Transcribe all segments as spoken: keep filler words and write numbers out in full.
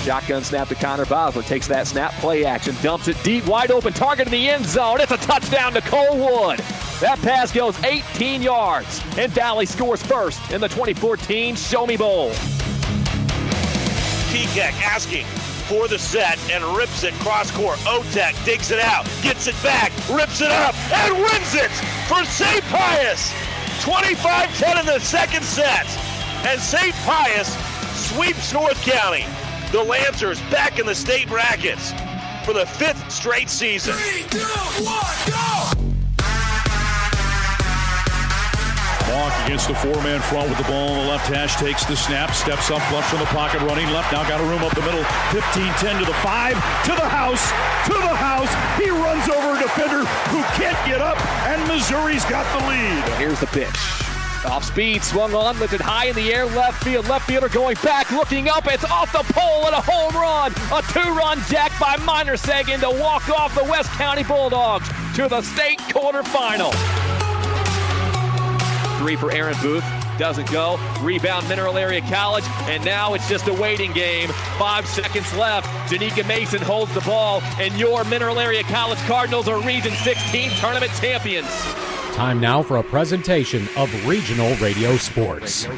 Shotgun snap to Connor Bosler. Takes that snap, play action, dumps it deep, wide open, target in the end zone. It's a touchdown to Cole Wood. That pass goes eighteen yards, and Valley scores first in the twenty fourteen Show Me Bowl. Kekek asking for the set and rips it cross court. Otek digs it out, gets it back, rips it up, and wins it for Saint Pius. twenty-five ten in the second set. And Saint Pius sweeps North County. The Lancers back in the state brackets for the fifth straight season. Three, two, one, go! Walk against the four-man front with the ball on the left hash, takes the snap, steps up, flush from the pocket, running left, now got a room up the middle, fifteen ten to the five, to the house, to the house, he runs over a defender who can't get up, and Missouri's got the lead. Here's the pitch. Off speed, swung on, lifted high in the air, left field, left fielder going back, looking up, it's off the pole and a home run. A two-run jack by Minor Sagan to walk off the West County Bulldogs to the state quarterfinal. Three for Aaron Booth, doesn't go. Rebound Mineral Area College, and now it's just a waiting game. Five seconds left. Janika Mason holds the ball, and your Mineral Area College Cardinals are Region sixteen tournament champions. Time now for a presentation of Regional Radio Sports.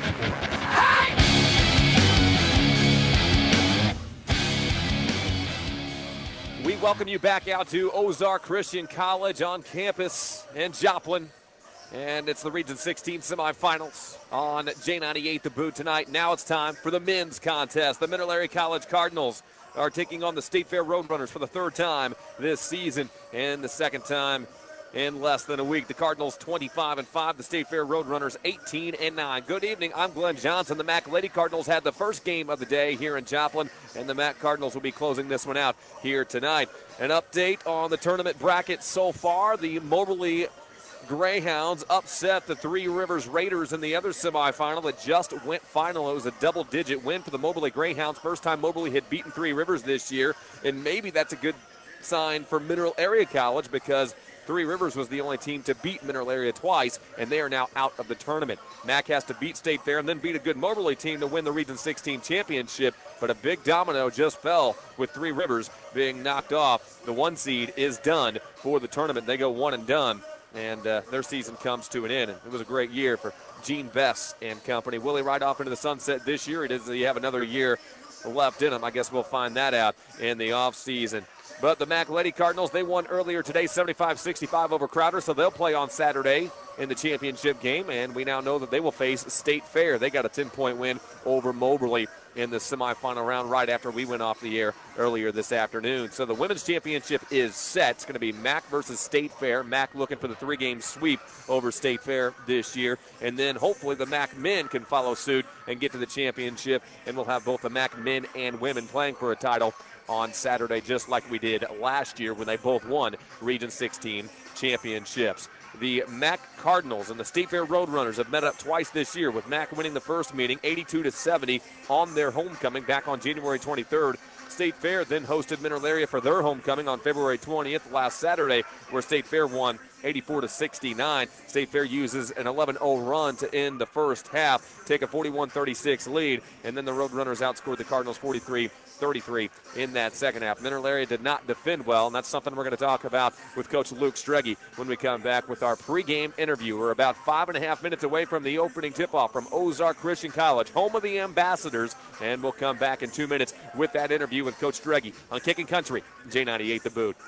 We welcome you back out to Ozark Christian College on campus in Joplin. And it's the Region sixteen semifinals on J ninety-eight The Boot tonight. Now it's time for the men's contest. The Mineral Area College Cardinals are taking on the State Fair Roadrunners for the third time this season, and the second time in less than a week. The Cardinals twenty-five and five, the State Fair Roadrunners eighteen and nine. Good evening, I'm Glenn Johnson. The Mac Lady Cardinals had the first game of the day here in Joplin, and the Mac Cardinals will be closing this one out here tonight. An update on the tournament bracket so far. The Moberly Greyhounds upset the Three Rivers Raiders in the other semifinal that just went final. It was a double-digit win for the Moberly Greyhounds. First time Moberly had beaten Three Rivers this year, and maybe that's a good sign for Mineral Area College because Three Rivers was the only team to beat Mineral Area twice, and they are now out of the tournament. Mac has to beat State Fair and then beat a good Moberly team to win the Region sixteen championship, but a big domino just fell with Three Rivers being knocked off. The one seed is done for the tournament. They go one and done, and uh, their season comes to an end. And it was a great year for Gene Bess and company. Will he ride off into the sunset this year? Does he have another year left in him? I guess we'll find that out in the offseason. But the Mac Lady Cardinals, they won earlier today seventy-five sixty-five over Crowder, so they'll play on Saturday in the championship game, and we now know that they will face State Fair. They got a ten-point win over Moberly in the semifinal round right after we went off the air earlier this afternoon. So the women's championship is set. It's going to be Mac versus State Fair. Mac looking for the three-game sweep over State Fair this year, and then hopefully the Mac men can follow suit and get to the championship, and we'll have both the Mac men and women playing for a title on Saturday, just like we did last year when they both won Region sixteen championships. The Mac Cardinals and the State Fair Roadrunners have met up twice this year, with Mac winning the first meeting eighty-two to seventy on their homecoming back on January twenty-third. State Fair then hosted Mineral Area for their homecoming on February twentieth last Saturday, where State Fair won eighty-four to sixty-nine. State Fair uses an eleven oh run to end the first half, take a forty-one thirty-six lead, and then the Roadrunners outscored the Cardinals forty-three thirty-three in that second half. Mineral Area did not defend well, and that's something we're going to talk about with Coach Luke Streggy when we come back with our pregame interview. We're about five and a half minutes away from the opening tip-off from Ozark Christian College, home of the Ambassadors, and we'll come back in two minutes with that interview with Coach Streggy on Kicking Country, J ninety-eight The Boot.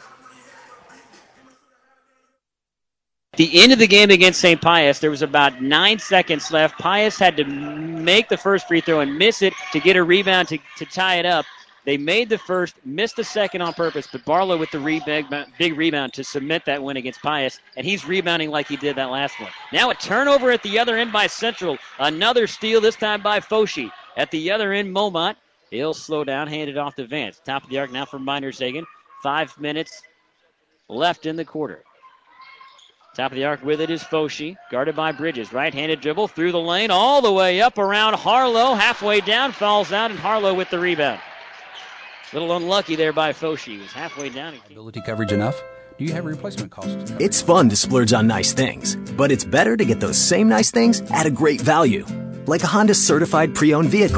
At the end of the game against Saint Pius, there was about nine seconds left. Pius had to make the first free throw and miss it to get a rebound to, to tie it up. They made the first, missed the second on purpose, but Barlow with the re- big, big rebound to submit that win against Pius, and he's rebounding like he did that last one. Now a turnover at the other end by Central. Another steal, this time by Foshi. At the other end, Momont. He'll slow down, hand it off to Vance. Top of the arc now for Minor Sagan. Five minutes left in the quarter. Top of the arc with it is Foshi, guarded by Bridges. Right-handed dribble through the lane, all the way up around Harlow. Halfway down, falls out, and Harlow with the rebound. A little unlucky there by Foshi. He was halfway down. Ability coverage enough? Do you have replacement costs? It's fun to splurge on nice things, but it's better to get those same nice things at a great value. Like a Honda certified pre-owned vehicle.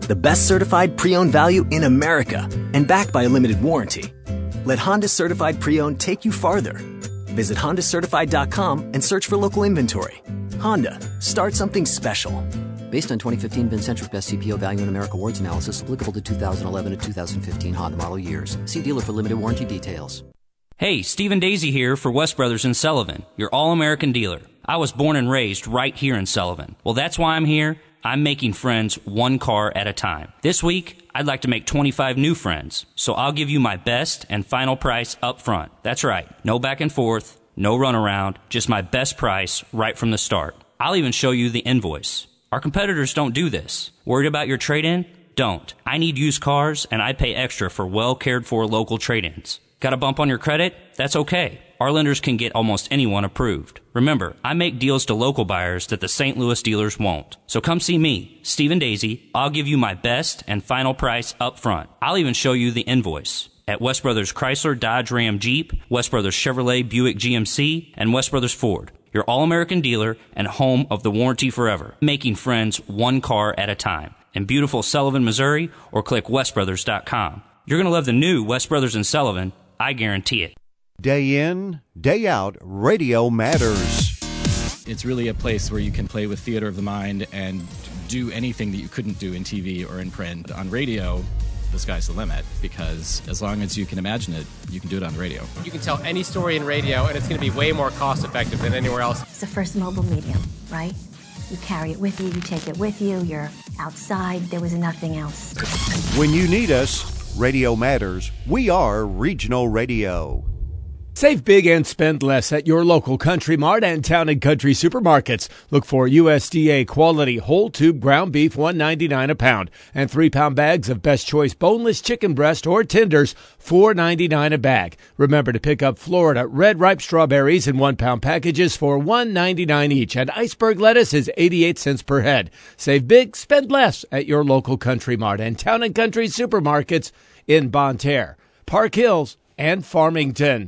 The best certified pre-owned value in America and backed by a limited warranty. Let Honda Certified Pre-Owned take you farther. Visit honda certified dot com and search for local inventory. Honda, start something special. Based on twenty fifteen Vincentric Best C P O Value in America Awards analysis, applicable to two thousand eleven to two thousand fifteen Honda model years. See dealer for limited warranty details. Hey, Stephen Daisy here for West Brothers in Sullivan, your all-American dealer. I was born and raised right here in Sullivan. Well, that's why I'm here. I'm making friends one car at a time. This week, I'd like to make twenty-five new friends, so I'll give you my best and final price up front. That's right, no back and forth, no runaround, just my best price right from the start. I'll even show you the invoice. Our competitors don't do this. Worried about your trade-in? Don't. I need used cars, and I pay extra for well-cared-for local trade-ins. Got a bump on your credit? That's okay. Our lenders can get almost anyone approved. Remember, I make deals to local buyers that the Saint Louis dealers won't. So come see me, Stephen Daisy. I'll give you my best and final price up front. I'll even show you the invoice. At West Brothers Chrysler, Dodge, Ram, Jeep, West Brothers Chevrolet, Buick, G M C, and West Brothers Ford. Your all-American dealer and home of the warranty forever. Making friends one car at a time. In beautiful Sullivan, Missouri, or click west brothers dot com. You're going to love the new West Brothers in Sullivan. I guarantee it. Day in, day out, radio matters. It's really a place where you can play with theater of the mind and do anything that you couldn't do in T V or in print. On radio, the sky's the limit, because as long as you can imagine it, you can do it on the radio. You can tell any story in radio, and it's going to be way more cost-effective than anywhere else. It's the first mobile medium, right? You carry it with you, you take it with you, you're outside, there was nothing else. When you need us, radio matters. We are Regional Radio. Save big and spend less at your local Country Mart and Town and Country supermarkets. Look for U S D A quality whole tube ground beef, one ninety-nine a pound, and three pound bags of Best Choice boneless chicken breast or tenders, four ninety-nine a bag. Remember to pick up Florida red ripe strawberries in one pound packages for one ninety-nine each, and iceberg lettuce is eighty-eight cents per head. Save big, spend less at your local Country Mart and Town and Country supermarkets in Bonne Terre, Park Hills, and Farmington.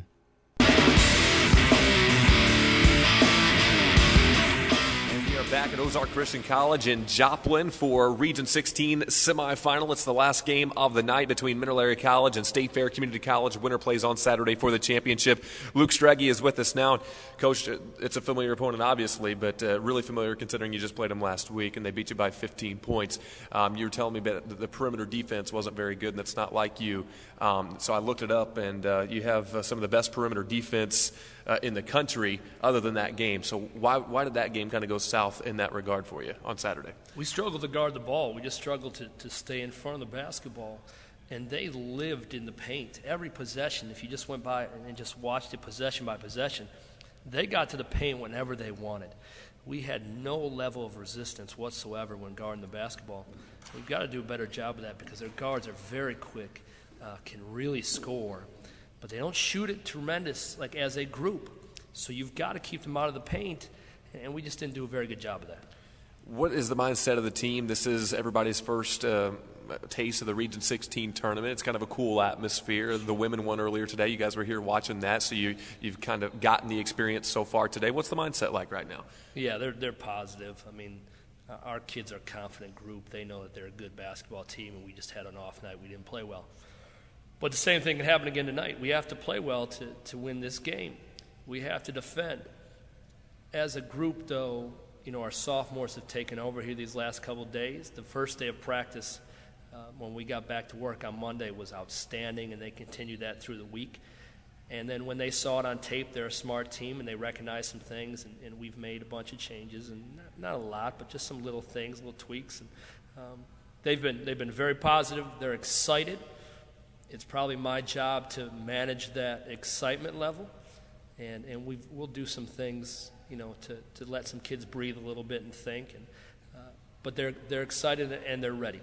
Back at Ozark Christian College in Joplin for Region sixteen semifinal. It's the last game of the night between Mineral Area College and State Fair Community College. Winner plays on Saturday for the championship. Luke Strege is with us now. Coach, it's a familiar opponent, obviously, but uh, really familiar considering you just played them last week and they beat you by fifteen points. Um, you were telling me that the perimeter defense wasn't very good, and that's not like you. Um, so I looked it up, and uh, you have uh, some of the best perimeter defense uh, in the country other than that game. So why why did that game kind of go south in that regard for you on Saturday? We struggled to guard the ball. We just struggled to, to stay in front of the basketball. And they lived in the paint. Every possession, if you just went by and just watched it possession by possession, they got to the paint whenever they wanted. We had no level of resistance whatsoever when guarding the basketball. We've got to do a better job of that because their guards are very quick, uh, can really score, but they don't shoot it tremendous like as a group. So you've got to keep them out of the paint, and we just didn't do a very good job of that. What is the mindset of the team? This is everybody's first uh, taste of the Region sixteen tournament. It's kind of a cool atmosphere. The women won earlier today. You guys were here watching that, so you, you've kind of gotten the experience so far today. What's the mindset like right now? Yeah, they're they're positive. I mean, uh, our kids are a confident group. They know that they're a good basketball team, and we just had an off night. We didn't play well. But the same thing can happen again tonight. We have to play well to, to win this game. We have to defend. As a group, though, you know, our sophomores have taken over here these last couple of days. The first day of practice uh, when we got back to work on Monday was outstanding, and they continued that through the week. And then when they saw it on tape, they're a smart team, and they recognized some things, and, and we've made a bunch of changes, and not, not a lot, but just some little things, little tweaks. And um, they've been they've been very positive. They're excited. It's probably my job to manage that excitement level, and and we we'll do some things, you know, to, to let some kids breathe a little bit and think. And uh, but they're they're excited and they're ready.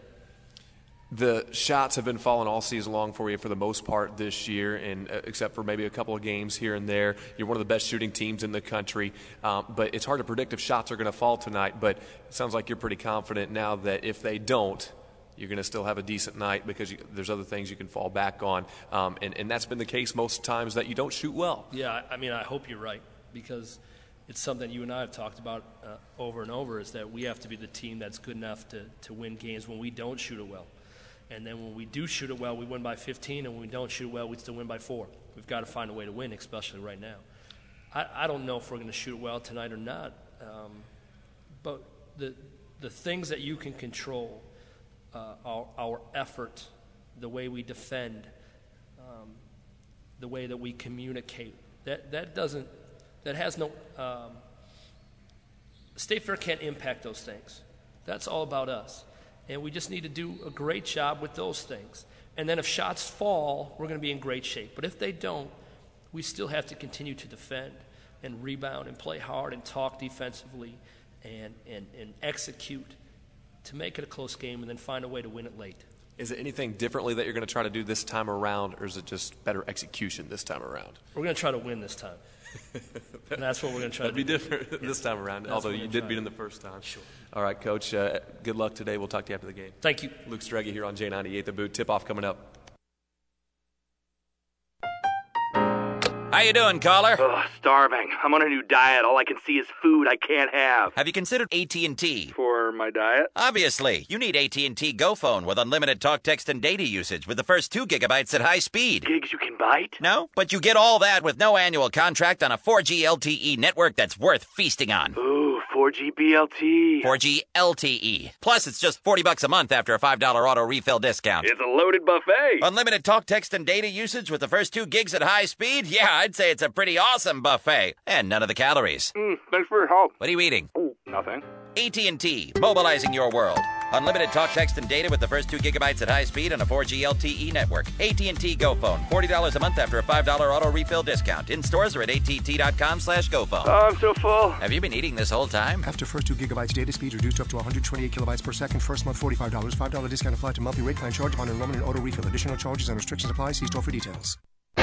The shots have been falling all season long for you for the most part this year, and uh, except for maybe a couple of games here and there. You're one of the best shooting teams in the country, um, but it's hard to predict if shots are going to fall tonight. But it sounds like you're pretty confident now that if they don't, you're going to still have a decent night because you, there's other things you can fall back on, um, and, and that's been the case most times that you don't shoot well. Yeah, I mean, I hope you're right because it's something you and I have talked about uh, over and over, is that we have to be the team that's good enough to, to win games when we don't shoot it well. And then when we do shoot it well, we win by fifteen, and when we don't shoot it well, we still win by four. We've got to find a way to win, especially right now. I, I don't know if we're going to shoot it well tonight or not, um, but the the things that you can control, uh, our, our effort, the way we defend, um, the way that we communicate, that, that doesn't, that has no, um, State Fair can't impact those things. That's all about us. And we just need to do a great job with those things. And then if shots fall, we're going to be in great shape. But if they don't, we still have to continue to defend and rebound and play hard and talk defensively and, and, and execute to make it a close game and then find a way to win it late. Is it anything differently that you're going to try to do this time around, or is it just better execution this time around? We're going to try to win this time. And that's what we're going to try to do. That'd be different this time around, although you did beat him the first time. Sure. All right, Coach, uh, good luck today. We'll talk to you after the game. Thank you. Luke Strege here on J ninety-eight The Boot. Tip-off coming up. How you doing, caller? Ugh, starving. I'm on a new diet. All I can see is food I can't have. Have you considered A T and T? For my diet? Obviously. You need A T and T Go Phone with unlimited talk, text, and data usage with the first two gigabytes at high speed. Gigs you can bite? No, but you get all that with no annual contract on a four G L T E network that's worth feasting on. Ooh, four G B L T. four G L T E. Plus, it's just forty bucks a month after a five dollar auto refill discount. It's a loaded buffet. Unlimited talk, text, and data usage with the first two gigs at high speed? Yeah, I'd say it's a pretty awesome buffet. And none of the calories. Mm, thanks for your help. What are you eating? Oh, nothing. A T and T, mobilizing your world. Unlimited talk, text, and data with the first two gigabytes at high speed on a four G L T E network. A T and T Go Phone, forty dollars a month after a five dollar auto refill discount. In stores or at A T T dot com slash go phone. Oh, I'm so full. Have you been eating this whole time? After first two gigabytes data speed reduced up to one hundred twenty-eight kilobytes per second. First month forty-five dollars. five dollar discount applied to monthly rate plan charge upon enrollment and auto refill. Additional charges and restrictions apply. See store for details.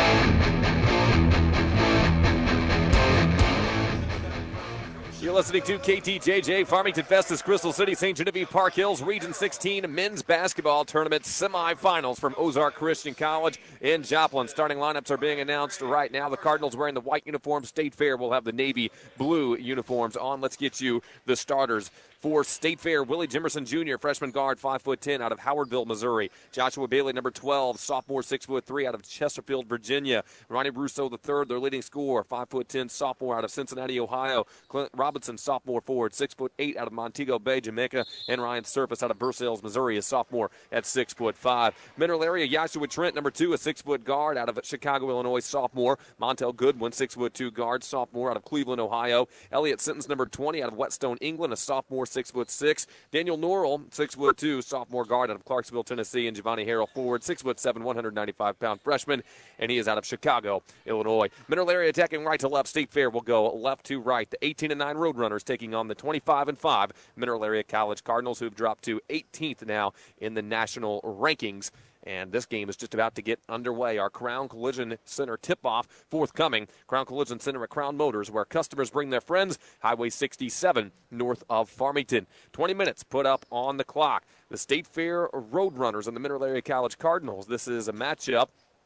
You're listening to K T J J, Farmington Festus, Crystal City, Saint Genevieve, Park Hills, Region sixteen men's basketball tournament semifinals from Ozark Christian College in Joplin. Starting lineups are being announced right now. The Cardinals wearing the white uniforms. State Fair will have the navy blue uniforms on. Let's get you the starters. For State Fair, Willie Jimerson Junior, freshman guard, five foot ten, out of Howardville, Missouri. Joshua Bailey, number twelve, sophomore, six foot three, out of Chesterfield, Virginia. Ronnie Russo the third, their leading scorer, five foot ten, sophomore, out of Cincinnati, Ohio. Clint Robinson, sophomore forward, six foot eight, out of Montego Bay, Jamaica. And Ryan Surface, out of Versailles, Missouri, a sophomore at six foot five. Mineral area, Joshua Trent, number two, a six foot guard, out of Chicago, Illinois, sophomore. Montel Goodwin, six foot two guard, sophomore, out of Cleveland, Ohio. Elliott Sentence, number twenty, out of Whetstone, England, a sophomore, six foot six. Daniel Norrell, six foot two, sophomore guard out of Clarksville, Tennessee, and Giovanni Harrell forward, six foot seven, one hundred ninety-five pound freshman, and he is out of Chicago, Illinois. Mineral area attacking right to left. State Fair will go left to right. The eighteen and nine Roadrunners taking on the twenty-five and five Mineral Area College Cardinals, who've dropped to eighteenth now in the national rankings. And this game is just about to get underway. Our Crown Collision Center tip-off forthcoming. Crown Collision Center at Crown Motors, where customers bring their friends. Highway sixty-seven, north of Farmington. twenty minutes put up on the clock. The State Fair Roadrunners and the Mineral Area College Cardinals. This is a matchup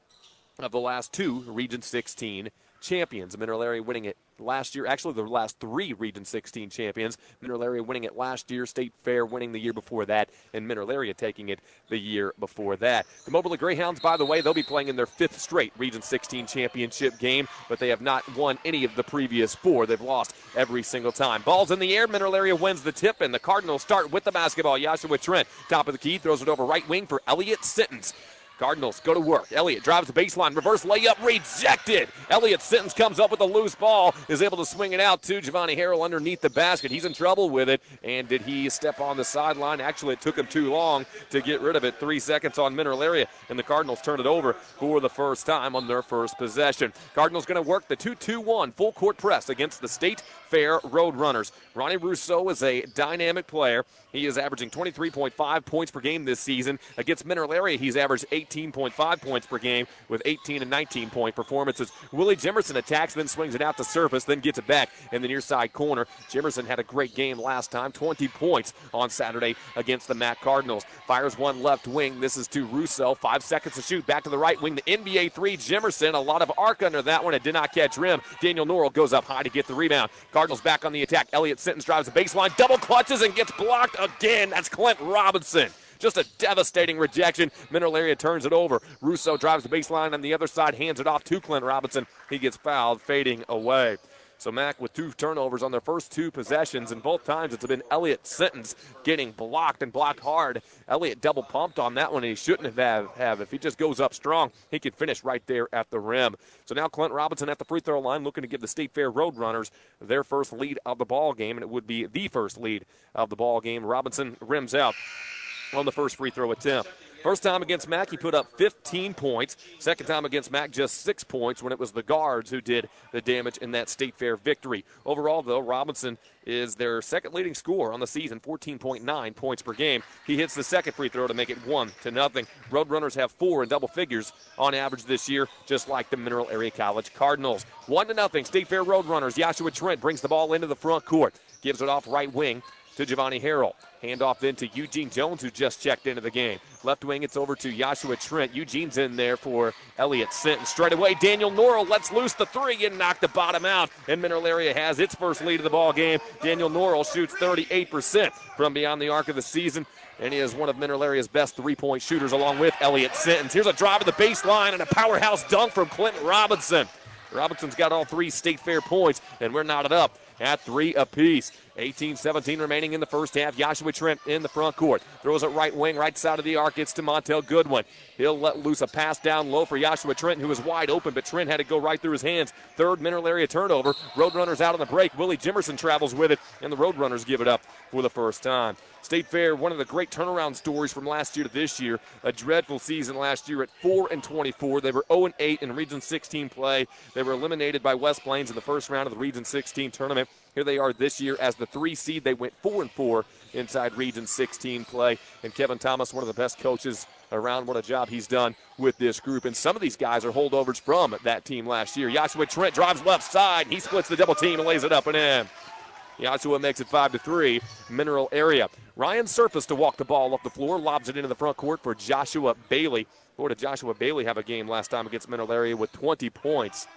of the last two Region sixteen champions. Mineral Area winning it last year. Actually, the last three Region sixteen champions. Mineral Area winning it last year. State Fair winning the year before that. And Mineral Area taking it the year before that. The Moberly Greyhounds, by the way, they'll be playing in their fifth straight Region sixteen championship game, but they have not won any of the previous four. They've lost every single time. Ball's in the air. Mineral Area wins the tip, and the Cardinals start with the basketball. Joshua Trent, top of the key, throws it over right wing for Elliott Sentence. Cardinals go to work. Elliott drives the baseline. Reverse layup rejected. Elliott Sentence comes up with a loose ball. Is able to swing it out to Giovanni Harrell underneath the basket. He's in trouble with it. And did he step on the sideline? Actually, it took him too long to get rid of it. Three seconds on Mineral Area. And the Cardinals turn it over for the first time on their first possession. Cardinals going to work the two two one full court press against the State Fair Roadrunners. Ronnie Rousseau is a dynamic player. He is averaging twenty-three point five points per game this season. Against Mineral Area, he's averaged eighteen point five points per game with eighteen and nineteen point performances. Willie Jimerson attacks, then swings it out to Surface, then gets it back in the near side corner. Jimerson had a great game last time, twenty points on Saturday against the Mac Cardinals. Fires one left wing. This is to Rousseau. Five seconds to shoot. Back to the right wing. The N B A three, Jimerson. A lot of arc under that one. It did not catch rim. Daniel Norrell goes up high to get the rebound. Cardinals Cardinals back on the attack. Elliott Sentence drives the baseline, double clutches, and gets blocked again. That's Clint Robinson. Just a devastating rejection. Mineral Area turns it over. Russo drives the baseline on the other side, hands it off to Clint Robinson. He gets fouled, fading away. So Mac with two turnovers on their first two possessions, and both times it's been Elliott Sentence getting blocked and blocked hard. Elliott double pumped on that one, and he shouldn't have, have. If he just goes up strong, he could finish right there at the rim. So now Clint Robinson at the free throw line looking to give the State Fair Roadrunners their first lead of the ball game, and it would be the first lead of the ball game. Robinson rims out on the first free throw attempt. First time against Mac, he put up fifteen points. Second time against Mac, just six points when it was the guards who did the damage in that State Fair victory. Overall, though, Robinson is their second leading scorer on the season, fourteen point nine points per game. He hits the second free throw to make it one to nothing. Roadrunners have four in double figures on average this year, just like the Mineral Area College Cardinals. One to nothing. State Fair Roadrunners. Joshua Trent brings the ball into the front court, gives it off right wing to Giovanni Harrell. Handoff then to Eugene Jones, who just checked into the game. Left wing, it's over to Joshua Trent. Eugene's in there for Elliott Sentence. Straight away, Daniel Norrell lets loose the three and knocked the bottom out. And Mineral Area has its first lead of the ball game. Daniel Norrell shoots thirty-eight percent from beyond the arc of the season. And he is one of Mineral Area's best three-point shooters along with Elliott Sentence. Here's a drive to the baseline and a powerhouse dunk from Clinton Robinson. Robinson's got all three State Fair points, and we're knotted up at three apiece. eighteen seventeen remaining in the first half. Joshua Trent in the front court. Throws it right wing, right side of the arc. Gets to Montel Goodwin. He'll let loose a pass down low for Joshua Trent, who was wide open, but Trent had to go right through his hands. Third Mineral Area turnover. Roadrunners out on the break. Willie Jimerson travels with it, and the Roadrunners give it up for the first time. State Fair, one of the great turnaround stories from last year to this year. A dreadful season last year at four and twenty-four. They were oh and eight in Region sixteen play. They were eliminated by West Plains in the first round of the Region sixteen tournament. Here they are this year as the three seed. They went four and four inside Region sixteen play. And Kevin Thomas, one of the best coaches around, what a job he's done with this group. And some of these guys are holdovers from that team last year. Joshua Trent drives left side. He splits the double team and lays it up and in. Joshua makes it five to three, Mineral Area. Ryan Surface to walk the ball up the floor, lobs it into the front court for Joshua Bailey. Boy, did Joshua Bailey have a game last time against Mineral Area with twenty points.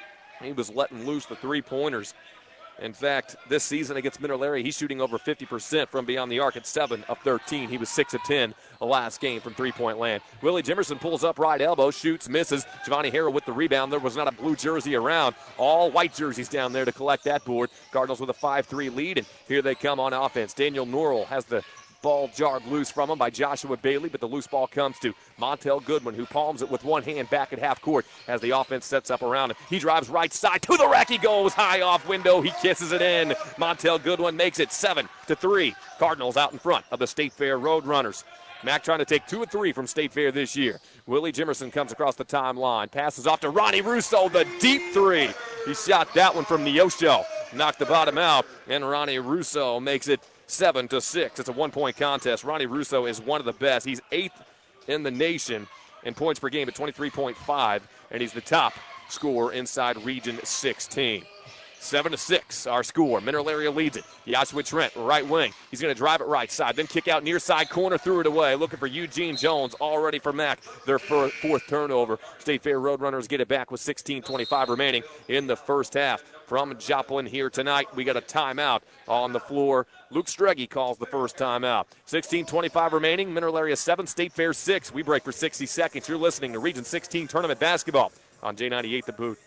He was letting loose the three-pointers. In fact, this season against Mineral Area, he's shooting over fifty percent from beyond the arc at seven of thirteen. He was six of ten the last game from three-point land. Willie Jimerson pulls up right elbow, shoots, misses. Giovanni Harrell with the rebound. There was not a blue jersey around. All white jerseys down there to collect that board. Cardinals with a five three lead, and here they come on offense. Daniel Norrell has the ball jarred loose from him by Joshua Bailey, but the loose ball comes to Montel Goodwin, who palms it with one hand back at half court as the offense sets up around him. He drives right side to the rack. He goes high off window. He kisses it in. Montel Goodwin makes it seven to three. Cardinals out in front of the State Fair Roadrunners. Mac trying to take two or three from State Fair this year. Willie Jimerson comes across the timeline. Passes off to Ronnie Russo, the deep three. He shot that one from Neosho. Knocked the bottom out, and Ronnie Russo makes it seven to six. It's a one-point contest. Ronnie Russo is one of the best. He's eighth in the nation in points per game at twenty-three point five, and he's the top scorer inside Region sixteen. Seven to six, our score. Mineral Area leads it. Joshua Trent, right wing. He's going to drive it right side, then kick out near side corner, threw it away. Looking for Eugene Jones, all ready for Mac. Their fourth turnover. State Fair Roadrunners get it back with sixteen twenty-five remaining in the first half. From Joplin here tonight, we got a timeout on the floor. Luke Streggy calls the first timeout. sixteen twenty-five remaining. Mineral Area seven, State Fair six. We break for sixty seconds. You're listening to Region sixteen Tournament Basketball on J ninety-eight The Boot.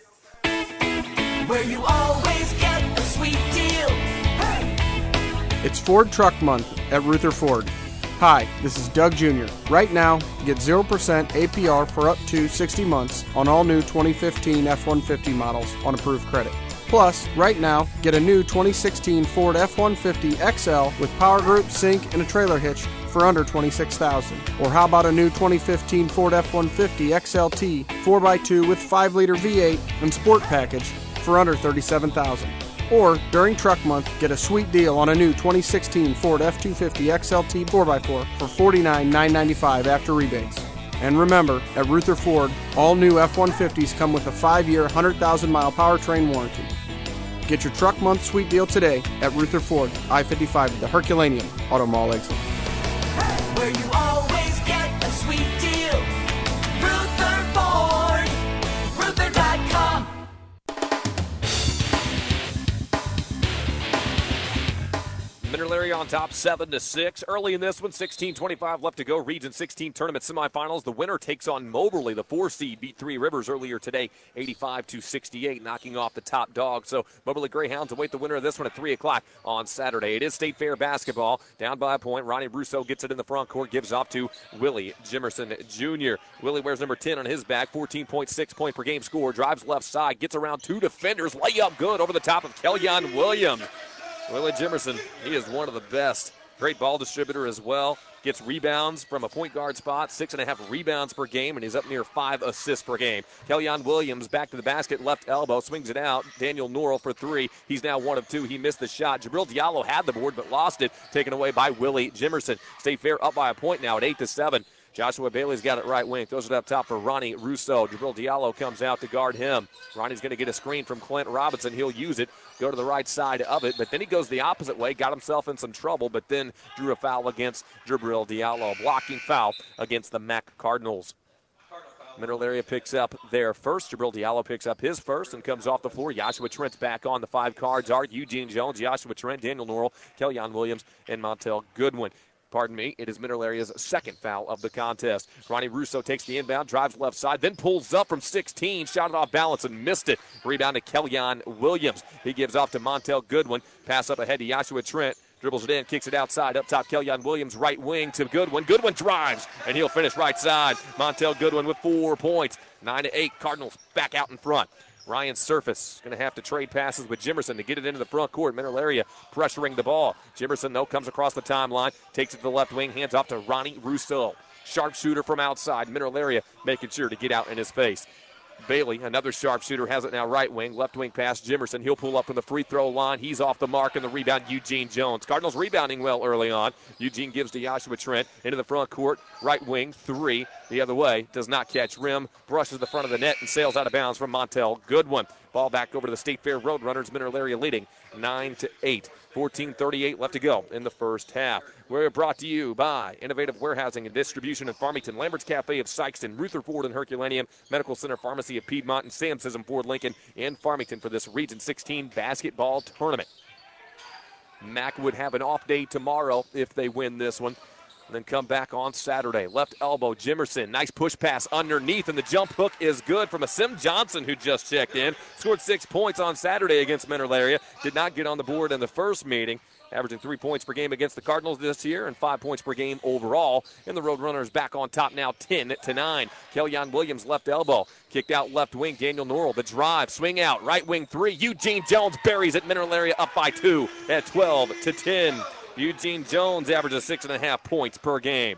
Where you always get a sweet deal. Hey! It's Ford Truck Month at Ruther Ford. Hi, this is Doug Junior Right now, get zero percent A P R for up to sixty months on all new twenty fifteen F one fifty models on approved credit. Plus, right now, get a new twenty sixteen Ford F one fifty X L with power group, sync, and a trailer hitch for under twenty-six thousand dollars. Or how about a new twenty fifteen Ford F one fifty X L T four by two with five liter V eight and sport package for under thirty-seven thousand dollars. Or, during Truck Month, get a sweet deal on a new twenty sixteen Ford F two fifty X L T four by four for forty-nine thousand nine hundred ninety-five dollars after rebates. And remember, at Ruther Ford, all new F one fifties come with a five year, one hundred thousand mile powertrain warranty. Get your Truck Month sweet deal today at Ruther Ford, I fifty-five, the Herculaneum Auto Mall exit. Where you always get a sweet deal. Ruther Ford, Ruther dot com. Area on top seven to six. Early in this one, sixteen twenty-five left to go. Region sixteen tournament semifinals. The winner takes on Moberly. The four seed beat Three Rivers earlier today, eighty-five to sixty-eight, knocking off the top dog. So Moberly Greyhounds await the winner of this one at three o'clock on Saturday. It is State Fair basketball. Down by a point. Ronnie Russo gets it in the front court, gives off to Willie Jimerson Junior Willie wears number ten on his back. fourteen point six point per game score. Drives left side, gets around two defenders. Layup good over the top of Kellyon Williams. Willie Jimerson, he is one of the best. Great ball distributor as well. Gets rebounds from a point guard spot, six and a half rebounds per game, and he's up near five assists per game. Kellyon Williams back to the basket, left elbow, swings it out. Daniel Norrell for three. He's now one of two. He missed the shot. Jabril Diallo had the board but lost it, taken away by Willie Jimerson. State Fair up by a point now at eight to seven. Joshua Bailey's got it right wing. Throws it up top for Ronnie Russo. Jabril Diallo comes out to guard him. Ronnie's going to get a screen from Clint Robinson. He'll use it, go to the right side of it, but then he goes the opposite way, got himself in some trouble, but then drew a foul against Jabril Diallo. Blocking foul against the Mac Cardinals. Mineral Area picks up their first. Jabril Diallo picks up his first and comes off the floor. Joshua Trent's back on. The five cards are Eugene Jones, Joshua Trent, Daniel Norrell, Kellyon Williams, and Montel Goodwin. Pardon me, it is Mineral Area's second foul of the contest. Ronnie Russo takes the inbound, drives left side, then pulls up from sixteen, shot it off balance and missed it. Rebound to Kellyon Williams. He gives off to Montel Goodwin. Pass up ahead to Joshua Trent. Dribbles it in, kicks it outside. Up top, Kellyon Williams, right wing to Goodwin. Goodwin drives, and he'll finish right side. Montel Goodwin with four points. Nine to eight, Cardinals back out in front. Ryan Surface going to have to trade passes with Jimerson to get it into the front court. Mineral Area pressuring the ball. Jimerson, though, comes across the timeline, takes it to the left wing, hands off to Ronnie Russo. Sharpshooter from outside. Mineral Area making sure to get out in his face. Bailey, another sharpshooter, has it now right wing. Left wing pass Jimerson. He'll pull up from the free throw line. He's off the mark, and the rebound, Eugene Jones. Cardinals rebounding well early on. Eugene gives to Joshua Trent into the front court. Right wing, three. The other way, does not catch rim. Brushes the front of the net and sails out of bounds from Montel Goodwin. Ball back over to the State Fair Roadrunners. Mineral Area leading nine to eight. fourteen thirty-eight left to go in the first half. We're brought to you by Innovative Warehousing and Distribution in Farmington, Lambert's Cafe of Sykeston, Rutherford and Herculaneum, Medical Center Pharmacy of Piedmont, and Sam Sism Ford Lincoln in Farmington for this Region sixteen basketball tournament. Mac would have an off day tomorrow if they win this one. And then come back on Saturday. Left elbow, Jimerson. Nice push pass underneath, and the jump hook is good from a Sim Johnson who just checked in. Scored six points on Saturday against Mineral Area. Did not get on the board in the first meeting. Averaging three points per game against the Cardinals this year and five points per game overall. And the Roadrunners back on top now ten to nine. Kellyon Williams left elbow. Kicked out left wing, Daniel Norrell. The drive, swing out, right wing three. Eugene Jones buries it. Mineral Area up by two at twelve to ten. Eugene Jones averages six and a half points per game.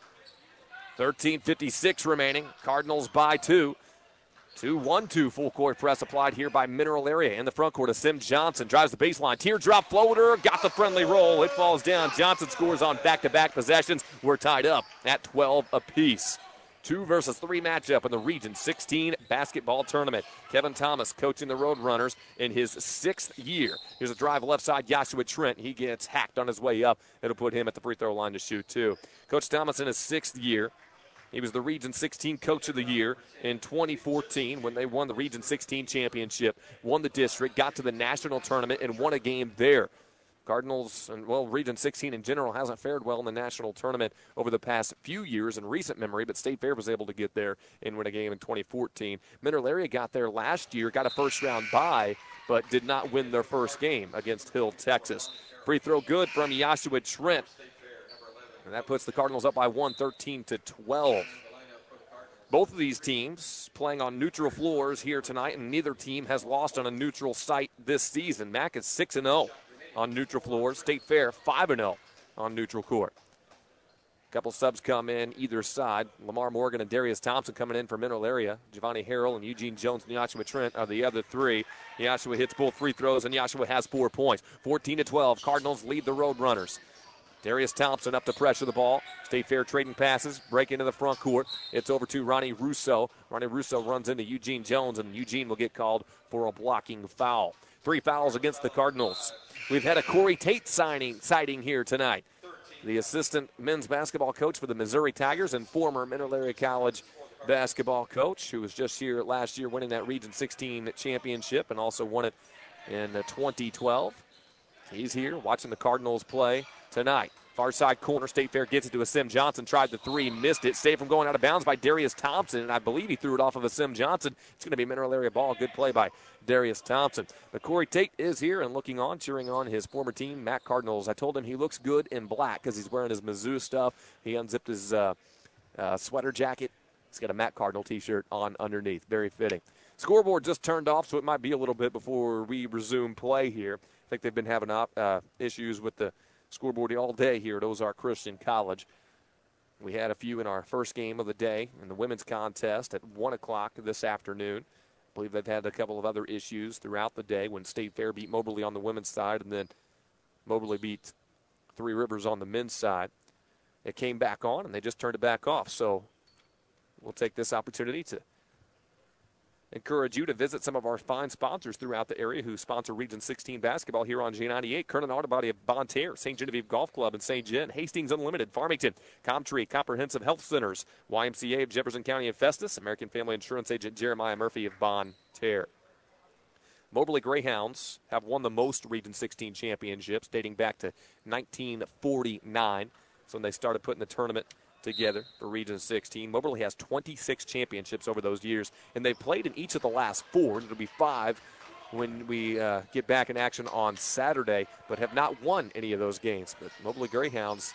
thirteen fifty-six remaining. Cardinals by two. two one two full court press applied here by Mineral Area. In the front court, a Sim Johnson drives the baseline. Teardrop floater, got the friendly roll. It falls down. Johnson scores on back-to-back possessions. We're tied up at twelve apiece. Two versus three matchup in the Region sixteen basketball tournament. Kevin Thomas coaching the Roadrunners in his sixth year. Here's a drive left side, Joshua Trent. He gets hacked on his way up. It'll put him at the free throw line to shoot two. Coach Thomas in his sixth year. He was the Region sixteen Coach of the Year in twenty fourteen when they won the Region sixteen championship, won the district, got to the national tournament, and won a game there. Cardinals, and well, Region sixteen in general hasn't fared well in the national tournament over the past few years in recent memory, but State Fair was able to get there and win a game in twenty fourteen. Mineral Area got there last year, got a first-round bye, but did not win their first game against Hill, Texas. Free throw good from Joshua Trent, and that puts the Cardinals up by one, thirteen to twelve. Both of these teams playing on neutral floors here tonight, and neither team has lost on a neutral site this season. Mac is six and oh. on neutral floors. State Fair five and oh on neutral court. A couple subs come in either side. Lamar Morgan and Darius Thompson coming in for Mineral Area. Giovanni Harrell and Eugene Jones and Joshua Trent are the other three. Joshua hits both free throws, and Joshua has four points. fourteen to twelve. Cardinals lead the Roadrunners. Darius Thompson up to pressure the ball. State Fair trading passes, break into the front court. It's over to Ronnie Russo. Ronnie Russo runs into Eugene Jones, and Eugene will get called for a blocking foul. Three fouls against the Cardinals. We've had a Corey Tate signing sighting here tonight. The assistant men's basketball coach for the Missouri Tigers and former Mineral Area College basketball coach who was just here last year winning that Region sixteen championship and also won it in twenty twelve. He's here watching the Cardinals play tonight. Far side corner, State Fair gets it to Asim Johnson. Tried the three, missed it. Saved from going out of bounds by Darius Thompson, and I believe he threw it off of Asim Johnson. It's going to be a Mineral Area ball. Good play by Darius Thompson. But Corey Tate is here and looking on, cheering on his former team, Matt Cardinals. I told him he looks good in black because he's wearing his Mizzou stuff. He unzipped his uh, uh, sweater jacket. He's got a Matt Cardinal T-shirt on underneath. Very fitting. Scoreboard just turned off, so it might be a little bit before we resume play here. I think they've been having op- uh, issues with the scoreboard all day here at Ozark Christian College. We had a few in our first game of the day in the women's contest at one o'clock this afternoon. I believe they've had a couple of other issues throughout the day when State Fair beat Moberly on the women's side and then Moberly beat Three Rivers on the men's side. It came back on, and they just turned it back off. So we'll take this opportunity to encourage you to visit some of our fine sponsors throughout the area who sponsor Region sixteen basketball here on J ninety-eight. Kernan Auto Body of Bonne Terre, Saint Genevieve Golf Club in Saint Gen, Hastings Unlimited, Farmington, Comtree, Comprehensive Health Centers, Y M C A of Jefferson County and Festus, American Family Insurance Agent Jeremiah Murphy of Bonne Terre. Moberly Greyhounds have won the most Region sixteen championships dating back to nineteen forty-nine. So when they started putting the tournament together for Region sixteen. Moberly has twenty-six championships over those years, and they've played in each of the last four. It'll be five when we uh, get back in action on Saturday, but have not won any of those games. But Moberly Greyhounds,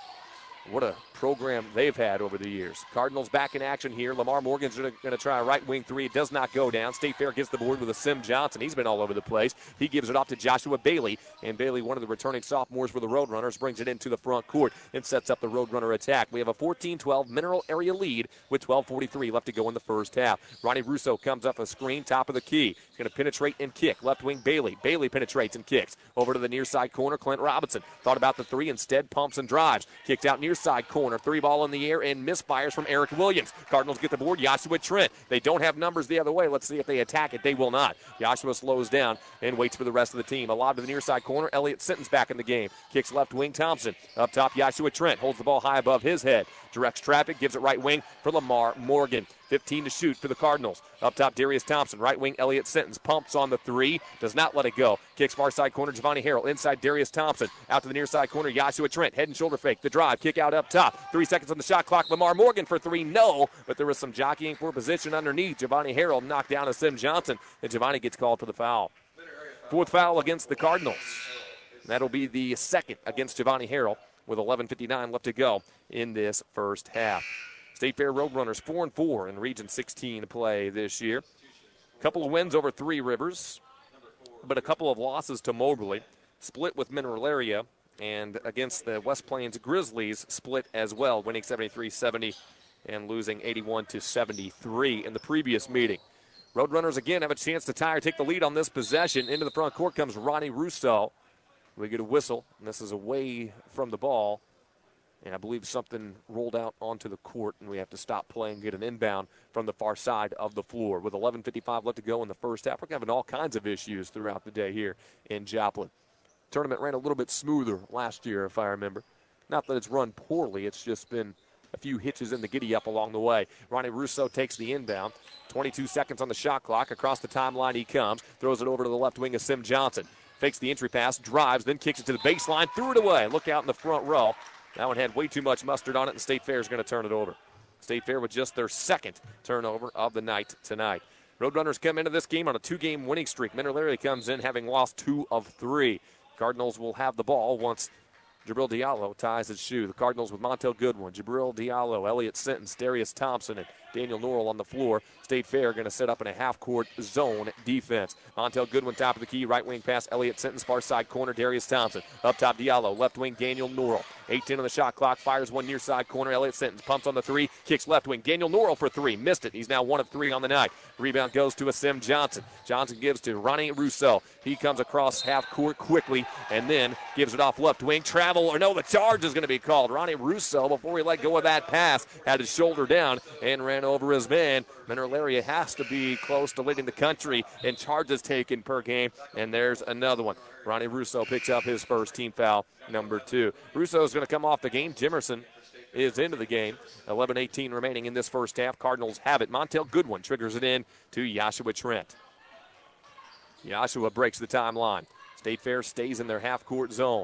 what a program they've had over the years. Cardinals back in action here. Lamar Morgan's going to try a right wing three. It does not go down. State Fair gets the board with Asim Johnson. He's been all over the place. He gives it off to Joshua Bailey. And Bailey, one of the returning sophomores for the Roadrunners, brings it into the front court and sets up the Roadrunner attack. We have a fourteen twelve Mineral Area lead with twelve forty-three left to go in the first half. Ronnie Russo comes up a screen, top of the key. He's going to penetrate and kick. Left wing Bailey. Bailey penetrates and kicks. Over to the near side corner, Clint Robinson. Thought about the three, instead pumps and drives. Kicked out near side corner. Three ball in the air and misfires from Eric Williams. Cardinals get the board. Joshua Trent. They don't have numbers the other way. Let's see if they attack it. They will not. Joshua slows down and waits for the rest of the team. A lob to the near side corner. Elliott Sitton's back in the game. Kicks left wing Thompson. Up top, Joshua Trent holds the ball high above his head. Directs traffic. Gives it right wing for Lamar Morgan. fifteen to shoot for the Cardinals. Up top, Darius Thompson. Right wing, Elliott Sitton. Pumps on the three. Does not let it go. Kicks far side corner, Giovanni Harrell. Inside, Darius Thompson. Out to the near side corner, Joshua Trent. Head and shoulder fake. The drive. Kick out up top. Three seconds on the shot clock. Lamar Morgan for three. No. But there was some jockeying for position underneath. Giovanni Harrell knocked down Asim Johnson. And Giovanni gets called for the foul. Fourth foul against the Cardinals. That'll be the second against Giovanni Harrell with eleven fifty-nine left to go in this first half. State Fair Roadrunners four and four in Region sixteen play this year. A couple of wins over Three Rivers, but a couple of losses to Moberly. Split with Mineral Area, and against the West Plains Grizzlies, split as well, winning seventy-three seventy and losing eighty-one to seventy-three in the previous meeting. Roadrunners again have a chance to tie or take the lead on this possession. Into the front court comes Ronnie Russo. We get a whistle, and this is away from the ball. And I believe something rolled out onto the court, and we have to stop playing and get an inbound from the far side of the floor. With eleven fifty-five left to go in the first half, we're having all kinds of issues throughout the day here in Joplin. Tournament ran a little bit smoother last year, if I remember. Not that it's run poorly, it's just been a few hitches in the giddy-up along the way. Ronnie Russo takes the inbound. twenty-two seconds on the shot clock. Across the timeline he comes. Throws it over to the left wing of Sim Johnson. Fakes the entry pass, drives, then kicks it to the baseline. Threw it away. Look out in the front row. That one had way too much mustard on it, and State Fair is going to turn it over. State Fair with just their second turnover of the night tonight. Roadrunners come into this game on a two-game winning streak. Mineral Area comes in having lost two of three. Cardinals will have the ball once Jabril Diallo ties his shoe. The Cardinals with Montel Goodwin, Jabril Diallo, Elliott Sitton, Darius Thompson, and Daniel Norrell on the floor. State Fair going to set up in a half-court zone defense. Montel Goodwin, top of the key, right wing pass, Elliott Sitton, far side corner, Darius Thompson. Up top, Diallo, left wing, Daniel Norrell. eighteen on the shot clock, fires one near side corner, Elliott Sitton pumps on the three, kicks left wing, Daniel Norrell for three, missed it. He's now one of three on the night. Rebound goes to Asim Johnson. Johnson gives to Ronnie Russo. He comes across half court quickly and then gives it off left wing. Travel, or no, the charge is going to be called. Ronnie Russo, before he let go of that pass, had his shoulder down and ran over his man. Mineral Area has to be close to leading the country in charges taken per game, and there's another one. Ronnie Russo picks up his first team foul, number two. Russo is going to come off the game. Jimerson is into the game. eleven eighteen remaining in this first half. Cardinals have it. Montel Goodwin triggers it in to Joshua Trent. Joshua breaks the timeline. State Fair stays in their half-court zone.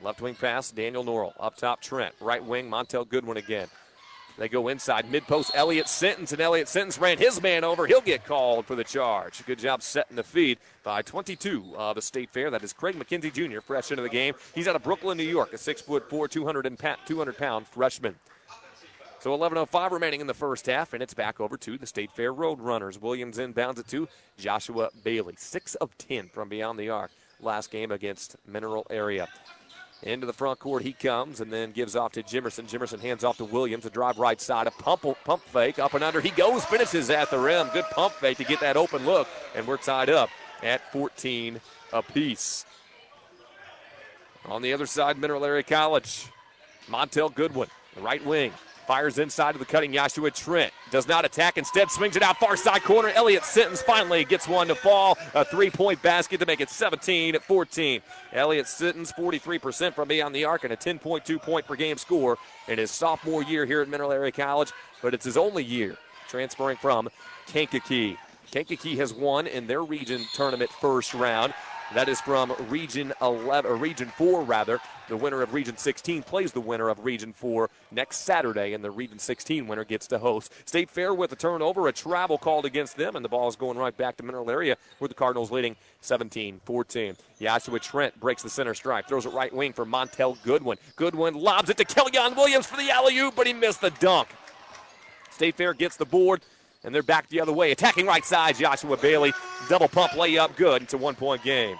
Left wing pass, Daniel Norrell. Up top, Trent. Right wing, Montel Goodwin again. They go inside, mid-post, Elliott Sentence, and Elliott Sentence ran his man over. He'll get called for the charge. Good job setting the feed by twenty-two of the State Fair. That is Craig McKenzie Junior, fresh into the game. He's out of Brooklyn, New York, a six foot four, two hundred pound freshman. So eleven oh five remaining in the first half, and it's back over to the State Fair Roadrunners. Williams inbounds it to Joshua Bailey. six of ten from beyond the arc last game against Mineral Area. Into the front court he comes and then gives off to Jimerson. Jimerson hands off to Williams. A drive right side. A pump, pump fake. Up and under. He goes. Finishes at the rim. Good pump fake to get that open look. And we're tied up at fourteen apiece. On the other side, Mineral Area College. Montel Goodwin, right wing. Fires inside to the cutting Joshua Trent. Does not attack. Instead swings it out far side corner. Elliott Sentence finally gets one to fall. A three-point basket to make it seventeen at fourteen. Elliott Sentence, forty-three percent from beyond the arc and a ten point two point per game score in his sophomore year here at Mineral Area College. But it's his only year transferring from Kankakee. Kankakee has won in their region tournament first round. That is from Region eleven, or Region four rather. The winner of Region sixteen plays the winner of Region four next Saturday, and the Region sixteen winner gets to host State Fair with a turnover, a travel called against them, and the ball is going right back to Mineral Area with the Cardinals leading seventeen fourteen. Joshua Trent breaks the center stripe, throws it right wing for Montel Goodwin. Goodwin lobs it to Kellyon Williams for the alley-oop, but he missed the dunk. State Fair gets the board, and they're back the other way. Attacking right side, Joshua Bailey. Double pump layup, good. It's a one-point game.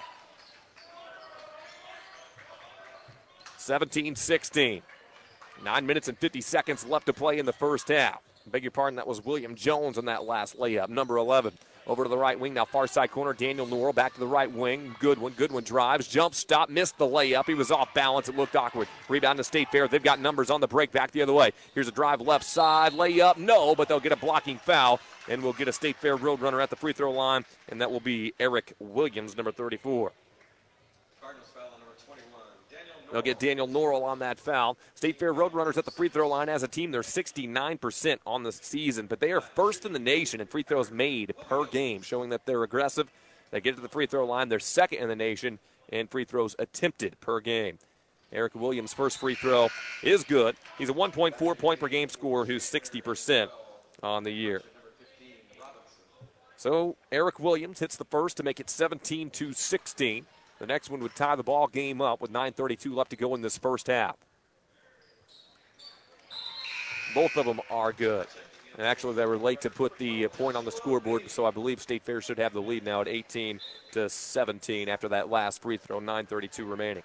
seventeen sixteen. Nine minutes and fifty seconds left to play in the first half. Beg your pardon, that was William Jones on that last layup, number eleven. Over to the right wing, now far side corner, Daniel Norrell back to the right wing. Goodwin, Goodwin drives, jump stop, missed the layup. He was off balance, it looked awkward. Rebound to State Fair, they've got numbers on the break, back the other way. Here's a drive left side, layup, no, but they'll get a blocking foul, and we'll get a State Fair Roadrunner at the free throw line, and that will be Eric Williams, number thirty-four. They'll get Daniel Norrell on that foul. State Fair Roadrunners at the free throw line as a team. They're sixty-nine percent on the season, but they are first in the nation in free throws made per game, showing that they're aggressive. They get to the free throw line. They're second in the nation in free throws attempted per game. Eric Williams' first free throw is good. He's a one point four point per game scorer who's sixty percent on the year. So Eric Williams hits the first to make it seventeen to sixteen. The next one would tie the ball game up with nine thirty-two left to go in this first half. Both of them are good. And actually, they were late to put the point on the scoreboard, so I believe State Fair should have the lead now at eighteen to seventeen after that last free throw, nine thirty-two remaining.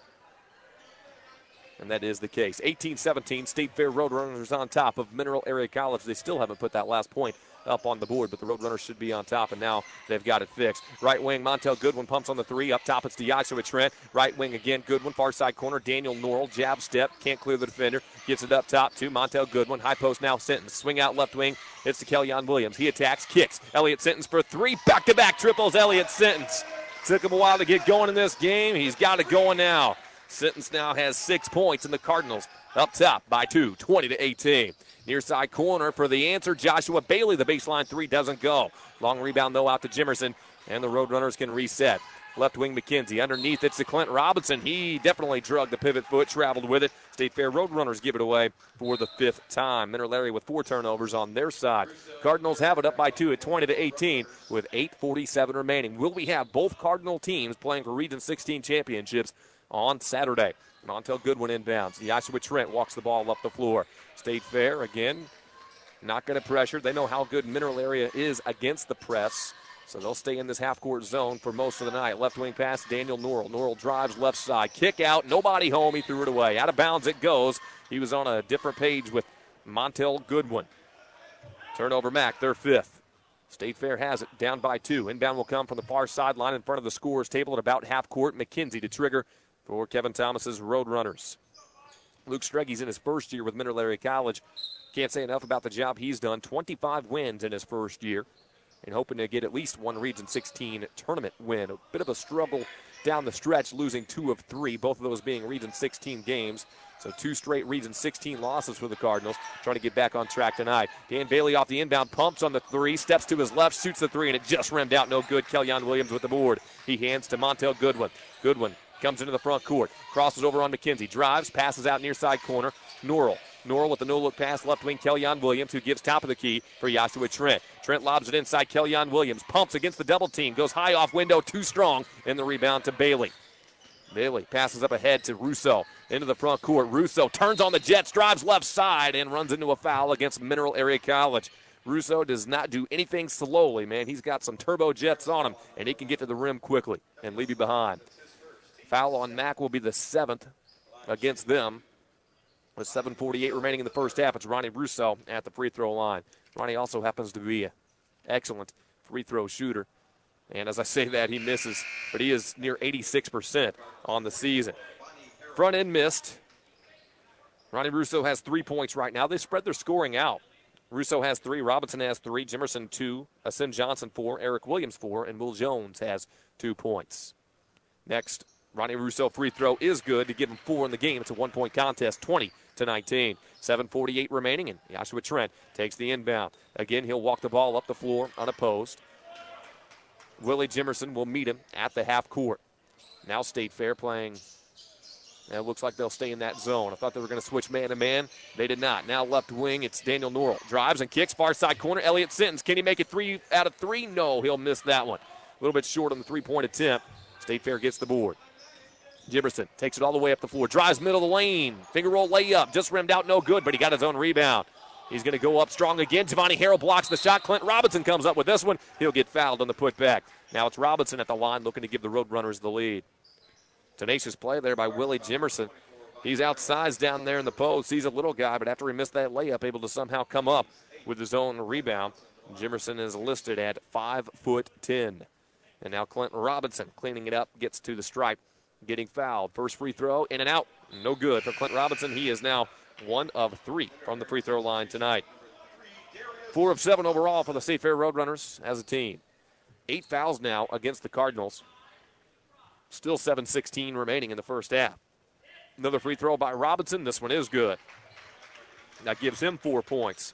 And that is the case. eighteen seventeen, State Fair Roadrunners on top of Mineral Area College. They still haven't put that last point up on the board, but the Roadrunners should be on top, and now they've got it fixed. Right wing, Montel Goodwin pumps on the three. Up top, it's to Joshua Trent. Right wing again, Goodwin, far side corner. Daniel Norrell, jab step, can't clear the defender. Gets it up top to Montel Goodwin. High post now, Sentence. Swing out left wing. It's to Kellyon Williams. He attacks, kicks. Elliott Sentence for three. Back-to-back triples, Elliott Sentence. Took him a while to get going in this game. He's got it going now. Sentence now has six points, and the Cardinals up top by two, twenty to eighteen. Near side corner for the answer, Joshua Bailey. The baseline three doesn't go. Long rebound, though, out to Jimerson, and the Roadrunners can reset. Left wing McKenzie. Underneath, it's to Clint Robinson. He definitely drugged the pivot foot, traveled with it. State Fair Roadrunners give it away for the fifth time. Mineral Area with four turnovers on their side. Cardinals have it up by two at twenty to eighteen with eight forty-seven remaining. Will we have both Cardinal teams playing for Region sixteen championships on Saturday? Montel Goodwin inbounds. Joshua Trent walks the ball up the floor. State Fair, again, not going to pressure. They know how good Mineral Area is against the press, so they'll stay in this half-court zone for most of the night. Left wing pass, Daniel Norrell. Norrell drives left side. Kick out, nobody home. He threw it away. Out of bounds it goes. He was on a different page with Montel Goodwin. Turnover Mac, their fifth. State Fair has it, down by two. Inbound will come from the far sideline in front of the scorer's table at about half court. McKenzie to trigger for Kevin Thomas's Roadrunners. Luke Streggy's in his first year with Mineral Area College. Can't say enough about the job he's done. twenty-five wins in his first year, and hoping to get at least one Region sixteen tournament win. A bit of a struggle down the stretch, losing two of three, both of those being Region sixteen games. So two straight Region sixteen losses for the Cardinals, trying to get back on track tonight. Dan Bailey off the inbound, pumps on the three, steps to his left, shoots the three, and it just rimmed out. No good. Kellyon Williams with the board. He hands to Montel Goodwin. Goodwin comes into the front court, crosses over on McKenzie, drives, passes out near side corner. Norrell. Norrell with the no-look pass, left wing, Kellyon Williams, who gives top of the key for Joshua Trent. Trent lobs it inside, Kellyon Williams pumps against the double team, goes high off window, too strong, and the rebound to Bailey. Bailey passes up ahead to Russo into the front court. Russo turns on the Jets, drives left side, and runs into a foul against Mineral Area College. Russo does not do anything slowly, man. He's got some turbo jets on him, and he can get to the rim quickly and leave you behind. Foul on Mack will be the seventh against them. With seven forty-eight remaining in the first half, it's Ronnie Russo at the free throw line. Ronnie also happens to be an excellent free throw shooter. And as I say that, he misses, but he is near eighty-six percent on the season. Front end missed. Ronnie Russo has three points right now. They spread their scoring out. Russo has three, Robinson has three, Jimerson two, Asim Johnson four, Eric Williams four, and Will Jones has two points. Next, Ronnie Russo free throw is good to give him four in the game. It's a one-point contest, twenty to nineteen. seven forty-eight remaining, and Joshua Trent takes the inbound. Again, he'll walk the ball up the floor unopposed. Willie Jimerson will meet him at the half court. Now State Fair playing. It looks like they'll stay in that zone. I thought they were going to switch man-to-man. They did not. Now left wing, it's Daniel Norrell. Drives and kicks, far side corner. Elliott Sentence, can he make it three out of three? No, he'll miss that one. A little bit short on the three-point attempt. State Fair gets the board. Jimerson takes it all the way up the floor. Drives middle of the lane. Finger roll layup. Just rimmed out, no good, but he got his own rebound. He's going to go up strong again. Giovanni Harrell blocks the shot. Clinton Robinson comes up with this one. He'll get fouled on the putback. Now it's Robinson at the line looking to give the Roadrunners the lead. Tenacious play there by Willie Jimerson. He's outsized down there in the post. He's a little guy, but after he missed that layup, able to somehow come up with his own rebound. Jimerson is listed at five foot ten. And now Clinton Robinson cleaning it up, gets to the stripe, getting fouled. First free throw, in and out. No good for Clinton Robinson. He is now one of three from the free throw line tonight. Four of seven overall for the State Fair Roadrunners as a team. Eight fouls now against the Cardinals. Still seven sixteen remaining in the first half. Another free throw by Robinson. This one is good. That gives him four points.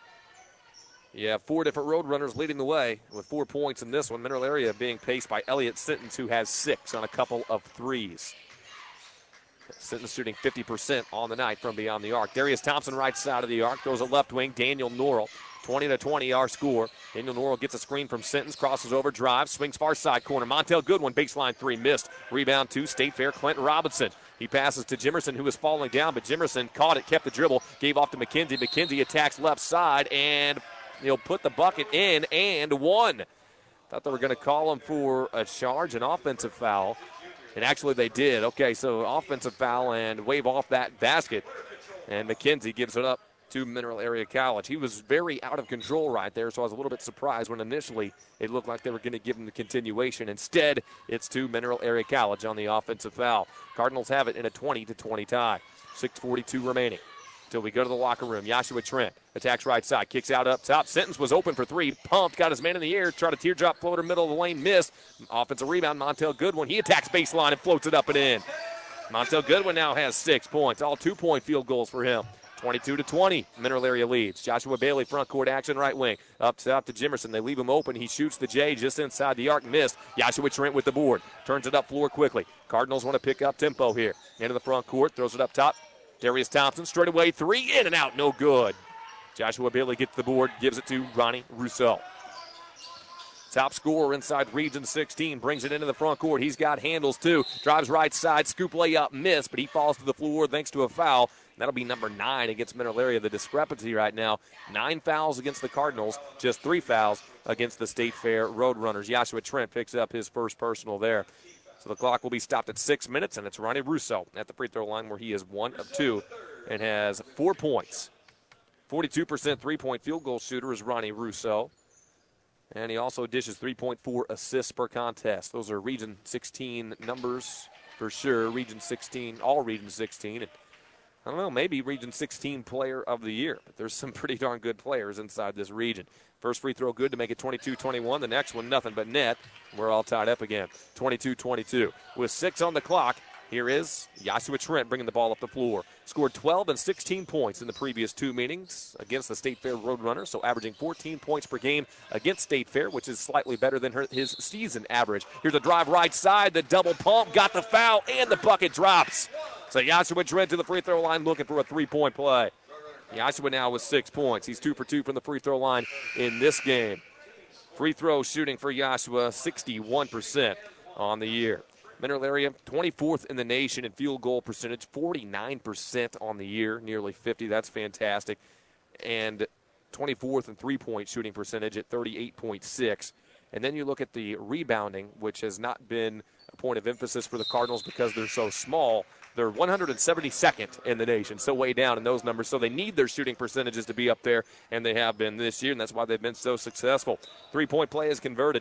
You have four different Roadrunners leading the way with four points in this one. Mineral Area being paced by Elliott Sentence, who has six on a couple of threes. Sentence shooting fifty percent on the night from beyond the arc. Darius Thompson right side of the arc. Goes a left wing. Daniel Norrell. twenty to twenty our score. Daniel Norrell gets a screen from Sentence. Crosses over. Drives. Swings far side corner. Montel Goodwin. Baseline three. Missed. Rebound two. State Fair. Clinton Robinson. He passes to Jimerson, who is falling down, but Jimerson caught it, kept the dribble, gave off to McKenzie. McKenzie attacks left side, and he'll put the bucket in and one. Thought they were going to call him for a charge, an offensive foul. And actually they did. Okay, so offensive foul and wave off that basket. And McKenzie gives it up to Mineral Area College. He was very out of control right there, so I was a little bit surprised when initially it looked like they were going to give him the continuation. Instead, it's to Mineral Area College on the offensive foul. Cardinals have it in a twenty to twenty tie. six forty-two remaining. Till we go to the locker room. Joshua Trent attacks right side, kicks out up top. Sentence was open for three, pumped, got his man in the air, tried a teardrop floater, middle of the lane, missed. Offensive rebound, Montel Goodwin. He attacks baseline and floats it up and in. Montel Goodwin now has six points, all two-point field goals for him. twenty-two to twenty, Mineral Area leads. Joshua Bailey, front court action, right wing. Up top to Jimerson. They leave him open. He shoots the J just inside the arc, missed. Joshua Trent with the board. Turns it up floor quickly. Cardinals want to pick up tempo here. Into the front court, throws it up top. Darius Thompson, straight away, three, in and out, no good. Joshua Bailey gets the board, gives it to Ronnie Russo. Top scorer inside Region sixteen, brings it into the front court. He's got handles too. Drives right side, scoop layup, miss, but he falls to the floor thanks to a foul. That'll be number nine against Mineral Area. The discrepancy right now, nine fouls against the Cardinals, just three fouls against the State Fair Roadrunners. Joshua Trent picks up his first personal there. So the clock will be stopped at six minutes, and it's Ronnie Russo at the free throw line where he is one of two and has four points. forty-two percent three-point field goal shooter is Ronnie Russo. And he also dishes three point four assists per contest. Those are Region sixteen numbers for sure. Region sixteen, all Region sixteen. And I don't know, maybe Region sixteen Player of the Year. But there's some pretty darn good players inside this region. First free throw good to make it twenty-two twenty-one. The next one, nothing but net. We're all tied up again. twenty-two twenty-two. With six on the clock, Here is Joshua Trent bringing the ball up the floor. Scored twelve and sixteen points in the previous two meetings against the State Fair Roadrunners, so averaging fourteen points per game against State Fair, which is slightly better than her, his season average. Here's a drive right side, the double pump, got the foul, and the bucket drops. So Joshua Trent to the free throw line looking for a three-point play. Joshua now with six points. He's two for two from the free throw line in this game. Free throw shooting for Joshua, sixty-one percent on the year. Mineral Area, twenty-fourth in the nation in field goal percentage, forty-nine percent on the year, nearly fifty. That's fantastic. And twenty-fourth in three-point shooting percentage at thirty-eight point six. And then you look at the rebounding, which has not been a point of emphasis for the Cardinals because they're so small. They're one hundred seventy-second in the nation, so way down in those numbers. So they need their shooting percentages to be up there, and they have been this year, and that's why they've been so successful. Three-point play is converted.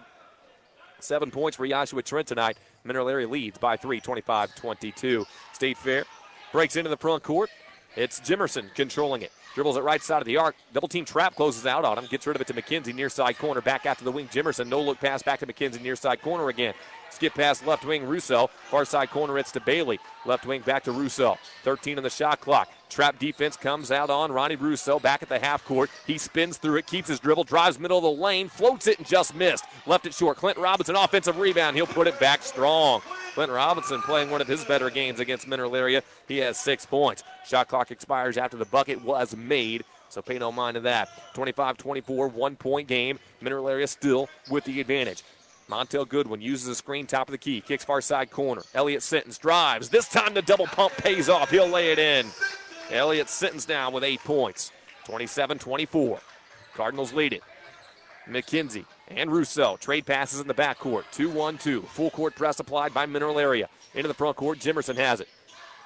Seven points for Joshua Trent tonight. Mineral Area leads by three, twenty-five twenty-two. State Fair breaks into the front court. It's Jimerson controlling it. Dribbles it right side of the arc. Double team trap closes out on him. Gets rid of it to McKenzie, near side corner. Back out to the wing, Jimerson. No look pass back to McKenzie, near side corner again. Skip pass left wing, Russo. Far side corner, it's to Bailey. Left wing back to Russo. thirteen on the shot clock. Trap defense comes out on Ronnie Russo. Back at the half court. He spins through it, keeps his dribble, drives middle of the lane, floats it and just missed. Left it short. Clinton Robinson, offensive rebound. He'll put it back strong. Clinton Robinson playing one of his better games against Mineral Area. He has six points. Shot clock expires after the bucket was made, so pay no mind to that. twenty-five twenty-four, one-point game. Mineral Area still with the advantage. Montel Goodwin uses a screen, top of the key, kicks far side corner. Elliott Sentence drives. This time the double pump pays off. He'll lay it in. Elliott Sentence now with eight points. twenty-seven twenty-four. Cardinals lead it. McKenzie and Russo trade passes in the backcourt. two one two. Full court press applied by Mineral Area. Into the front court, Jimerson has it.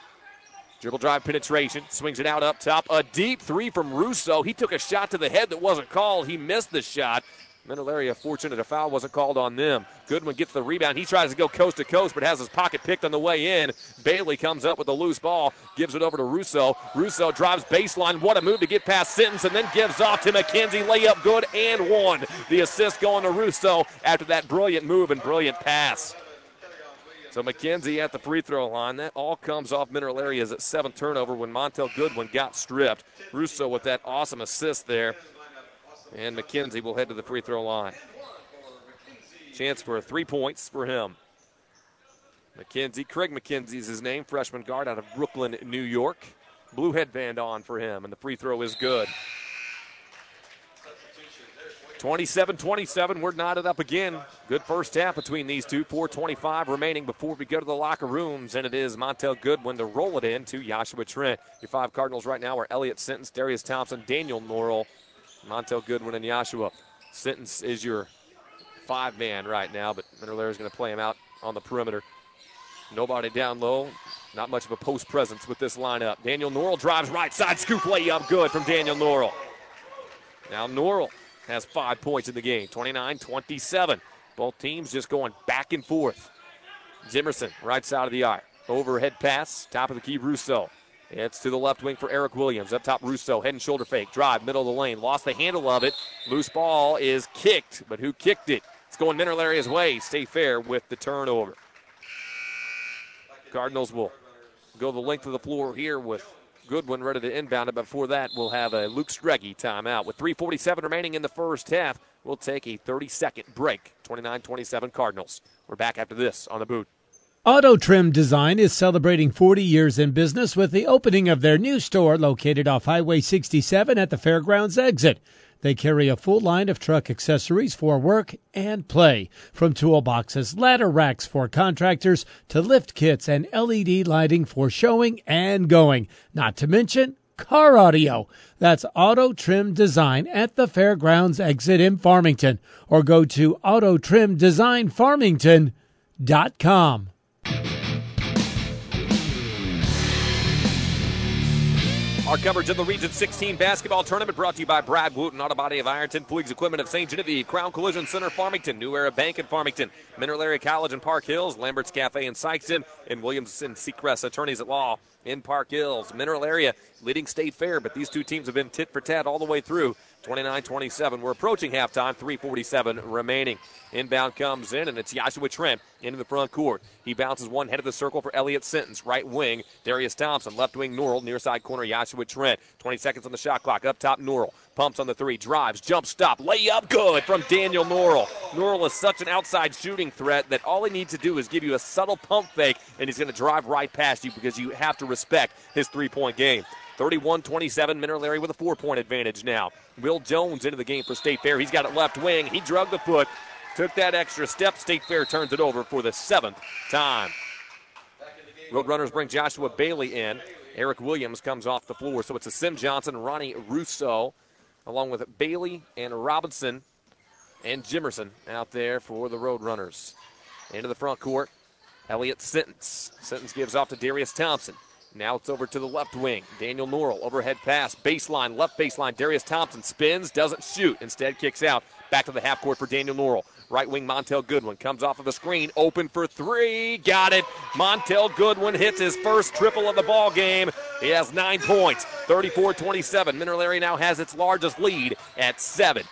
Dribble drive penetration, swings it out up top. A deep three from Russo. He took a shot to the head that wasn't called. He missed the shot. Mineral Area fortunate a foul wasn't called on them. Goodwin gets the rebound. He tries to go coast to coast, but has his pocket picked on the way in. Bailey comes up with a loose ball, gives it over to Russo. Russo drives baseline. What a move to get past Sentence, and then gives off to McKenzie. Layup good and one. The assist going to Russo after that brilliant move and brilliant pass. So McKenzie at the free throw line. That all comes off Mineral Area's at seventh turnover when Montel Goodwin got stripped. Russo with that awesome assist there. And McKenzie will head to the free throw line. Chance for three points for him. McKenzie, Craig McKenzie is his name, freshman guard out of Brooklyn, New York. Blue headband on for him, and the free throw is good. twenty-seven twenty-seven, we're knotted up again. Good first half between these two. four twenty-five remaining before we go to the locker rooms, and it is Montel Goodwin to roll it in to Joshua Trent. Your five Cardinals right now are Elliott Sentence, Darius Thompson, Daniel Norrell, Montel Goodwin, and Joshua. Sentence is your five-man right now, but Mineral Area is going to play him out on the perimeter. Nobody down low. Not much of a post presence with this lineup. Daniel Norrell drives right side, scoop layup good from Daniel Norrell. Now Norrell has five points in the game, twenty-nine twenty-seven. Both teams just going back and forth. Jimerson, right side of the eye. Overhead pass, top of the key, Russo. It's to the left wing for Eric Williams. Up top, Russo, head and shoulder fake. Drive, middle of the lane. Lost the handle of it. Loose ball is kicked, but who kicked it? It's going Mineral Area's way. Stay fair with the turnover. Cardinals will go the length of the floor here with Goodwin ready to inbound it. Before that, we'll have a Luke Streggy timeout. With three forty-seven remaining in the first half, we'll take a thirty-second break. twenty-nine twenty-seven Cardinals. We're back after this on the boot. Auto Trim Design is celebrating forty years in business with the opening of their new store located off Highway sixty-seven at the Fairgrounds exit. They carry a full line of truck accessories for work and play, from toolboxes, ladder racks for contractors, to lift kits and L E D lighting for showing and going, not to mention car audio. That's Auto Trim Design at the Fairgrounds exit in Farmington, or go to auto trim design farmington dot com. Our coverage of the Region sixteen basketball tournament brought to you by Brad Wooten, Auto Body of Ironton, Puig's Equipment of Saint Genevieve, Crown Collision Center, Farmington, New Era Bank in Farmington, Mineral Area College in Park Hills, Lambert's Cafe in Sykeston, and Williamson Seacrest Attorneys at Law in Park Hills. Mineral Area leading State Fair, but these two teams have been tit for tat all the way through. twenty-nine twenty-seven. We're approaching halftime, three forty-seven remaining. Inbound comes in, and it's Joshua Trent into the front court. He bounces one head of the circle for Elliott Sentence. Right wing, Darius Thompson. Left wing, Norrell. Near side corner, Joshua Trent. twenty seconds on the shot clock. Up top, Norrell. Pumps on the three, drives, jump stop, layup, good from Daniel Norrell. Norrell is such an outside shooting threat that all he needs to do is give you a subtle pump fake, and he's going to drive right past you because you have to respect his three-point game. thirty-one twenty-seven, Mineral Area with a four-point advantage now. Will Jones into the game for State Fair. He's got it left wing. He drug the foot, took that extra step. State Fair turns it over for the seventh time. Roadrunners bring Joshua Bailey in. Eric Williams comes off the floor, so it's a Sim Johnson, Ronnie Russo, along with Bailey and Robinson and Jimerson out there for the Roadrunners. Into the front court, Elliott Sentence. Sentence gives off to Darius Thompson. Now it's over to the left wing. Daniel Norrell, overhead pass, baseline, left baseline. Darius Thompson spins, doesn't shoot. Instead kicks out. Back to the half court for Daniel Norrell. Right wing, Montel Goodwin comes off of a screen, open for three. Got it. Montel Goodwin hits his first triple of the ball game. He has nine points, thirty-four twenty-seven. Mineral Area now has its largest lead at seven.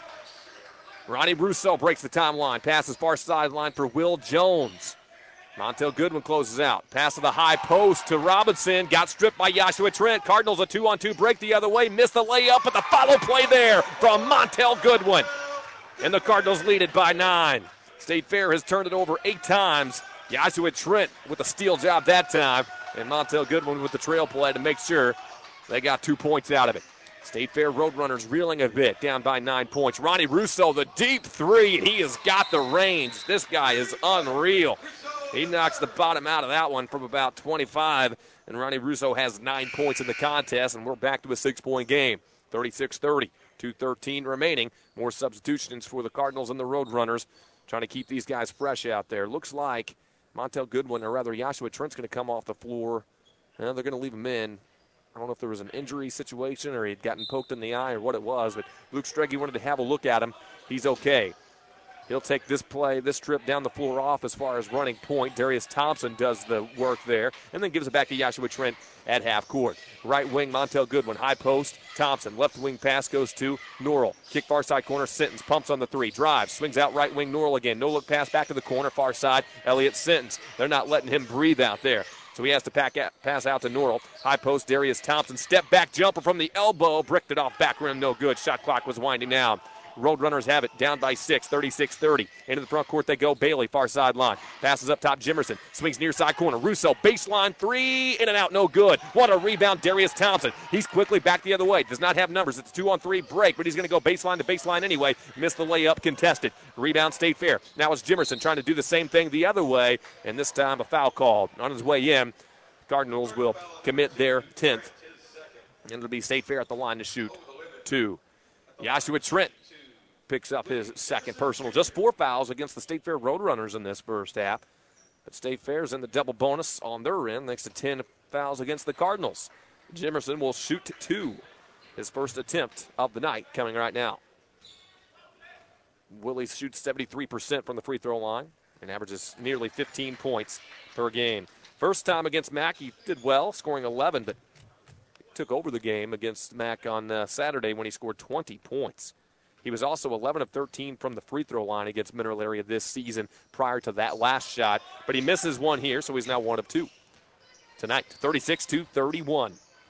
Ronnie Russo breaks the timeline. Passes far sideline for Will Jones. Montel Goodwin closes out. Pass to the high post to Robinson. Got stripped by Joshua Trent. Cardinals a two-on-two break the other way. Missed the layup, but the follow play there from Montel Goodwin. And the Cardinals lead it by nine. State Fair has turned it over eight times. Joshua Trent with a steal job that time. And Montel Goodwin with the trail play to make sure they got two points out of it. State Fair Roadrunners reeling a bit, down by nine points. Ronnie Russo, the deep three, and he has got the range. This guy is unreal. He knocks the bottom out of that one from about twenty-five, and Ronnie Russo has nine points in the contest, and we're back to a six-point game, thirty-six thirty, two thirteen remaining. More substitutions for the Cardinals and the Roadrunners, trying to keep these guys fresh out there. Looks like Montel Goodwin, or rather Joshua Trent's going to come off the floor. Well, they're going to leave him in. I don't know if there was an injury situation or he'd gotten poked in the eye or what it was, but Luke Streggy wanted to have a look at him. He's okay. He'll take this play, this trip down the floor off as far as running point. Darius Thompson does the work there and then gives it back to Joshua Trent at half court. Right wing, Montel Goodwin. High post, Thompson. Left wing pass goes to Norrell. Kick far side corner, Sentence. Pumps on the three. Drives. Swings out right wing, Norrell again. No look pass back to the corner, far side. Elliott Sentence. They're not letting him breathe out there. So he has to pack out, pass out to Norrell. High post, Darius Thompson. Step back jumper from the elbow. Bricked it off back rim. No good. Shot clock was winding down. Roadrunners have it down by six, thirty-six thirty. Into the front court they go. Bailey, far sideline. Passes up top, Jimerson. Swings near side corner. Russo, baseline three. In and out, no good. What a rebound, Darius Thompson. He's quickly back the other way. Does not have numbers. It's a two-on-three break, but he's going to go baseline to baseline anyway. Missed the layup, contested. Rebound, State Fair. Now it's Jimerson trying to do the same thing the other way, and this time a foul called. On his way in, Cardinals will commit their tenth. And it'll be State Fair at the line to shoot two. Joshua Trent picks up his second personal. Just four fouls against the State Fair Roadrunners in this first half. But State Fair's in the double bonus on their end, thanks to ten fouls against the Cardinals. Jimerson will shoot two. His first attempt of the night coming right now. Willie shoots seventy-three percent from the free throw line and averages nearly fifteen points per game. First time against Mac, he did well, scoring eleven, but took over the game against Mac on uh, Saturday when he scored twenty points. He was also eleven of thirteen from the free throw line against Mineral Area this season prior to that last shot. But he misses one here, so he's now one of two tonight. thirty-six to thirty-one.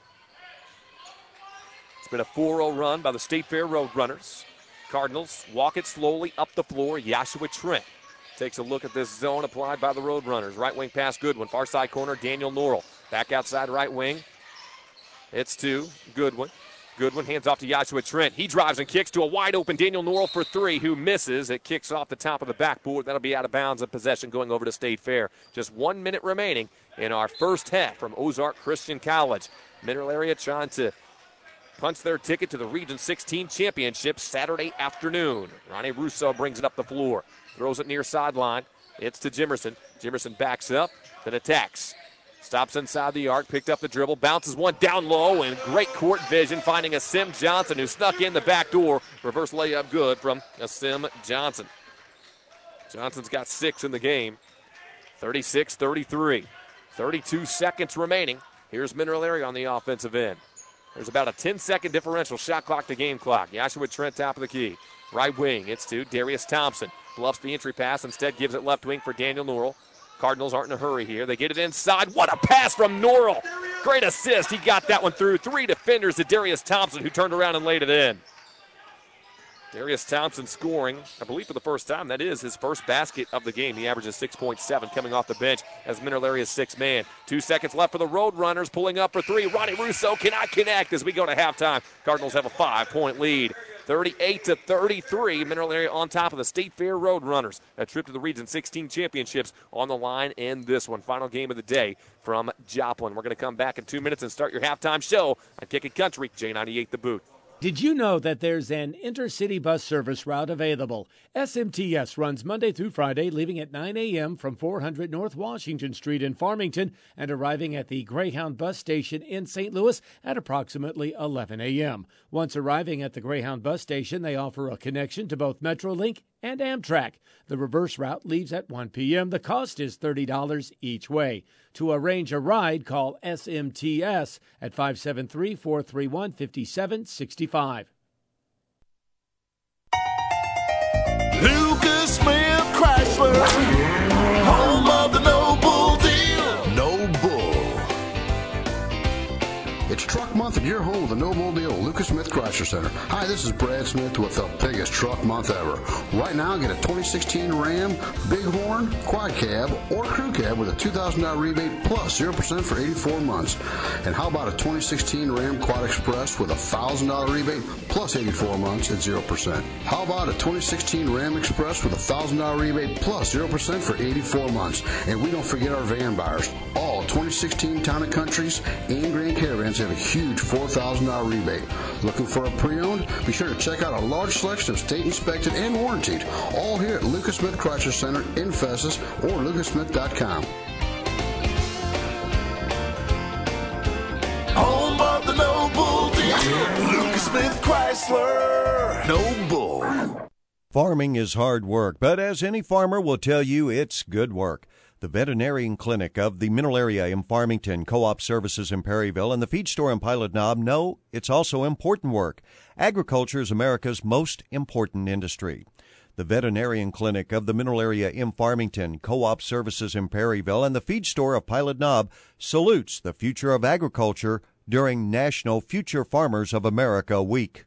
It's been a four oh run by the State Fair Roadrunners. Cardinals walk it slowly up the floor. Joshua Trent takes a look at this zone applied by the Roadrunners. Right wing pass, Goodwin. Far side corner, Daniel Norrell. Back outside right wing. It's to Goodwin. Goodwin hands off to Joshua Trent. He drives and kicks to a wide-open Daniel Norrell for three, who misses. It kicks off the top of the backboard. That'll be out of bounds and possession going over to State Fair. Just one minute remaining in our first half from Ozark Christian College. Mineral Area trying to punch their ticket to the Region sixteen Championship Saturday afternoon. Ronnie Russo brings it up the floor. Throws it near sideline. It's to Jimerson. Jimerson backs up, then attacks. Stops inside the arc, picked up the dribble, bounces one down low, and great court vision, finding a Sim Johnson who snuck in the back door. Reverse layup good from a Sim Johnson. Johnson's got six in the game. thirty-six thirty-three. thirty-two seconds remaining Here's Mineral Area on the offensive end. There's about a ten-second differential, shot clock to game clock. Joshua Trent, top of the key. Right wing, it's to Darius Thompson. Bluffs the entry pass, instead gives it left wing for Daniel Norrell. Cardinals aren't in a hurry here. They get it inside. What a pass from Norrell. Great assist. He got that one through. Three defenders to Darius Thompson, who turned around and laid it in. Darius Thompson scoring, I believe for the first time. That is his first basket of the game. He averages six point seven coming off the bench as Mineral Area's sixth man. Two seconds left for the Roadrunners, pulling up for three. Ronnie Russo cannot connect as we go to halftime. Cardinals have a five-point lead. thirty-eight to thirty-three, Mineral Area on top of the State Fair Roadrunners. A trip to the Region sixteen championships on the line in this one. Final game of the day from Joplin. We're going to come back in two minutes and start your halftime show on Kickin' Country, J ninety-eight The Boot. Did you know that there's an intercity bus service route available? S M T S runs Monday through Friday, leaving at nine a.m. from four hundred North Washington Street in Farmington and arriving at the Greyhound bus station in Saint Louis at approximately eleven a.m. Once arriving at the Greyhound bus station, they offer a connection to both Metrolink and Amtrak. The reverse route leaves at one p.m. The cost is thirty dollars each way. To arrange a ride, call S M T S at five seven three, four three one, five seven six five. Lucas Smith Chrysler, home of the No Bull deal. No Bull. It's truck month at your home with a No Bull deal at Lucas Smith Chrysler Center. Hi, this is Brad Smith with the biggest truck month ever. Right now, get a twenty sixteen Ram, Bighorn, Quad Cab, or Crew Cab with a two thousand dollars rebate plus zero percent for eighty-four months. And how about a twenty sixteen Ram Quad Express with a one thousand dollars rebate plus eighty-four months at zero percent? How about a twenty sixteen Ram Express with a one thousand dollars rebate plus zero percent for eighty-four months? And we don't forget our van buyers. All twenty sixteen Town and Countries and Grand Caravans have a huge four thousand dollars rebate. Looking for a pre-owned? Be sure to check out a large selection of state inspected and warranted. All here at Lucas Smith Chrysler Center in Festus or lucas smith dot com. Home of the No Bull deal. Lucas Smith Chrysler. No Bull. Farming is hard work, but as any farmer will tell you, it's good work. The veterinarian clinic of the Mineral Area in Farmington, Co-op Services in Perryville, and the feed store in Pilot Knob know it's also important work. Agriculture is America's most important industry. The veterinarian clinic of the Mineral Area in Farmington, Co-op Services in Perryville, and the feed store of Pilot Knob salutes the future of agriculture during National Future Farmers of America Week.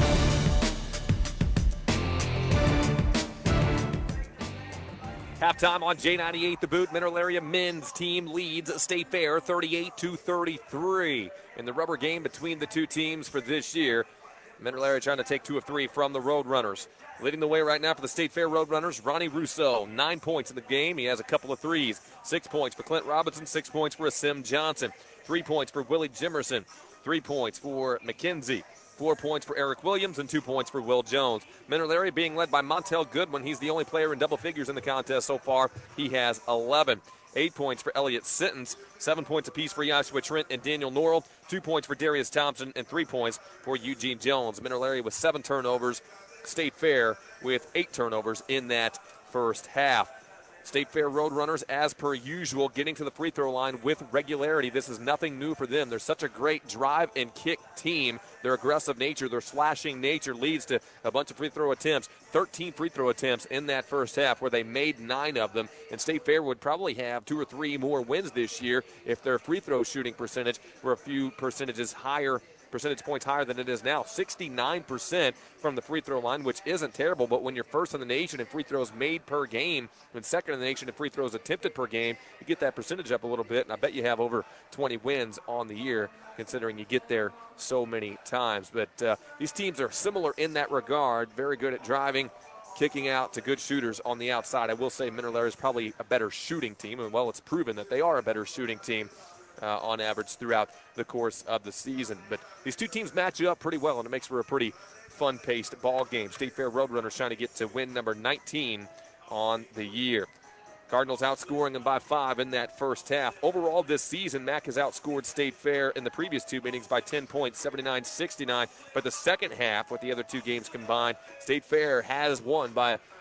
Halftime on J ninety-eight The Boot. Mineral Area men's team leads State Fair thirty-eight to thirty-three in the rubber game between the two teams for this year. Mineral Area trying to take two of three from the Roadrunners. Leading the way right now for the State Fair Roadrunners, Ronnie Russo. Nine points in the game. He has a couple of threes. Six points for Clint Robinson. Six points for Asim Johnson. Three points for Willie Jimerson. Three points for McKenzie. Four points for Eric Williams and two points for Will Jones. Mineral Area being led by Montel Goodwin. He's the only player in double figures in the contest so far. He has eleven. Eight points for Elliott Sentence. Seven points apiece for Joshua Trent and Daniel Norrell. Two points for Darius Thompson and three points for Eugene Jones. Mineral Area with seven turnovers. State Fair with eight turnovers in that first half. State Fair Roadrunners, as per usual, getting to the free throw line with regularity. This is nothing new for them. They're such a great drive and kick team. Their aggressive nature, their slashing nature leads to a bunch of free throw attempts. thirteen free throw attempts in that first half where they made nine of them. And State Fair would probably have two or three more wins this year if their free throw shooting percentage were a few percentages higher, percentage points higher than it is now. sixty-nine percent from the free throw line, which isn't terrible, but when you're first in the nation in free throws made per game and second in the nation in free throws attempted per game, you get that percentage up a little bit, and I bet you have over twenty wins on the year considering you get there so many times. But uh, these teams are similar in that regard, very good at driving, kicking out to good shooters on the outside. I will say Mineral Area is probably a better shooting team, and well, it's proven that they are a better shooting team Uh, on average throughout the course of the season. But these two teams match up pretty well, and it makes for a pretty fun-paced ball game. State Fair Roadrunners trying to get to win number nineteen on the year. Cardinals outscoring them by five in that first half. Overall this season, Mac has outscored State Fair in the previous two meetings by ten points, seventy-nine sixty-nine. But the second half, with the other two games combined, State Fair has won by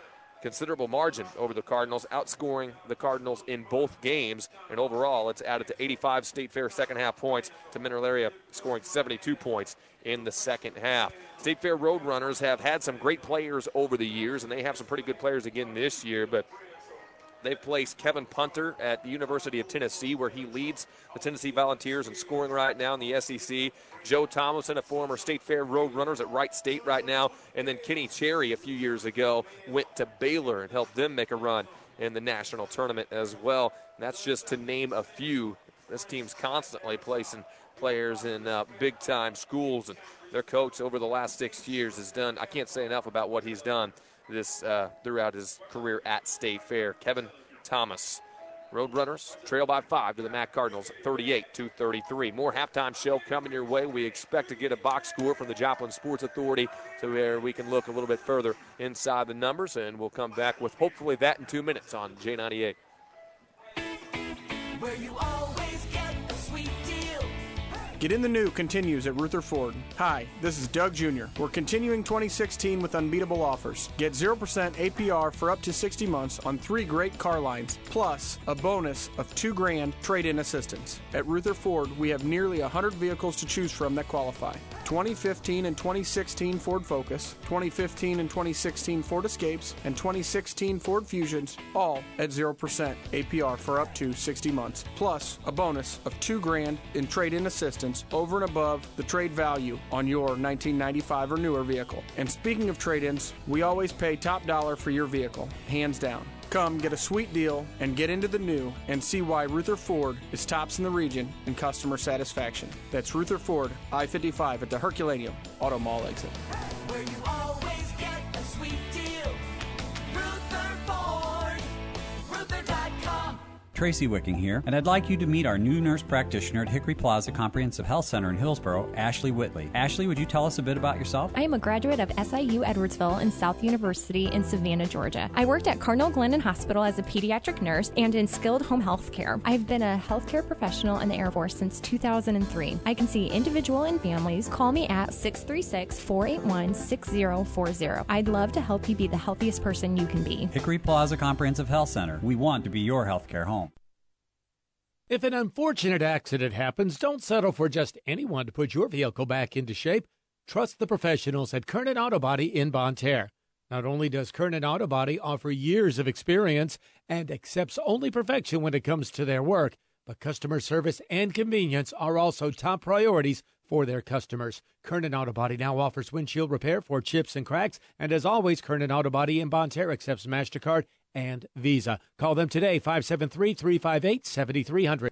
considerable margin over the Cardinals, outscoring the Cardinals in both games. And overall, it's added to eighty-five State Fair second half points, to Mineral Area scoring seventy-two points in the second half. State Fair Roadrunners have had some great players over the years, and they have some pretty good players again this year, but they've placed Kevin Punter at the University of Tennessee, where he leads the Tennessee Volunteers in scoring right now in the S E C. Joe Tomlinson, a former State Fair Roadrunners at Wright State right now. And then Kenny Cherry a few years ago went to Baylor and helped them make a run in the national tournament as well. And that's just to name a few. This team's constantly placing players in uh, big-time schools. And their coach over the last six years has done, I can't say enough about what he's done this uh, throughout his career at State Fair. Kevin Thomas. Roadrunners trail by five to the Mac Cardinals, thirty-eight to thirty-three. More halftime show coming your way. We expect to get a box score from the Joplin Sports Authority to where we can look a little bit further inside the numbers, and we'll come back with hopefully that in two minutes on J ninety-eight. Where you always get a sweet deal. Get in the new continues at Ruther Ford. Hi, this is Doug Junior We're continuing twenty sixteen with unbeatable offers. Get zero percent A P R for up to sixty months on three great car lines, plus a bonus of two grand trade-in assistance. At Ruther Ford, we have nearly one hundred vehicles to choose from that qualify. twenty fifteen and twenty sixteen Ford Focus, twenty fifteen and twenty sixteen Ford Escapes, and twenty sixteen Ford Fusions, all at zero percent A P R for up to sixty months, plus a bonus of two grand in trade-in assistance over and above the trade value on your nineteen ninety-five or newer vehicle. And speaking of trade-ins, we always pay top dollar for your vehicle, hands down. Come get a sweet deal and get into the new and see why Ruther Ford is tops in the region in customer satisfaction. That's Ruther Ford, I fifty-five at the Herculaneum Auto Mall exit. Where you always get a sweet deal. Ruther Ford. Ruther dot com. Tracy Wicking here, and I'd like you to meet our new nurse practitioner at Hickory Plaza Comprehensive Health Center in Hillsboro, Ashley Whitley. Ashley, would you tell us a bit about yourself? I am a graduate of S I U Edwardsville and South University in Savannah, Georgia. I worked at Cardinal Glennon Hospital as a pediatric nurse and in skilled home health care. I've been a healthcare professional in the Air Force since two thousand three. I can see individual and families. Call me at six three six, four eight one, six zero four zero. I'd love to help you be the healthiest person you can be. Hickory Plaza Comprehensive Health Center. We want to be your healthcare home. If an unfortunate accident happens, don't settle for just anyone to put your vehicle back into shape. Trust the professionals at Kernan Auto Body in Bonne Terre. Not only does Kernan Auto Body offer years of experience and accepts only perfection when it comes to their work, but customer service and convenience are also top priorities for their customers. Kernan Auto Body now offers windshield repair for chips and cracks, and as always, Kernan Auto Body in Bonne Terre accepts MasterCard and Visa. Call them today, five seven three, three five eight, seven three zero zero.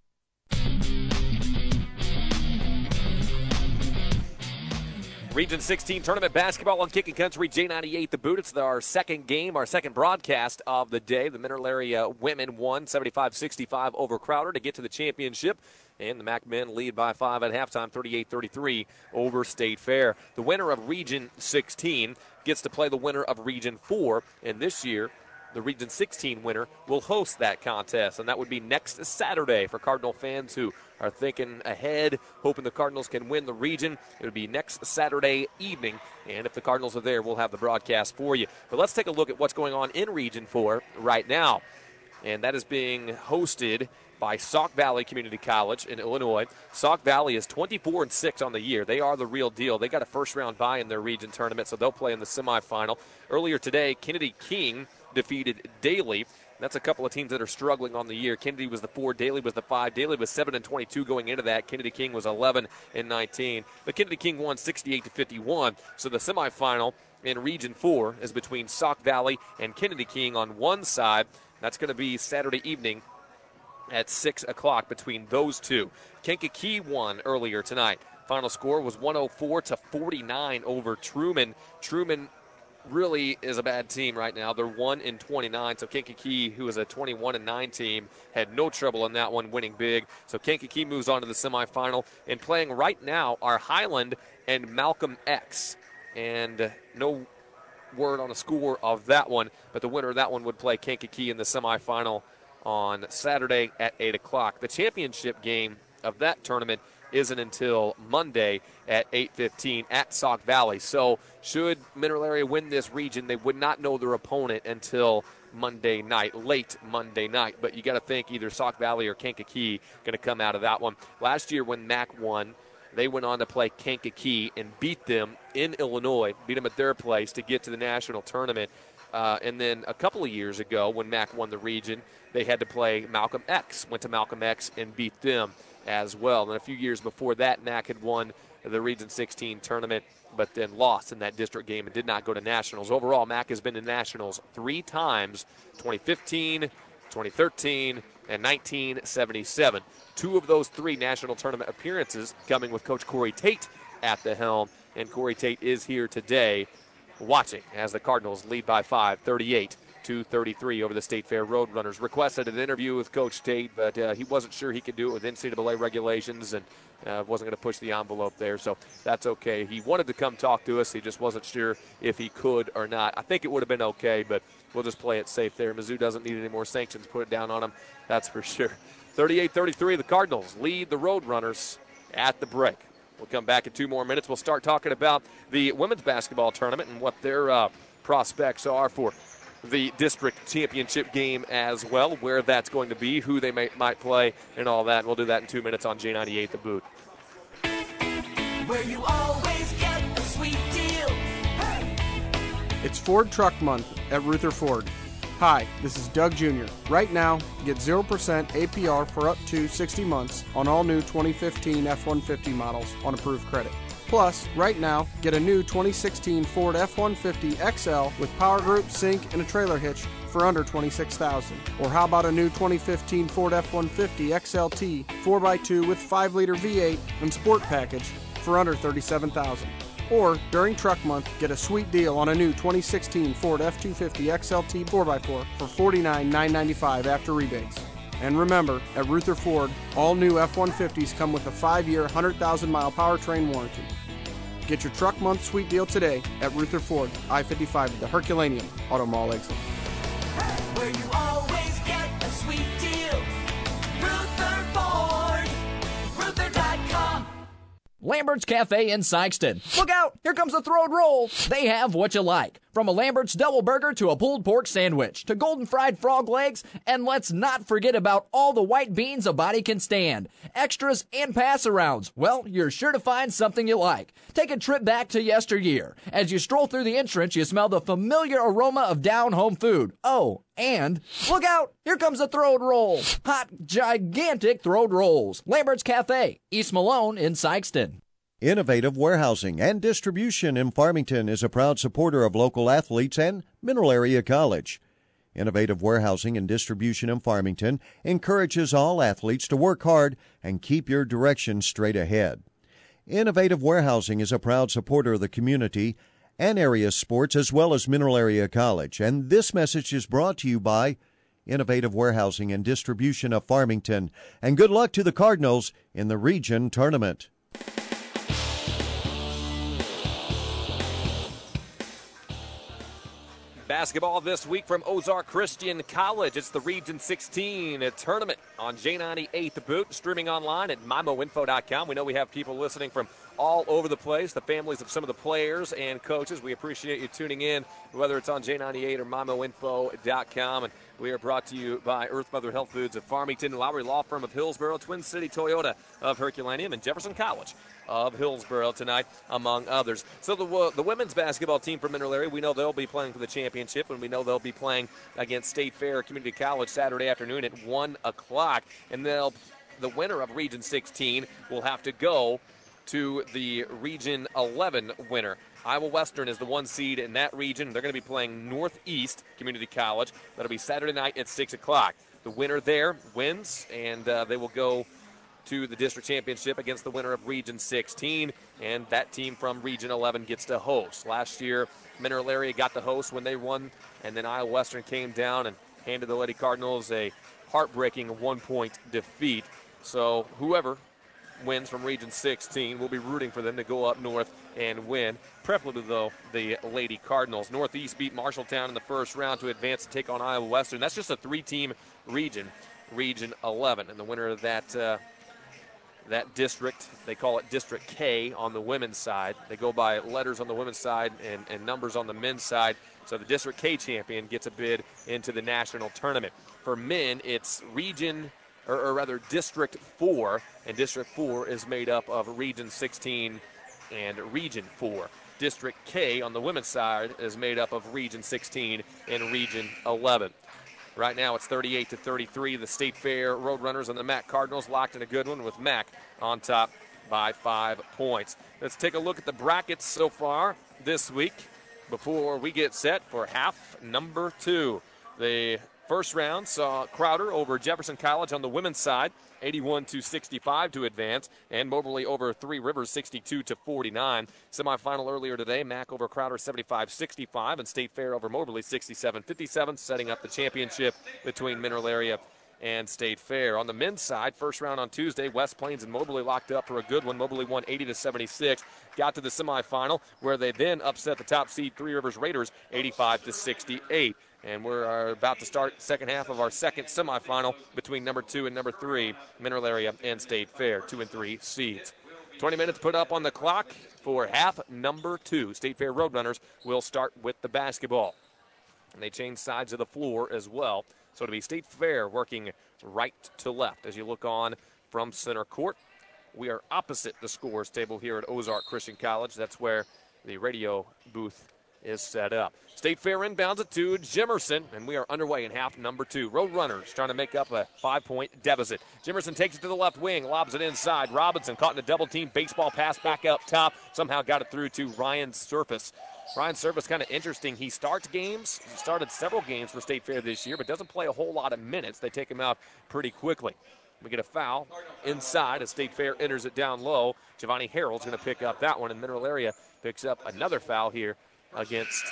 Region sixteen Tournament Basketball on Kicking Country, J ninety-eight The Boot. It's our second game, our second broadcast of the day. The Mineral Area women won seventy-five sixty-five over Crowder to get to the championship. And the Mac men lead by five at halftime, thirty-eight thirty-three over State Fair. The winner of Region sixteen gets to play the winner of Region four. And this year, the Region sixteen winner will host that contest, and that would be next Saturday for Cardinal fans who are thinking ahead, hoping the Cardinals can win the region. It would be next Saturday evening, and if the Cardinals are there, we'll have the broadcast for you. But let's take a look at what's going on in Region four right now, and that is being hosted by Sauk Valley Community College in Illinois. Sauk Valley is twenty-four and six on the year. They are the real deal. They got a first-round bye in their region tournament, so they'll play in the semifinal. Earlier today, Kennedy King defeated Daly. That's a couple of teams that are struggling on the year. Kennedy was the four, Daly was the five. Daly was seven and twenty-two going into that. Kennedy King was eleven and nineteen. But Kennedy King won sixty-eight to fifty-one. So the semifinal in Region four is between Sauk Valley and Kennedy King on one side. That's going to be Saturday evening at six o'clock between those two. Kankakee won earlier tonight. Final score was one oh four to forty-nine over Truman. Truman really is a bad team right now. They're one and twenty-nine. So Kankakee, who is a twenty-one and nine team, had no trouble in that one, winning big. So Kankakee moves on to the semifinal. And playing right now are Highland and Malcolm X. And no word on a score of that one, but the winner of that one would play Kankakee in the semifinal on Saturday at eight o'clock. The championship game of that tournament isn't until Monday at eight fifteen at Sauk Valley. So should Mineral Area win this region, they would not know their opponent until Monday night, late Monday night. But you got to think either Sauk Valley or Kankakee going to come out of that one. Last year when M A C won, they went on to play Kankakee and beat them in Illinois, beat them at their place to get to the national tournament. Uh, and then a couple of years ago when M A C won the region, they had to play Malcolm X, went to Malcolm X and beat them as well. And a few years before that, M A C had won the Region sixteen tournament, but then lost in that district game and did not go to nationals. Overall, M A C has been to nationals three times, twenty fifteen, twenty thirteen, and nineteen seventy-seven. Two of those three national tournament appearances coming with Coach Corey Tate at the helm, and Corey Tate is here today watching as the Cardinals lead by five, thirty-eight to thirty-three over the State Fair Roadrunners. Requested an interview with Coach Tate, but uh, he wasn't sure he could do it with N C double A regulations and uh, wasn't going to push the envelope there, so that's okay. He wanted to come talk to us. He just wasn't sure if he could or not. I think it would have been okay, but we'll just play it safe there. Mizzou doesn't need any more sanctions put it down on him, that's for sure. thirty-eight thirty-three, the Cardinals lead the Roadrunners at the break. We'll come back in two more minutes. We'll start talking about the women's basketball tournament and what their uh, prospects are for the district championship game as well, where that's going to be, who they may, might play, and all that. And we'll do that in two minutes on J ninety-eight The Boot. Where you always get a sweet deal. Hey! It's Ford Truck Month at Ruther Ford. Hi, this is Doug Junior Right now, get zero percent A P R for up to sixty months on all new twenty fifteen F one fifty models on approved credit. Plus, right now, get a new twenty sixteen Ford F one fifty X L with power group, sync, and a trailer hitch for under twenty-six thousand dollars. Or how about a new twenty fifteen Ford F one fifty X L T four by two with five liter V eight and sport package for under thirty-seven thousand dollars. Or, during Truck Month, get a sweet deal on a new twenty sixteen Ford F two fifty X L T four by four for forty-nine thousand nine hundred ninety-five dollars after rebates. And remember, at Ruther Ford, all new F one fifties come with a five year, one hundred thousand mile powertrain warranty. Get your Truck Month sweet deal today at Ruther Ford, I fifty-five, the Herculaneum Auto Mall exit. Where you always get a sweet deal. Ruther Ford. Ruther dot com. Lambert's Cafe in Sykeston. Look out! Here comes the throw and roll. They have what you like. From a Lambert's double burger to a pulled pork sandwich to golden fried frog legs, and let's not forget about all the white beans a body can stand. Extras and pass-arounds. Well, you're sure to find something you like. Take a trip back to yesteryear. As you stroll through the entrance, you smell the familiar aroma of down-home food. Oh, and look out! Here comes the throw and roll. Hot, gigantic throw and rolls. Lambert's Cafe, East Malone in Sykeston. Innovative Warehousing and Distribution in Farmington is a proud supporter of local athletes and Mineral Area College. Innovative Warehousing and Distribution in Farmington encourages all athletes to work hard and keep your direction straight ahead. Innovative Warehousing is a proud supporter of the community and area sports as well as Mineral Area College. And this message is brought to you by Innovative Warehousing and Distribution of Farmington. And good luck to the Cardinals in the region tournament. Basketball this week from Ozark Christian College. It's the Region sixteen tournament on J ninety-eight The Boot, streaming online at my mo info dot com. We know we have people listening from all over the place, the families of some of the players and coaches. We appreciate you tuning in, whether it's on J ninety-eight or my mo info dot com. And we are brought to you by Earth Mother Health Foods of Farmington, Lowry Law Firm of Hillsboro, Twin City Toyota of Herculaneum, and Jefferson College of Hillsboro tonight, among others. So the uh, the women's basketball team from Mineral Area, we know they'll be playing for the championship, and we know they'll be playing against State Fair Community College Saturday afternoon at one o'clock. And they'll the winner of Region sixteen will have to go to the Region eleven winner. Iowa Western is the one seed in that region. They're going to be playing Northeast Community College. That'll be Saturday night at six o'clock. The winner there wins, and uh, they will go to the district championship against the winner of Region sixteen, and that team from Region eleven gets to host. Last year, Mineral Area got the host when they won, and then Iowa Western came down and handed the Lady Cardinals a heartbreaking one-point defeat. So whoever wins from Region sixteen, we'll be rooting for them to go up north and win. Preferably, though, the Lady Cardinals. Northeast beat Marshalltown in the first round to advance to take on Iowa Western. That's just a three-team region, Region eleven, and the winner of that uh, that district. They call it District K on the women's side. They go by letters on the women's side and, and numbers on the men's side. So the District K champion gets a bid into the national tournament. For men, it's region, or, or rather District four, and District four is made up of Region sixteen and Region four. District K on the women's side is made up of Region sixteen and Region eleven. Right now it's thirty-eight to thirty-three. The State Fair Roadrunners and the Mack Cardinals locked in a good one with Mack on top by five points. Let's take a look at the brackets so far this week before we get set for half number two. The first round saw Crowder over Jefferson College on the women's side, eighty-one to sixty-five to advance, and Moberly over Three Rivers, sixty-two to forty-nine. Semifinal earlier today, Mack over Crowder, seventy-five sixty-five, and State Fair over Moberly, sixty-seven fifty-seven, setting up the championship between Mineral Area and State Fair. On the men's side, first round on Tuesday, West Plains and Moberly locked up for a good one. Moberly won eighty to seventy-six, got to the semifinal, where they then upset the top seed Three Rivers Raiders, eighty-five to sixty-eight. And we're about to start second half of our second semifinal between number two and number three, Mineral Area and State Fair, two and three seeds. twenty minutes put up on the clock for half number two. State Fair Roadrunners will start with the basketball. And they change sides of the floor as well. So it'll be State Fair working right to left as you look on from center court. We are opposite the scores table here at Ozark Christian College. That's where the radio booth is set up. State Fair inbounds it to Jimerson, and we are underway in half number two. Roadrunners trying to make up a five-point deficit. Jimerson takes it to the left wing, lobs it inside. Robinson caught in a double-team baseball pass back up top. Somehow got it through to Ryan Surface. Ryan Surface kind of interesting. He starts games. He started several games for State Fair this year, but doesn't play a whole lot of minutes. They take him out pretty quickly. We get a foul inside as State Fair enters it down low. Giovanni Harrell's going to pick up that one, and Mineral Area picks up another foul here against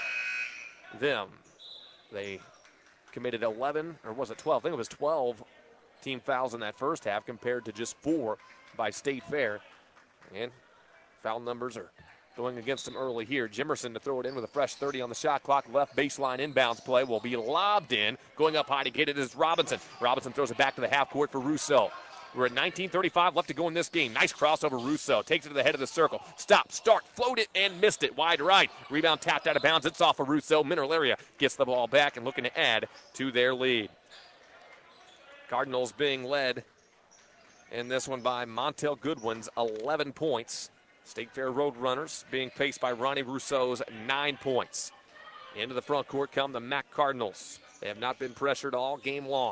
them. They committed eleven, or was it twelve? I think it was twelve team fouls in that first half compared to just four by State Fair. And foul numbers are going against them early here. Jimerson to throw it in with a fresh thirty on the shot clock. Left baseline inbounds play will be lobbed in. Going up high to get it is Robinson. Robinson throws it back to the half court for Rousseau. We're at nineteen thirty-five left to go in this game. Nice crossover, Rousseau. Takes it to the head of the circle. Stop, start, float it, and missed it. Wide right. Rebound tapped out of bounds. It's off of Rousseau. Mineral Area gets the ball back and looking to add to their lead. Cardinals being led in this one by Montel Goodwin's eleven points. State Fair Roadrunners being paced by Ronnie Rousseau's nine points. Into the front court come the Mack Cardinals. They have not been pressured all game long.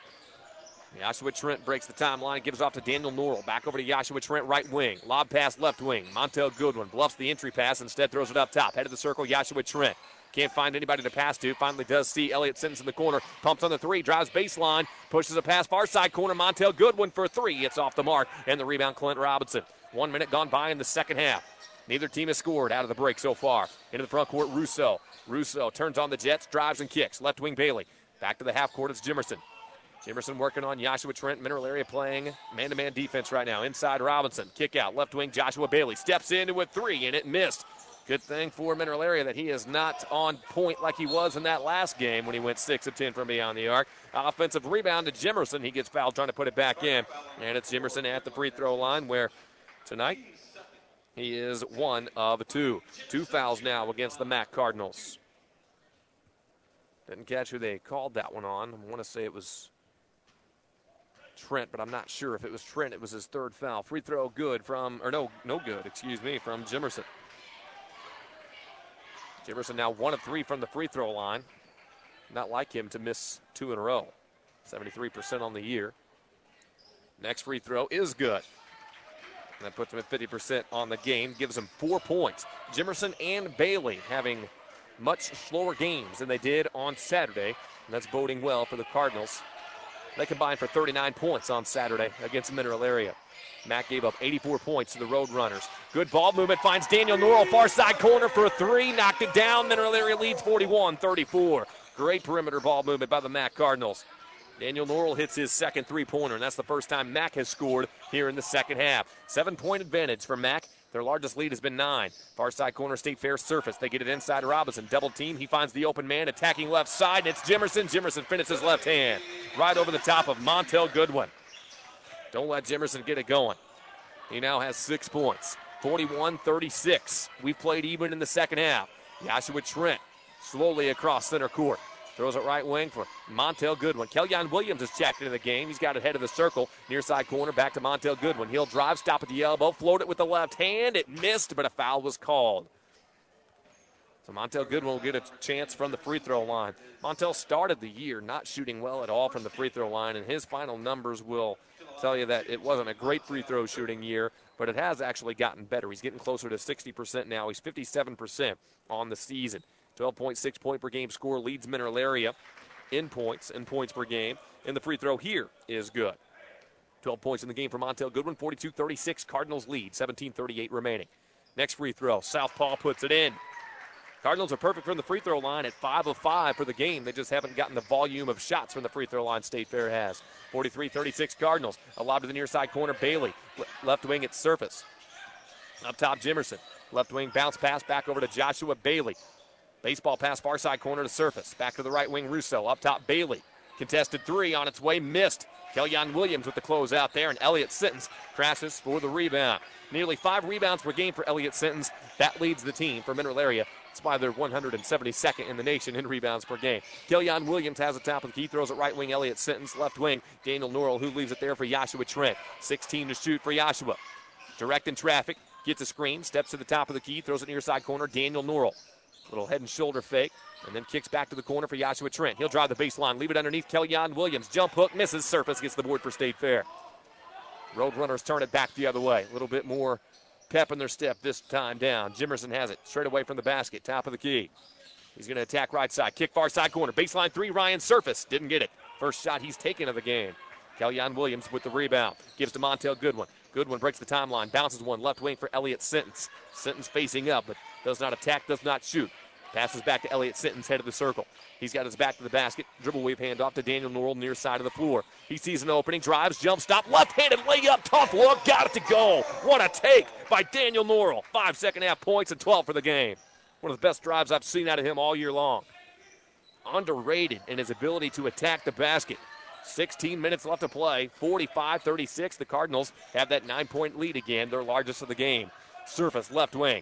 Joshua Trent breaks the timeline, gives off to Daniel Norrell. Back over to Joshua Trent, right wing. Lob pass left wing. Montel Goodwin bluffs the entry pass, instead throws it up top. Head of the circle, Joshua Trent. Can't find anybody to pass to. Finally does see Elliott Simmons in the corner. Pumps on the three, drives baseline, pushes a pass far side corner. Montel Goodwin for three. It's off the mark, and the rebound, Clint Robinson. One minute gone by in the second half. Neither team has scored out of the break so far. Into the front court, Rousseau. Rousseau turns on the Jets, drives and kicks. Left wing, Bailey. Back to the half court, it's Jimerson. Jimerson working on Joshua Trent. Mineral Area playing man-to-man defense right now. Inside Robinson. Kick out. Left wing Joshua Bailey. Steps into a three, and it missed. Good thing for Mineral Area that he is not on point like he was in that last game when he went six of ten from beyond the arc. Offensive rebound to Jimerson. He gets fouled trying to put it back in. And it's Jimerson at the free throw line where tonight he is one of two. Two fouls now against the Mack Cardinals. Didn't catch who they called that one on. I want to say it was Trent, but I'm not sure if it was Trent. It was his third foul. Free throw good from, or no, no good, excuse me, from Jimerson. Jimerson now one of three from the free throw line. Not like him to miss two in a row. seventy-three percent on the year. Next free throw is good. And that puts him at fifty percent on the game, gives him four points. Jimerson and Bailey having much slower games than they did on Saturday, and that's boding well for the Cardinals. They combined for thirty-nine points on Saturday against Mineral Area. Mack gave up eighty-four points to the Roadrunners. Good ball movement, finds Daniel Norrell, far side corner for a three, knocked it down. Mineral Area leads forty-one thirty-four. Great perimeter ball movement by the Mack Cardinals. Daniel Norrell hits his second three-pointer, and that's the first time Mack has scored here in the second half. Seven-point advantage for Mack. Their largest lead has been nine. Far side corner, State Fair surface. They get it inside Robinson. Double team. He finds the open man attacking left side, and it's Jimerson. Jimerson finishes left hand. Right over the top of Montel Goodwin. Don't let Jimerson get it going. He now has six points. forty-one thirty-six. We've played even in the second half. Joshua Trent slowly across center court. Throws it right wing for Montel Goodwin. Kellyon Williams has checked into the game. He's got it head of the circle. Near side corner, back to Montel Goodwin. He'll drive, stop at the elbow, float it with the left hand. It missed, but a foul was called. So Montel Goodwin will get a chance from the free throw line. Montel started the year not shooting well at all from the free throw line, and his final numbers will tell you that it wasn't a great free throw shooting year, but it has actually gotten better. He's getting closer to sixty percent now. He's fifty-seven percent on the season. twelve point six point per game score, leads Mineral Area in points and points per game. And the free throw here is good. twelve points in the game for Montel Goodwin, forty-two thirty-six. Cardinals lead, seventeen thirty-eight remaining. Next free throw, Southpaw puts it in. Cardinals are perfect from the free throw line at five of five for the game. They just haven't gotten the volume of shots from the free throw line State Fair has. forty-three thirty-six Cardinals. A lob to the near side corner, Bailey. Le- left wing at Surface. Up top, Jimerson. Left wing bounce pass back over to Joshua Bailey. Baseball pass far side corner to Surface. Back to the right wing, Russo. Up top, Bailey. Contested three on its way, missed. Kellyon Williams with the close out there, and Elliott Sittons crashes for the rebound. Nearly five rebounds per game for Elliott Sittons. That leads the team for Mineral Area. That's why they're one hundred seventy-second in the nation in rebounds per game. Kellyon Williams has the top of the key, throws it right wing, Elliott Sittons. Left wing, Daniel Norrell, who leaves it there for Joshua Trent. sixteen to shoot for Joshua. Direct in traffic, gets a screen, steps to the top of the key, throws it near side corner, Daniel Norrell. Little head and shoulder fake, and then kicks back to the corner for Joshua Trent. He'll drive the baseline, leave it underneath Kellyon Williams. Jump hook, misses, Surface gets the board for State Fair. Roadrunners turn it back the other way. A little bit more pep in their step this time down. Jimerson has it straight away from the basket, top of the key. He's going to attack right side, kick far side corner. Baseline three, Ryan Surface. Didn't get it. First shot he's taken of the game. Kellyon Williams with the rebound. Gives to Montel Goodwin. Goodwin breaks the timeline, bounces one left wing for Elliott Sittons. Sittons facing up, but does not attack, does not shoot. Passes back to Elliott Sittons, head of the circle. He's got his back to the basket. Dribble wave handoff to Daniel Norrell, near side of the floor. He sees an opening, drives, jump stop, left-handed layup, tough look, got it to go. What a take by Daniel Norrell. Five second half points and twelve for the game. One of the best drives I've seen out of him all year long. Underrated in his ability to attack the basket. sixteen minutes left to play, forty-five thirty-six. The Cardinals have that nine-point lead again, their largest of the game. Surface, left wing.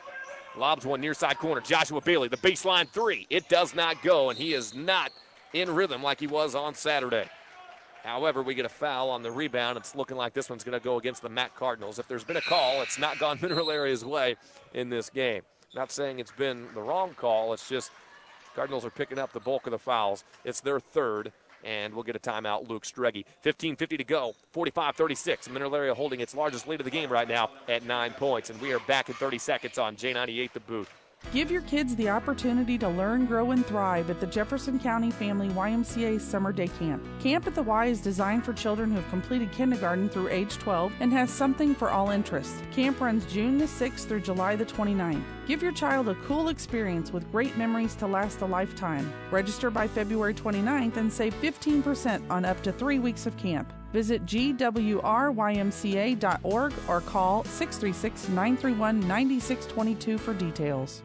Lobs one near side corner. Joshua Bailey, the baseline three. It does not go, and he is not in rhythm like he was on Saturday. However, we get a foul on the rebound. It's looking like this one's going to go against the Mac Cardinals. If there's been a call, it's not gone Mineral Area's way in this game. Not saying it's been the wrong call. It's just Cardinals are picking up the bulk of the fouls. It's their third, and we'll get a timeout, Luke Streggy. fifteen fifty to go, forty-five thirty-six. Mineral Area holding its largest lead of the game right now at nine points, and we are back in thirty seconds on J ninety-eight The Boot. Give your kids the opportunity to learn, grow, and thrive at the Jefferson County Family Y M C A Summer Day Camp. Camp at the Y is designed for children who have completed kindergarten through age twelve and has something for all interests. Camp runs June the sixth through July the twenty-ninth. Give your child a cool experience with great memories to last a lifetime. Register by February twenty-ninth and save fifteen percent on up to three weeks of camp. Visit G W R Y M C A dot org or call six three six, nine three one, nine six two two for details.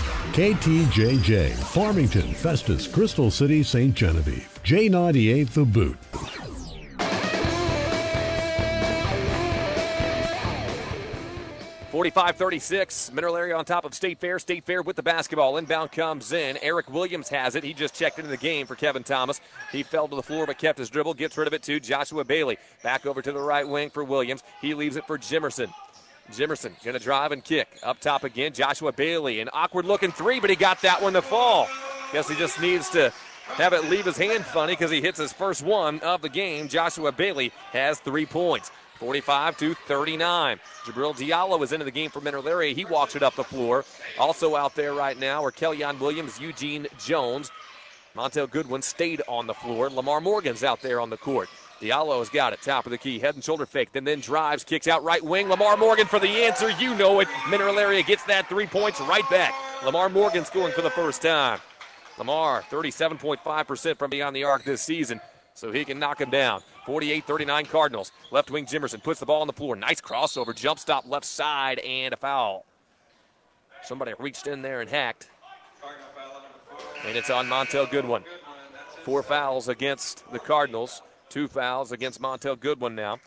K T J J, Farmington, Festus, Crystal City, Saint Genevieve. J ninety-eight The Boot. forty-five thirty-six, Mineral Area on top of State Fair. State Fair with the basketball. Inbound comes in. Eric Williams has it. He just checked into the game for Kevin Thomas. He fell to the floor but kept his dribble. Gets rid of it to Joshua Bailey. Back over to the right wing for Williams. He leaves it for Jimerson. Jimerson going to drive and kick. Up top again, Joshua Bailey. An awkward-looking three, but he got that one to fall. Guess he just needs to have it leave his hand funny because he hits his first one of the game. Joshua Bailey has three points. forty-five to thirty-nine. Jabril Diallo is into the game for Mineral Area. He walks it up the floor. Also out there right now are Kellyon Williams, Eugene Jones. Montel Goodwin stayed on the floor. Lamar Morgan's out there on the court. Diallo's got it, top of the key, head and shoulder fake, then then drives, kicks out right wing. Lamar Morgan for the answer. You know it. Mineral Area gets that three points right back. Lamar Morgan scoring for the first time. Lamar, thirty-seven point five percent from beyond the arc this season, so he can knock him down. forty-eight thirty-nine Cardinals. Left wing Jimerson puts the ball on the floor. Nice crossover, jump stop left side, and a foul. Somebody reached in there and hacked. And it's on Montel Goodwin. Four fouls against the Cardinals. Two fouls against Montel Goodwin now.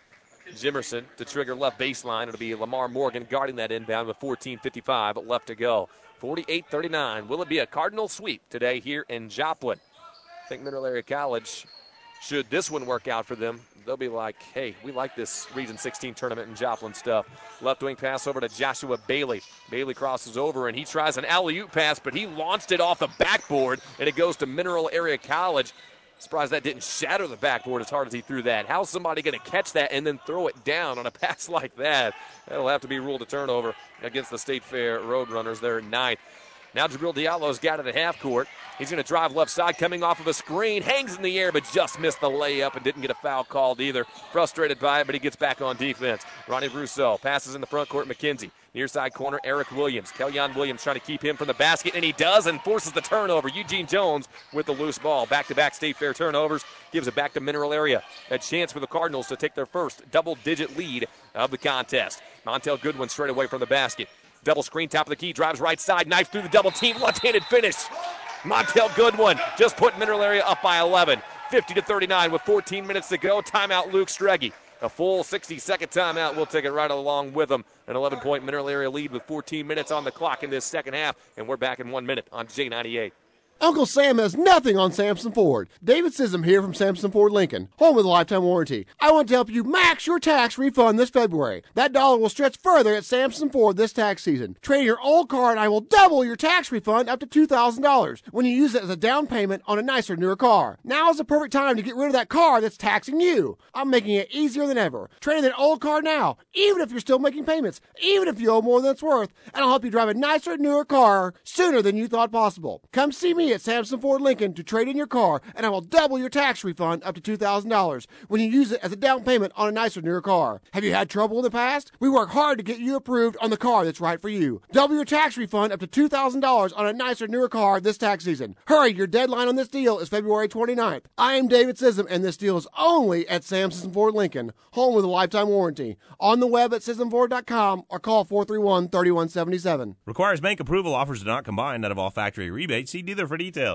Jimerson to trigger left baseline. It'll be Lamar Morgan guarding that inbound with fourteen fifty-five left to go. forty-eight thirty-nine. Will it be a Cardinal sweep today here in Joplin? I think Mineral Area College, should this one work out for them, they'll be like, hey, we like this Region sixteen tournament in Joplin stuff. Left wing pass over to Joshua Bailey. Bailey crosses over, and he tries an alley-oop pass, but he launched it off the backboard, and it goes to Mineral Area College. Surprised that didn't shatter the backboard as hard as he threw that. How's somebody going to catch that and then throw it down on a pass like that? That'll have to be ruled a turnover against the State Fair Roadrunners there at ninth. Now Jabril Diallo's got it at half court. He's going to drive left side, coming off of a screen, hangs in the air, but just missed the layup and didn't get a foul called either. Frustrated by it, but he gets back on defense. Ronnie Rousseau passes in the front court, McKenzie. Near side corner, Eric Williams. Kellyon Williams trying to keep him from the basket, and he does, and forces the turnover. Eugene Jones with the loose ball. Back-to-back State Fair turnovers. Gives it back to Mineral Area. A chance for the Cardinals to take their first double-digit lead of the contest. Montel Goodwin straight away from the basket. Double screen, top of the key, drives right side, knife through the double team, left-handed finish. Montel Goodwin just put Mineral Area up by eleven. fifty to thirty-nine with fourteen minutes to go. Timeout, Luke Streggy. A full sixty-second timeout. We'll take it right along with them. An eleven-point Mineral Area lead with fourteen minutes on the clock in this second half. And we're back in one minute on J ninety-eight. Uncle Sam has nothing on Samson Ford. David Sissom here from Samson Ford Lincoln, home with a lifetime warranty. I want to help you max your tax refund this February. That dollar will stretch further at Samson Ford this tax season. Trade your old car and I will double your tax refund up to two thousand dollars when you use it as a down payment on a nicer, newer car. Now is the perfect time to get rid of that car that's taxing you. I'm making it easier than ever. Trade in that old car now, even if you're still making payments, even if you owe more than it's worth, and I'll help you drive a nicer, newer car sooner than you thought possible. Come see me at Samson Ford Lincoln to trade in your car, and I will double your tax refund up to two thousand dollars when you use it as a down payment on a nicer, newer car. Have you had trouble in the past? We work hard to get you approved on the car that's right for you. Double your tax refund up to two thousand dollars on a nicer, newer car this tax season. Hurry, your deadline on this deal is February twenty-ninth. I am David Sissom, and this deal is only at Samson Ford Lincoln, home with a lifetime warranty. On the web at sissom ford dot com or call four three one, three one seven seven. Requires bank approval. Offers do not combine. Net of all factory rebates. See dealer for details.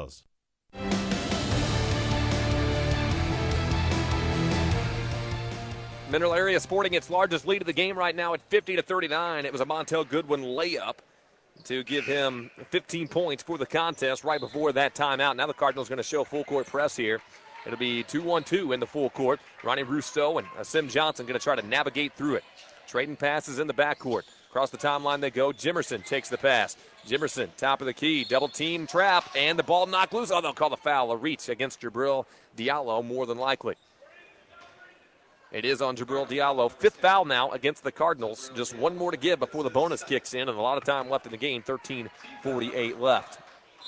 Mineral Area sporting its largest lead of the game right now at fifty to thirty-nine. It was a Montel Goodwin layup to give him fifteen points for the contest right before that timeout. Now the Cardinals going to show full court press here. It'll be two one two in the full court. Ronnie Rousseau and Sim Johnson going to try to navigate through it. Trading passes in the backcourt. Across the timeline they go. Jimerson takes the pass. Jimerson, top of the key, double team trap, and the ball knocked loose. Oh, they'll call the foul. A reach against Jabril Diallo, more than likely. It is on Jabril Diallo. Fifth foul now against the Cardinals. Just one more to give before the bonus kicks in, and a lot of time left in the game. thirteen forty-eight left.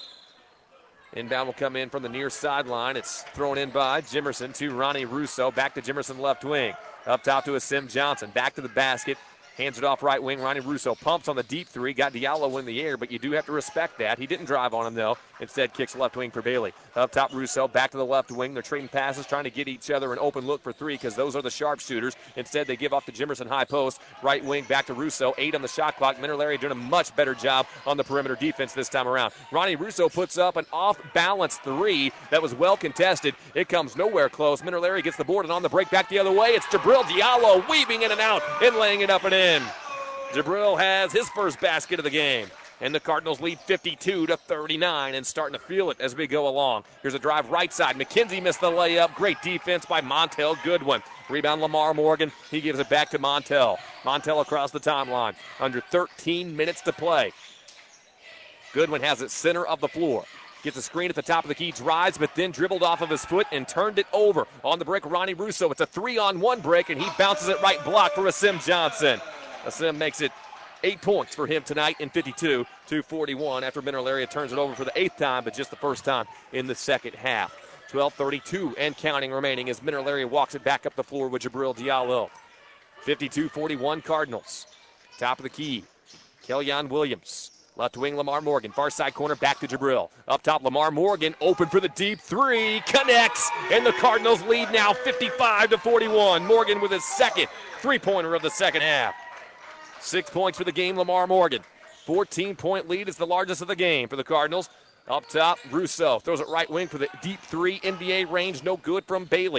Inbound will come in from the near sideline. It's thrown in by Jimerson to Ronnie Rousseau. Back to Jimerson left wing. Up top to a Sim Johnson. Back to the basket. Hands it off right wing. Ronnie Rousseau pumps on the deep three. Got Diallo in the air, but you do have to respect that. He didn't drive on him, though. Instead, kicks left wing for Bailey. Up top, Rousseau. Back to the left wing. They're trading passes, trying to get each other an open look for three because those are the sharpshooters. Instead, they give off to Jimerson high post. Right wing back to Rousseau. Eight on the shot clock. Mineral Area doing a much better job on the perimeter defense this time around. Ronnie Rousseau puts up an off-balance three that was well contested. It comes nowhere close. Mineral Area gets the board, and on the break back the other way, it's Jabril Diallo weaving in and out and laying it up and in. Jabril has his first basket of the game. And the Cardinals lead fifty-two to thirty-nine and starting to feel it as we go along. Here's a drive right side. McKenzie missed the layup. Great defense by Montel Goodwin. Rebound Lamar Morgan. He gives it back to Montel. Montel across the timeline. Under thirteen minutes to play. Goodwin has it center of the floor. Gets a screen at the top of the key, drives, but then dribbled off of his foot and turned it over. On the break, Ronnie Rousseau. It's a three-on-one break, and he bounces it right block for Asim Johnson. Asim makes it eight points for him tonight in fifty-two to forty-one after Mineral Area turns it over for the eighth time, but just the first time in the second half. twelve thirty-two and counting remaining as Mineral Area walks it back up the floor with Jabril Diallo. fifty-two forty-one Cardinals. Top of the key, Kellyon Williams. Left wing, Lamar Morgan. Far side corner, back to Jabril. Up top, Lamar Morgan, open for the deep three. Connects, and the Cardinals lead now fifty-five to forty-one. Morgan with his second three-pointer of the second half. Six points for the game, Lamar Morgan. fourteen-point lead is the largest of the game for the Cardinals. Up top, Rousseau throws it right wing for the deep three. N B A range, no good from Bailey.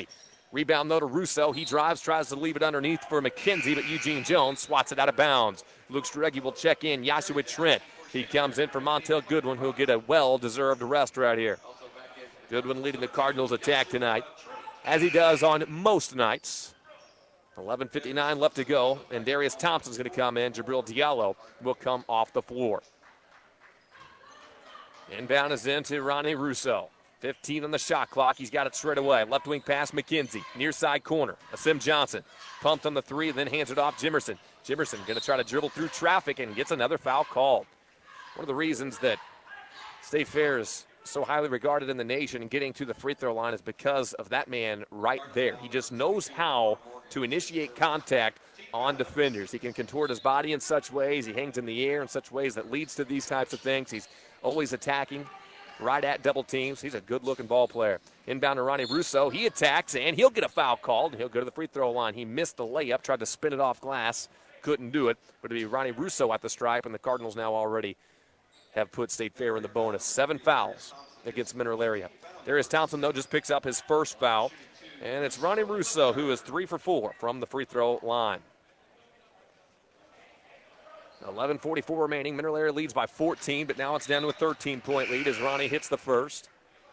Rebound, though, to Russo. He drives, tries to leave it underneath for McKenzie, but Eugene Jones swats it out of bounds. Luke Streggy will check in. Joshua Trent. He comes in for Montel Goodwin, who'll get a well-deserved rest right here. Goodwin leading the Cardinals' attack tonight, as he does on most nights. eleven fifty-nine left to go, and Darius Thompson's going to come in. Jabril Diallo will come off the floor. Inbound is into Ronnie Russo. fifteen on the shot clock. He's got it straight away. Left wing pass, McKenzie. Near side corner. Asim Johnson. Pumped on the three, then hands it off Jimerson. Jimerson going to try to dribble through traffic and gets another foul called. One of the reasons that State Fair is so highly regarded in the nation and getting to the free throw line is because of that man right there. He just knows how to initiate contact on defenders. He can contort his body in such ways. He hangs in the air in such ways that leads to these types of things. He's always attacking right at double teams. He's a good-looking ball player. Inbound to Ronnie Russo. He attacks, and he'll get a foul called. He'll go to the free throw line. He missed the layup, tried to spin it off glass. Couldn't do it. But it'll be Ronnie Russo at the stripe, and the Cardinals now already have put State Fair in the bonus. Seven fouls against Mineral Area. Darius Thompson, though, just picks up his first foul. And it's Ronnie Russo, who is three for four from the free throw line. eleven forty-four remaining. Mineral Area leads by fourteen, but now it's down to a thirteen-point lead as Ronnie hits the first.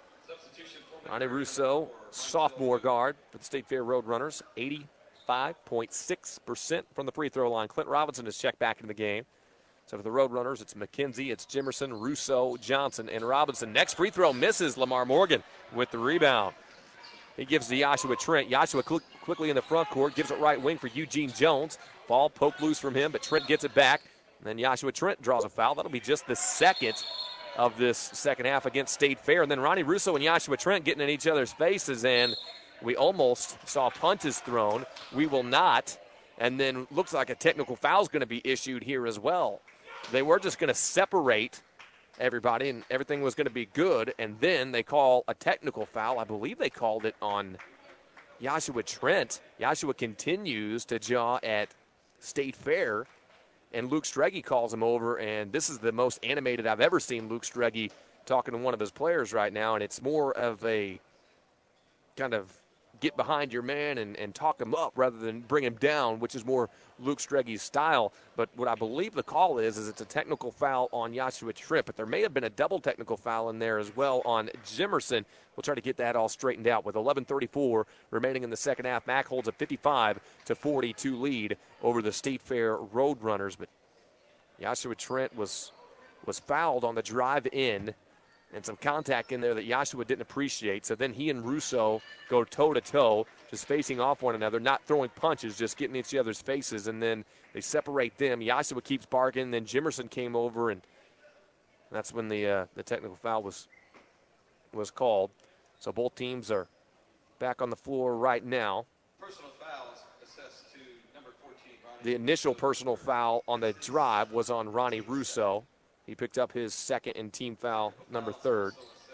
Ronnie Russo, sophomore guard for the State Fair Roadrunners, eighty-five point six percent from the free throw line. Clint Robinson has checked back into the game. So for the Roadrunners, it's McKenzie, it's Jimerson, Russo, Johnson, and Robinson. Next free throw misses. Lamar Morgan with the rebound. He gives to Joshua Trent. Joshua cl- quickly in the front court, gives it right wing for Eugene Jones. Ball poked loose from him, but Trent gets it back. And then Joshua Trent draws a foul. That'll be just the second of this second half against State Fair. And then Ronnie Russo and Joshua Trent getting in each other's faces, and we almost saw punches thrown. We will not. And then looks like a technical foul is going to be issued here as well. They were just going to separate everybody, and everything was going to be good, and then they call a technical foul. I believe they called it on Joshua Trent. Joshua continues to jaw at State Fair, and Luke Streggy calls him over, and this is the most animated I've ever seen Luke Streggy talking to one of his players right now, and it's more of a kind of get behind your man and, and talk him up rather than bring him down, which is more Luke Streggy's style. But what I believe the call is, is it's a technical foul on Joshua Trent, but there may have been a double technical foul in there as well on Jimerson. We'll try to get that all straightened out. With eleven thirty-four remaining in the second half, Mack holds a fifty-five to forty-two lead over the State Fair Roadrunners. But Joshua Trent was was fouled on the drive in, and some contact in there that Joshua didn't appreciate. So then he and Russo go toe-to-toe, just facing off one another, not throwing punches, just getting in each other's faces, and then they separate them. Joshua keeps barking, then Jimerson came over, and that's when the uh, the technical foul was was called. So both teams are back on the floor right now. Personal fouls assessed to number fourteen, Ronnie. The initial personal foul on the drive was on Ronnie Russo. He picked up his second and team foul, number third.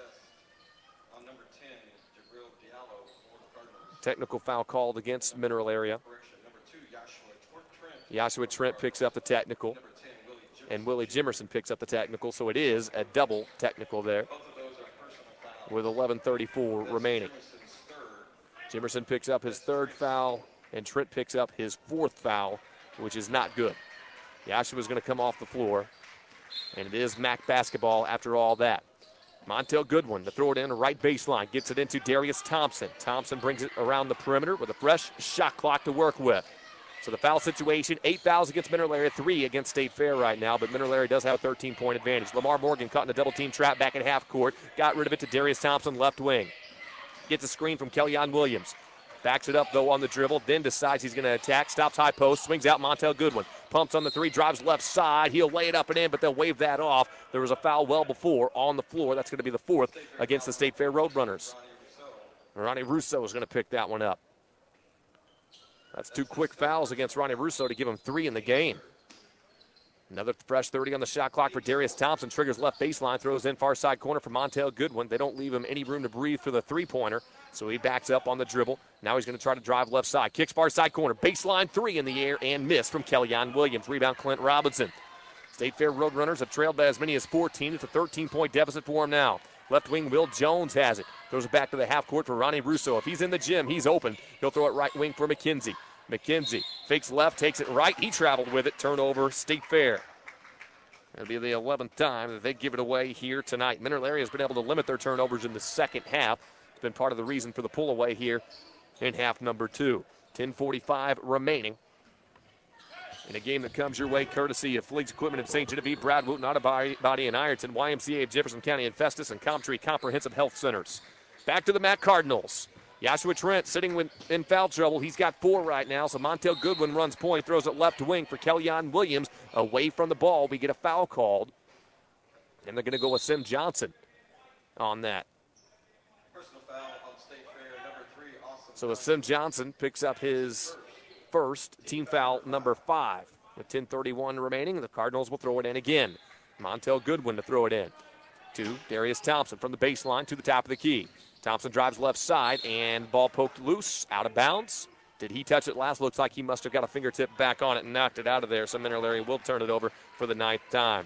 On number ten is Jabril Diallo for the Cardinals. Technical foul called against Mineral Area. Number two, Joshua Trent. Joshua Trent picks up the technical, and Willie Jimerson picks up the technical, so it is a double technical there with eleven thirty-four remaining. Jimerson picks up his third foul, and Trent picks up his fourth foul, which is not good. Joshua's going to come off the floor. And it is Mack basketball after all that. Montel Goodwin to throw it in, right baseline. Gets it into Darius Thompson. Thompson brings it around the perimeter with a fresh shot clock to work with. So the foul situation, eight fouls against Mineral Area, three against State Fair right now, but Mineral Area does have a thirteen-point advantage. Lamar Morgan caught in a double-team trap back at half court. Got rid of it to Darius Thompson, left wing. Gets a screen from Kellyon Williams. Backs it up, though, on the dribble, then decides he's going to attack. Stops high post, swings out Montel Goodwin. Pumps on the three, drives left side. He'll lay it up and in, but they'll wave that off. There was a foul well before on the floor. That's going to be the fourth against the State Fair Roadrunners. Ronnie Russo is going to pick that one up. That's two quick fouls against Ronnie Russo to give him three in the game. Another fresh thirty on the shot clock for Darius Thompson. Triggers left baseline, throws in far side corner for Montel Goodwin. They don't leave him any room to breathe for the three-pointer, so he backs up on the dribble. Now he's going to try to drive left side. Kicks far side corner. Baseline three in the air and miss from Kellyon Williams. Rebound Clint Robinson. State Fair Roadrunners have trailed by as many as fourteen. It's a thirteen-point deficit for him now. Left wing Will Jones has it. Throws it back to the half court for Ronnie Russo. If he's in the gym, he's open. He'll throw it right wing for McKenzie. McKenzie fakes left, takes it right. He traveled with it. Turnover, State Fair. It'll be the eleventh time that they give it away here tonight. Mineral Area has been able to limit their turnovers in the second half. It's been part of the reason for the pull away here in half number two. ten forty-five remaining. In a game that comes your way courtesy of Fleets Equipment of Saint Genevieve, Brad Wooten Auto Body in Ironton, Y M C A of Jefferson County and Festus, and Comtree Comprehensive Health Centers. Back to the Mac Cardinals. Joshua Trent sitting with, in foul trouble. He's got four right now, so Montel Goodwin runs point, throws it left wing for Kellyon Williams. Away from the ball, we get a foul called. And they're going to go with Sim Johnson on that. Personal foul on State Fair, number three, Austin. So Sim Johnson picks up his first, team foul number five. With ten thirty-one remaining, the Cardinals will throw it in again. Montel Goodwin to throw it in. To Darius Thompson from the baseline to the top of the key. Thompson drives left side, and ball poked loose, out of bounds. Did he touch it last? Looks like he must have got a fingertip back on it and knocked it out of there. So Mineral Area will turn it over for the ninth time.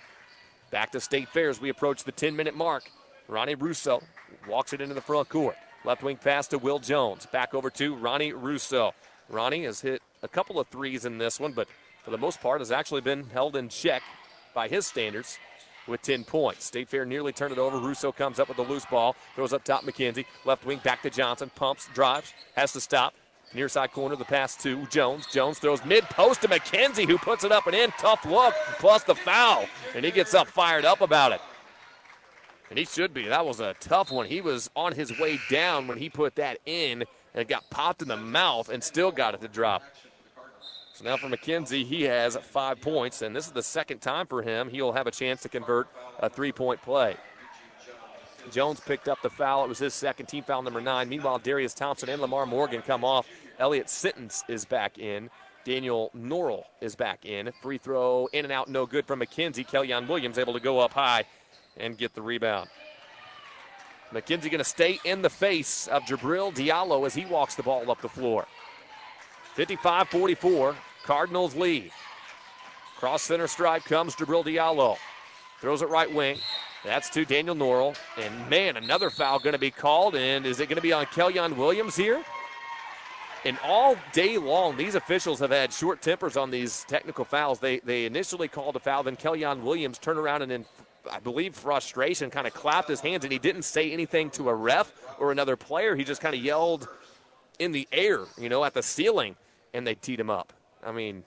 Back to State Fair as we approach the ten-minute mark. Ronnie Russo walks it into the front court. Left wing pass to Will Jones. Back over to Ronnie Russo. Ronnie has hit a couple of threes in this one, but for the most part has actually been held in check by his standards with ten points. State Fair nearly turned it over. Russo comes up with the loose ball. Throws up top McKenzie. Left wing back to Johnson. Pumps, drives, has to stop. Near side corner, the pass to Jones. Jones throws mid-post to McKenzie, who puts it up and in. Tough look, plus the foul. And he gets up fired up about it. And he should be. That was a tough one. He was on his way down when he put that in, and it got popped in the mouth and still got it to drop. So now for McKenzie, he has five points, and this is the second time for him he'll have a chance to convert a three-point play. Jones picked up the foul. It was his second, team foul number nine. Meanwhile, Darius Thompson and Lamar Morgan come off. Elliott Sitton is back in. Daniel Norrell is back in. Free throw in and out, no good from McKenzie. Kellyon Williams able to go up high and get the rebound. McKenzie going to stay in the face of Jabril Diallo as he walks the ball up the floor. fifty-five forty-four, Cardinals lead. Cross center stripe comes Jabril Diallo. Throws it right wing. That's to Daniel Norrell. And, man, another foul going to be called. And is it going to be on Kellyon Williams here? And all day long, these officials have had short tempers on these technical fouls. They they initially called a foul, then Kellyon Williams turned around and in, I believe, frustration, kind of clapped his hands, and he didn't say anything to a ref or another player. He just kind of yelled in the air, you know, at the ceiling, and they teed him up. I mean,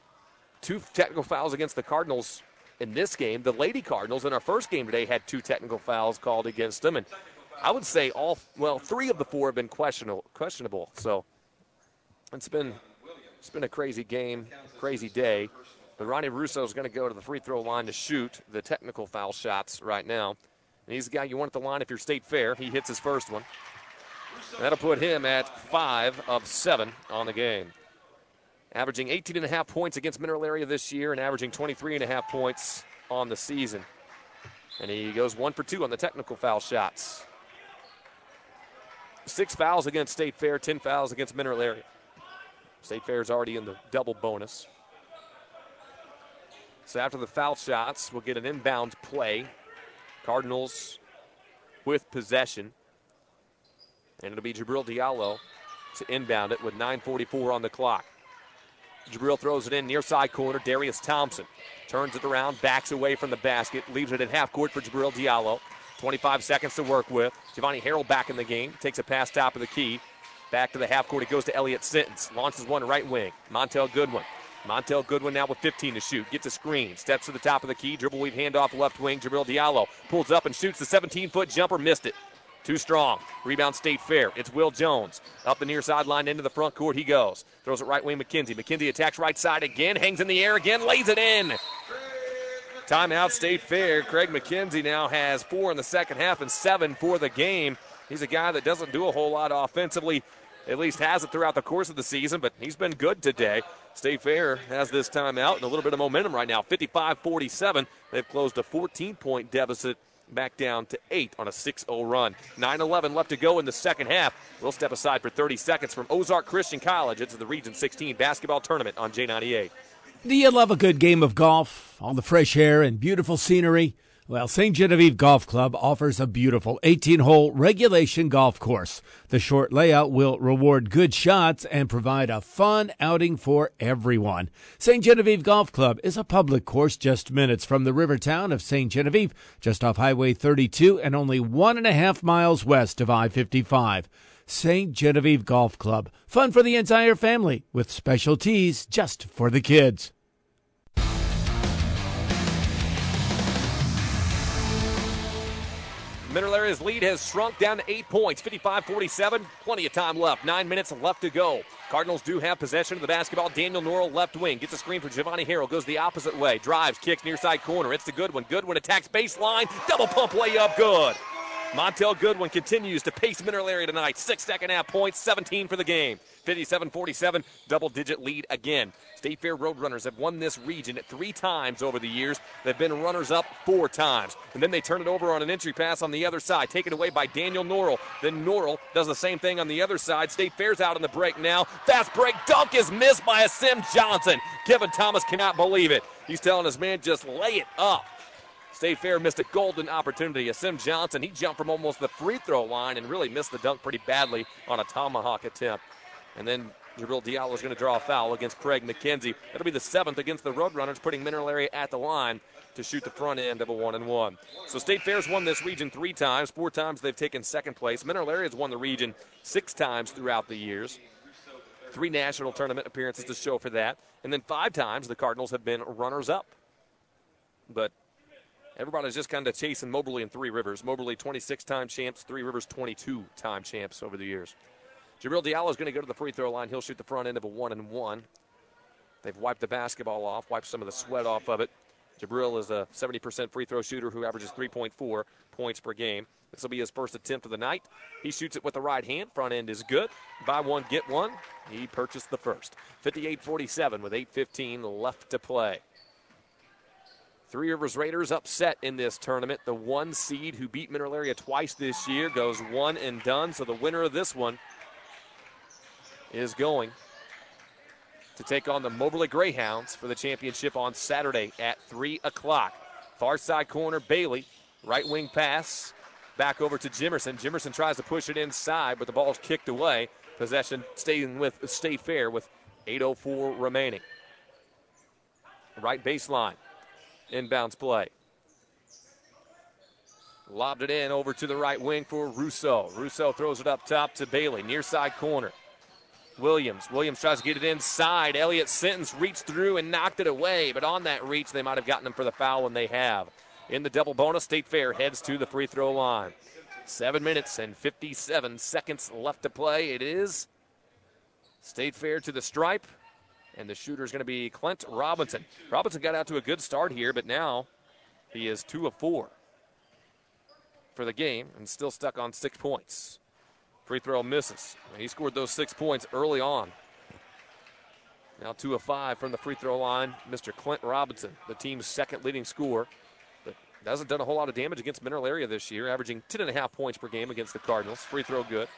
two technical fouls against the Cardinals in this game. The Lady Cardinals in our first game today had two technical fouls called against them, and I would say all, well, three of the four have been questionable. questionable. So it's been it's been a crazy game, crazy day. But Ronnie Russo is going to go to the free throw line to shoot the technical foul shots right now. And he's the guy you want at the line if you're State Fair. He hits his first one. And that'll put him at five of seven on the game. Averaging eighteen and a half points against Mineral Area this year and averaging twenty-three and a half points on the season. And he goes one for two on the technical foul shots. Six fouls against State Fair, ten fouls against Mineral Area. State Fair is already in the double bonus. So after the foul shots, we'll get an inbound play. Cardinals with possession. And it'll be Jabril Diallo to inbound it with nine forty-four on the clock. Jabril throws it in near side corner. Darius Thompson turns it around, backs away from the basket, leaves it in half court for Jabril Diallo. twenty-five seconds to work with. Giovanni Harrell back in the game, takes a pass top of the key. Back to the half court, it goes to Elliott Sitton. Launches one right wing. Montel Goodwin. Montel Goodwin now with fifteen to shoot. Gets a screen. Steps to the top of the key. Dribble weave handoff left wing. Jabril Diallo pulls up and shoots the seventeen-foot jumper. Missed it. Too strong. Rebound State Fair. It's Will Jones. Up the near sideline into the front court he goes. Throws it right wing McKenzie. McKenzie attacks right side again. Hangs in the air again. Lays it in. Timeout State Fair. Craig McKenzie now has four in the second half and seven for the game. He's a guy that doesn't do a whole lot offensively. At least has it throughout the course of the season, but he's been good today. State Fair has this timeout and a little bit of momentum right now. fifty-five forty-seven. They've closed a fourteen-point deficit back down to eight on a six oh run. nine eleven left to go in the second half. We'll step aside for thirty seconds from Ozark Christian College. It's the Region sixteen basketball tournament on J ninety-eight. Do you love a good game of golf? All the fresh air and beautiful scenery? Well, Saint Genevieve Golf Club offers a beautiful eighteen-hole regulation golf course. The short layout will reward good shots and provide a fun outing for everyone. Saint Genevieve Golf Club is a public course just minutes from the river town of Saint Genevieve, just off Highway thirty-two and only one and a half miles west of I fifty-five. Saint Genevieve Golf Club. Fun for the entire family with special tees just for the kids. Mineral Area's lead has shrunk down to eight points, fifty-five forty-seven. Plenty of time left. Nine minutes left to go. Cardinals do have possession of the basketball. Daniel Norrell, left wing. Gets a screen for Giovanni Harrell. Goes the opposite way. Drives, kicks near side corner. It's the Goodwin. Goodwin attacks baseline. Double pump layup. Good. Montel Goodwin continues to pace Mineral Area tonight. Six second half points, seventeen for the game. fifty-seven forty-seven, double-digit lead again. State Fair Roadrunners have won this region three times over the years. They've been runners-up four times. And then they turn it over on an entry pass on the other side, taken away by Daniel Norrell. Then Norrell does the same thing on the other side. State Fair's out on the break now. Fast break dunk is missed by Asim Johnson. Kevin Thomas cannot believe it. He's telling his man, just lay it up. State Fair missed a golden opportunity. Asim Johnson, he jumped from almost the free throw line and really missed the dunk pretty badly on a tomahawk attempt. And then Jabril Diallo is going to draw a foul against Craig McKenzie. That'll be the seventh against the Roadrunners, putting Mineral Area at the line to shoot the front end of a one and one. So State Fair's won this region three times. Four times they've taken second place. Mineral Area's won the region six times throughout the years. Three national tournament appearances to show for that. And then five times the Cardinals have been runners-up. But everybody's just kind of chasing Moberly and Three Rivers. Moberly twenty-six-time champs, Three Rivers twenty-two-time champs over the years. Jabril Diallo is going to go to the free throw line. He'll shoot the front end of a one and one. They've wiped the basketball off, wiped some of the sweat off of it. Jabril is a seventy percent free throw shooter who averages three point four points per game. This will be his first attempt of the night. He shoots it with the right hand. Front end is good. Buy one, get one. He purchased the first. fifty-eight forty-seven with eight fifteen left to play. Three Rivers Raiders upset in this tournament. The one seed who beat Mineral Area twice this year goes one and done. So the winner of this one is going to take on the Moberly Greyhounds for the championship on Saturday at three o'clock. Far side corner, Bailey. Right wing pass. Back over to Jimerson. Jimerson tries to push it inside, but the ball's kicked away. Possession staying with State Fair with eight oh four remaining. Right baseline. Inbounds play. Lobbed it in over to the right wing for Russo. Russo throws it up top to Bailey. Near side corner. Williams. Williams tries to get it inside. Elliott Sentence reached through and knocked it away, but on that reach, they might have gotten him for the foul, and they have. In the double bonus, State Fair heads to the free throw line. Seven minutes and fifty-seven seconds left to play. It is State Fair to the stripe, and the shooter is going to be Clint Robinson. Robinson got out to a good start here, but now he is two of four for the game and still stuck on six points. Free throw misses. He scored those six points early on. Now two of five from the free throw line, Mister Clint Robinson, the team's second leading scorer. But hasn't done a whole lot of damage against Mineral Area this year, averaging ten and a half points per game against the Cardinals. Free throw good.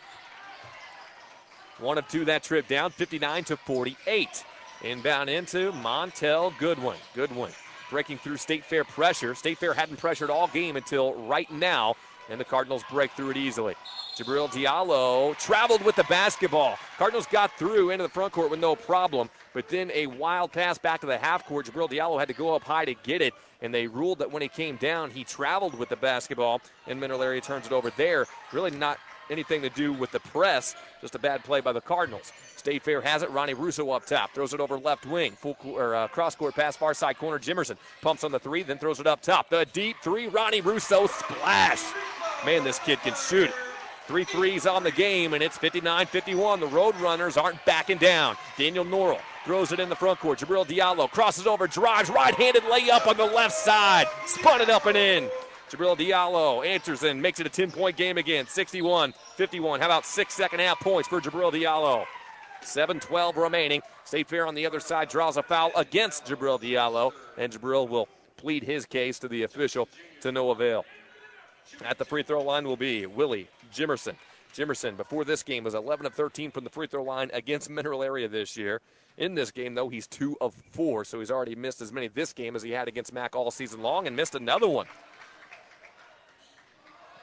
One of two that trip down, fifty-nine to forty-eight. Inbound into Montel Goodwin. Goodwin breaking through State Fair pressure. State Fair hadn't pressured all game until right now, and the Cardinals break through it easily. Jabril Diallo traveled with the basketball. Cardinals got through into the front court with no problem, but then a wild pass back to the half court. Jabril Diallo had to go up high to get it, and they ruled that when he came down, he traveled with the basketball, and Mineral Area turns it over there. Really not anything to do with the press, just a bad play by the Cardinals. State Fair has it. Ronnie Russo up top. Throws it over left wing. Full or uh, cross-court pass, far side corner. Jimerson pumps on the three, then throws it up top. The deep three. Ronnie Russo splash. Man, this kid can shoot it. Three threes on the game, and it's fifty-nine fifty-one. The Roadrunners aren't backing down. Daniel Norrell throws it in the front court. Jabril Diallo crosses over, drives, right-handed layup on the left side. Spun it up and in. Jabril Diallo answers and makes it a ten-point game again. sixty-one fifty-one. How about six second-half points for Jabril Diallo? seven twelve remaining. State Fair on the other side draws a foul against Jabril Diallo, and Jabril will plead his case to the official to no avail. At the free throw line will be Willie Jimerson. Jimerson, before this game, was eleven of thirteen from the free throw line against Mineral Area this year. In this game, though, he's two of four, so he's already missed as many this game as he had against Mac all season long and missed another one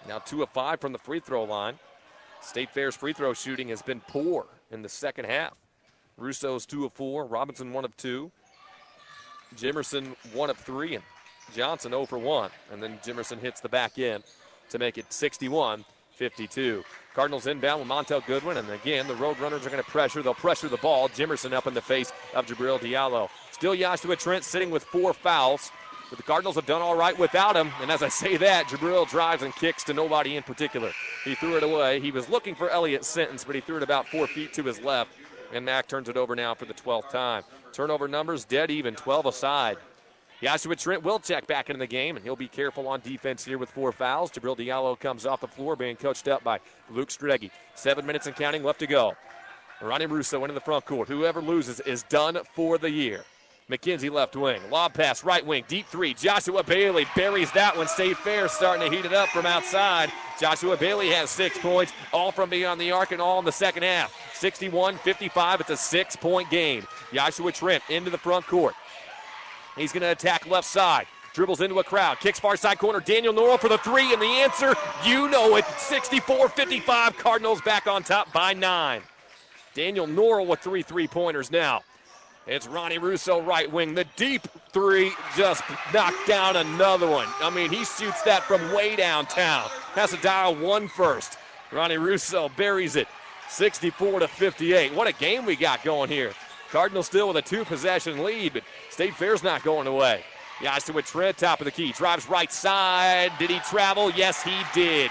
Now two of five from the free throw line. State Fair's free throw shooting has been poor in the second half. Russo's two of four, Robinson one of two, Jimerson one of three, and Johnson zero for one. And then Jimerson hits the back end to make it sixty-one fifty-two. Cardinals inbound with Montel Goodwin, and again, the Roadrunners are going to pressure. They'll pressure the ball. Jimerson up in the face of Jabril Diallo. Still Joshua Trent sitting with four fouls, but the Cardinals have done all right without him. And as I say that, Jabril drives and kicks to nobody in particular. He threw it away. He was looking for Elliott Sentence, but he threw it about four feet to his left, and Mack turns it over now for the twelfth time. Turnover numbers dead even, twelve aside. Joshua Trent will check back into the game, and he'll be careful on defense here with four fouls. Jabril Diallo comes off the floor, being coached up by Luke Strege. Seven minutes and counting left to go. Ronnie Russo into the front court. Whoever loses is done for the year. McKenzie left wing. Lob pass right wing. Deep three. Joshua Bailey buries that one. State Fair starting to heat it up from outside. Joshua Bailey has six points, all from beyond the arc and all in the second half. sixty-one fifty-five. It's a six-point game. Joshua Trent into the front court. He's going to attack left side. Dribbles into a crowd. Kicks far side corner. Daniel Norrell for the three, and the answer, you know it. sixty-four fifty-five. Cardinals back on top by nine. Daniel Norrell with three three-pointers now. It's Ronnie Russo right wing. The deep three just knocked down another one. I mean, he shoots that from way downtown. Has to dial one first. Ronnie Russo buries it. sixty-four to fifty-eight. What a game we got going here. Cardinals still with a two-possession lead, but State Fair's not going away. Joshua Trent, top of the key. Drives right side. Did he travel? Yes, he did.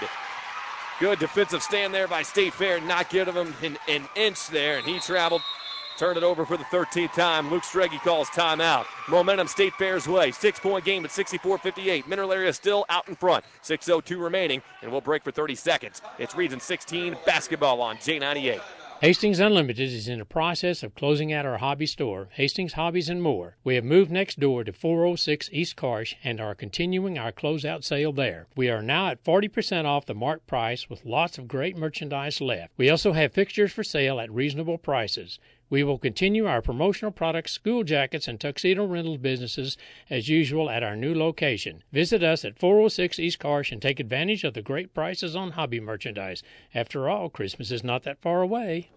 Good defensive stand there by State Fair, not giving him an, an inch there, and he traveled. Turned it over for the thirteenth time. Luke Strege calls timeout. Momentum State Fair's way. Six-point game at sixty-four fifty-eight. Mineral Area still out in front. six oh two remaining, and we'll break for thirty seconds. It's Region sixteen basketball on J ninety-eight. Hastings Unlimited is in the process of closing out our hobby store, Hastings Hobbies and More. We have moved next door to four oh six East Karsh and are continuing our closeout sale there. We are now at forty percent off the marked price with lots of great merchandise left. We also have fixtures for sale at reasonable prices. We will continue our promotional products, school jackets, and tuxedo rental businesses as usual at our new location. Visit us at four oh six East Karsh and take advantage of the great prices on hobby merchandise. After all, Christmas is not that far away.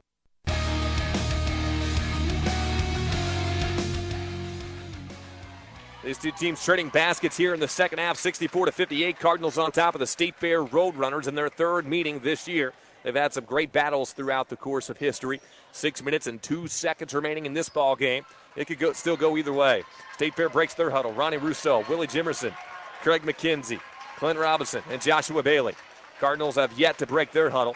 These two teams trading baskets here in the second half, sixty-four to fifty-eight. Cardinals on top of the State Fair Roadrunners in their third meeting this year. They've had some great battles throughout the course of history. Six minutes and two seconds remaining in this ball game. It could go, still go either way. State Fair breaks their huddle. Ronnie Russo, Willie Jimerson, Craig McKenzie, Clint Robinson, and Joshua Bailey. Cardinals have yet to break their huddle.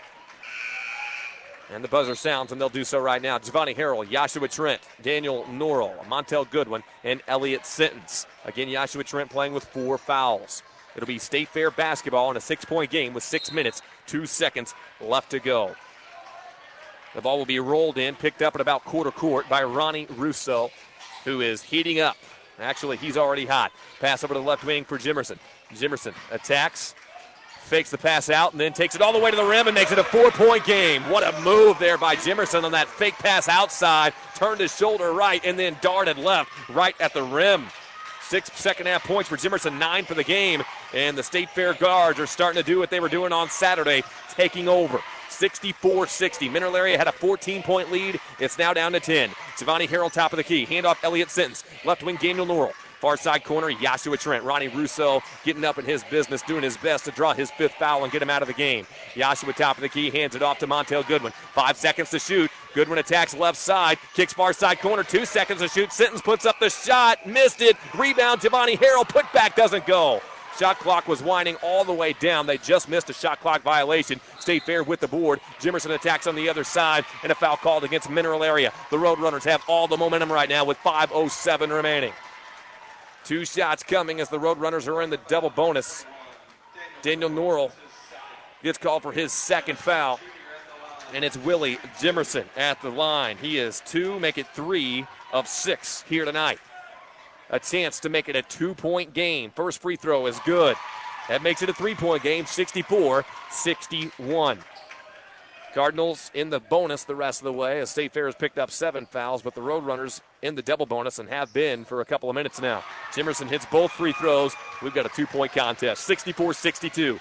And the buzzer sounds, and they'll do so right now. Giovanni Harrell, Joshua Trent, Daniel Norrell, Montel Goodwin, and Elliott Sentence. Again, Joshua Trent playing with four fouls. It'll be State Fair basketball in a six-point game with six minutes, two seconds left to go. The ball will be rolled in, picked up at about quarter court by Ronnie Russo, who is heating up. Actually, he's already hot. Pass over to the left wing for Jimerson. Jimerson attacks, fakes the pass out, and then takes it all the way to the rim and makes it a four-point game. What a move there by Jimerson on that fake pass outside. Turned his shoulder right and then darted left right at the rim. Six second-half points for Jimerson, nine for the game. And the State Fair guards are starting to do what they were doing on Saturday, taking over. sixty-four sixty. Mineral Area had a fourteen-point lead. It's now down to ten. Giovanni Harrell, top of the key. Handoff, Elliott Sentence. Left wing, Daniel Norrell. Far side corner, Joshua Trent. Ronnie Russo getting up in his business, doing his best to draw his fifth foul and get him out of the game. Joshua, top of the key, hands it off to Montel Goodwin. Five seconds to shoot. Goodwin attacks left side, kicks far side corner, two seconds to shoot. Sentence puts up the shot, missed it. Rebound, Giovanni Harrell. Putback doesn't go. Shot clock was winding all the way down. They just missed a shot clock violation. State Fair with the board. Jimerson attacks on the other side, and a foul called against Mineral Area. The Roadrunners have all the momentum right now with five oh seven remaining. Two shots coming as the Roadrunners are in the double bonus. Daniel Norrell gets called for his second foul, and it's Willie Jimerson at the line. He is two, make it three of six here tonight. A chance to make it a two-point game. First free throw is good. That makes it a three-point game, sixty-four sixty-one. Cardinals in the bonus the rest of the way as State Fair has picked up seven fouls, but the Roadrunners in the double bonus and have been for a couple of minutes now. Jimerson hits both free throws. We've got a two-point contest, sixty-four sixty-two.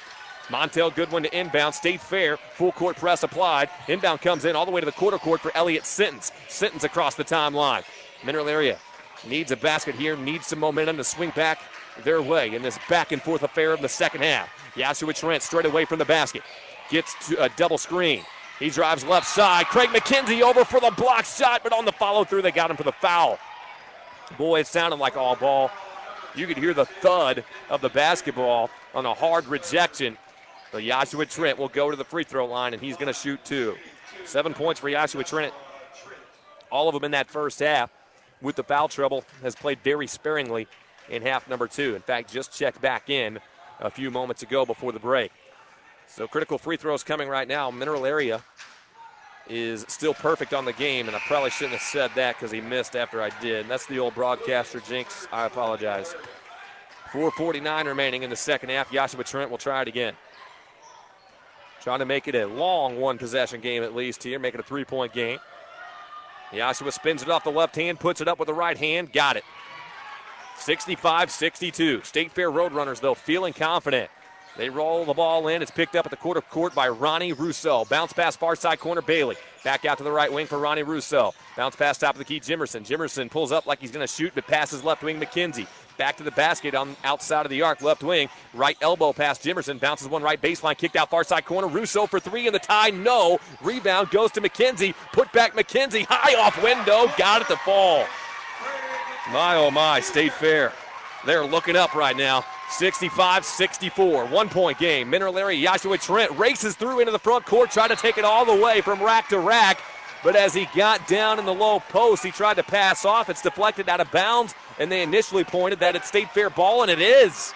Montel Goodwin to inbound. State Fair, full court press applied. Inbound comes in all the way to the quarter court for Elliott Sentence. Sentence across the timeline. Mineral Area needs a basket here, needs some momentum to swing back their way in this back and forth affair of the second half. Yashua Trent straight away from the basket. Gets to a double screen. He drives left side. Craig McKenzie over for the block shot, but on the follow through, they got him for the foul. Boy, it sounded like all ball. You could hear the thud of the basketball on a hard rejection. But Yashua Trent will go to the free throw line, and he's going to shoot two. Seven points for Yashua Trent. All of them in that first half. With the foul trouble, has played very sparingly in half number two. In fact, just checked back in a few moments ago before the break. So critical free throws coming right now. Mineral Area is still perfect on the game, and I probably shouldn't have said that because he missed after I did. And that's the old broadcaster jinx. I apologize. four forty-nine remaining in the second half. Yashua Trent will try it again. Trying to make it a long one-possession game at least here, make it a three-point game. Yashua spins it off the left hand, puts it up with the right hand, got it. sixty-five sixty-two. State Fair Roadrunners, though, feeling confident. They roll the ball in. It's picked up at the quarter court by Ronnie Rousseau. Bounce pass far side corner, Bailey. Back out to the right wing for Ronnie Rousseau. Bounce pass top of the key, Jimerson. Jimerson pulls up like he's going to shoot, but passes left wing, McKenzie. Back to the basket on outside of the arc, left wing. Right elbow pass, Jimerson. Bounces one right baseline, kicked out far side corner. Rousseau for three in the tie, no. Rebound goes to McKenzie. Put back McKenzie, high off window. Got it to fall. My, oh my, State Fair. They're looking up right now. sixty-five sixty-four, one-point game. Mineral Area, Yashua Trent races through into the front court, trying to take it all the way from rack to rack. But as he got down in the low post, he tried to pass off. It's deflected out of bounds, and they initially pointed that it's State Fair ball, and it is.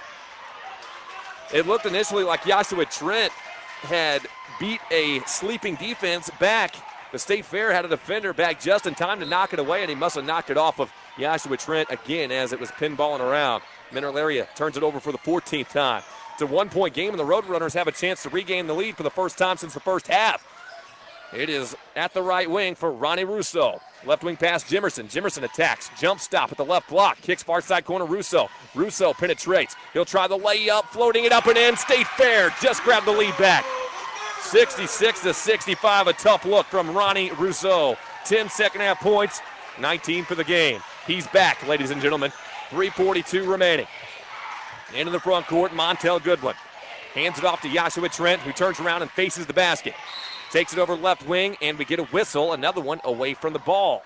It looked initially like Yashua Trent had beat a sleeping defense back. The State Fair had a defender back just in time to knock it away, and he must have knocked it off of Yashua Trent again as it was pinballing around. Mineral Area turns it over for the fourteenth time. It's a one-point game, and the Roadrunners have a chance to regain the lead for the first time since the first half. It is at the right wing for Ronnie Rousseau. Left wing pass, Jimerson. Jimerson attacks. Jump stop at the left block. Kicks far side corner, Rousseau. Rousseau penetrates. He'll try the layup, floating it up and in. State Fair just grabbed the lead back. sixty-six to sixty-five, a tough look from Ronnie Rousseau. ten second half points, nineteen for the game. He's back, ladies and gentlemen. three forty-two remaining. Into the front court, Montel Goodwin. Hands it off to Yashua Trent, who turns around and faces the basket. Takes it over left wing, and we get a whistle, another one away from the ball.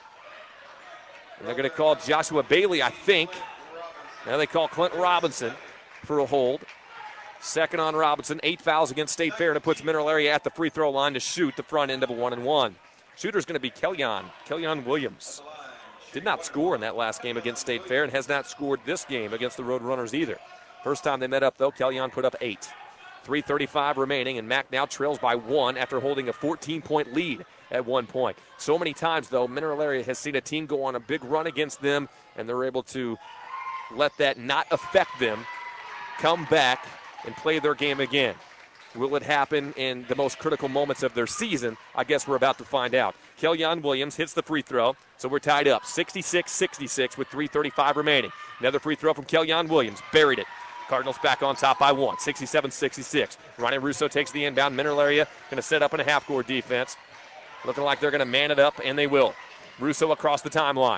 And they're going to call Joshua Bailey, I think. Now they call Clinton Robinson for a hold. Second on Robinson, eight fouls against State Fair, and it puts Mineral Area at the free throw line to shoot the front end of a one and one. Shooter's going to be Kellyon, Kellyon Williams. Did not score in that last game against State Fair and has not scored this game against the Roadrunners either. First time they met up, though, Kellyon put up eight. three thirty-five remaining, and Mac now trails by one after holding a fourteen-point lead at one point. So many times, though, Mineral Area has seen a team go on a big run against them, and they're able to let that not affect them, come back, and play their game again. Will it happen in the most critical moments of their season? I guess we're about to find out. Kellyon Williams hits the free throw, so we're tied up sixty-six sixty-six with three thirty-five remaining. Another free throw from Kellyon Williams. Buried it. Cardinals back on top by one, sixty-seven sixty-six. Ronnie Rousseau takes the inbound. Mineral Area going to set up in a half-court defense. Looking like they're going to man it up, and they will. Rousseau across the timeline.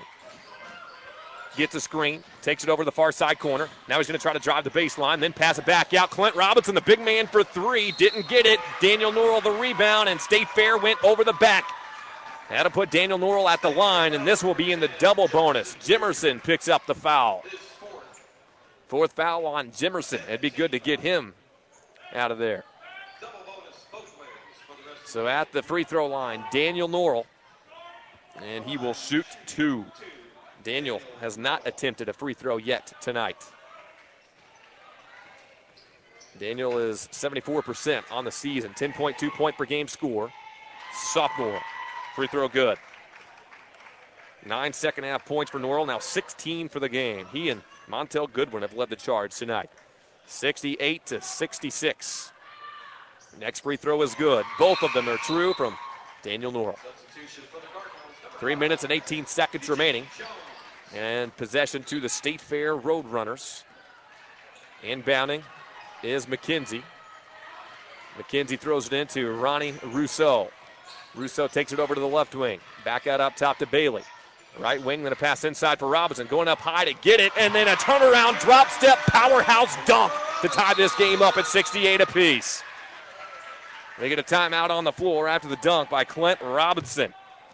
Gets a screen, takes it over the far side corner. Now he's going to try to drive the baseline, then pass it back out. Clint Robinson, the big man for three, didn't get it. Daniel Norrell the rebound, and State Fair went over the back. Had to put Daniel Norrell at the line, and this will be in the double bonus. Jimerson picks up the foul. Fourth foul on Jimerson. It'd be good to get him out of there. So at the free throw line, Daniel Norrell, and he will shoot two. Daniel has not attempted a free throw yet tonight. Daniel is seventy-four percent on the season, ten point two point per game score. Sophomore. Free throw good. Nine second half points for Norrell, now sixteen for the game. He and Montel Goodwin have led the charge tonight. sixty-eight to sixty-six. Next free throw is good. Both of them are true from Daniel Norrell. Three minutes and eighteen seconds remaining. And possession to the State Fair Roadrunners. Inbounding is McKenzie. McKenzie throws it into Ronnie Rousseau. Rousseau takes it over to the left wing. Back out up top to Bailey. Right wing, then a pass inside for Robinson. Going up high to get it, and then a turnaround drop step powerhouse dunk to tie this game up at sixty-eight apiece. They get a timeout on the floor after the dunk by Clint Robinson.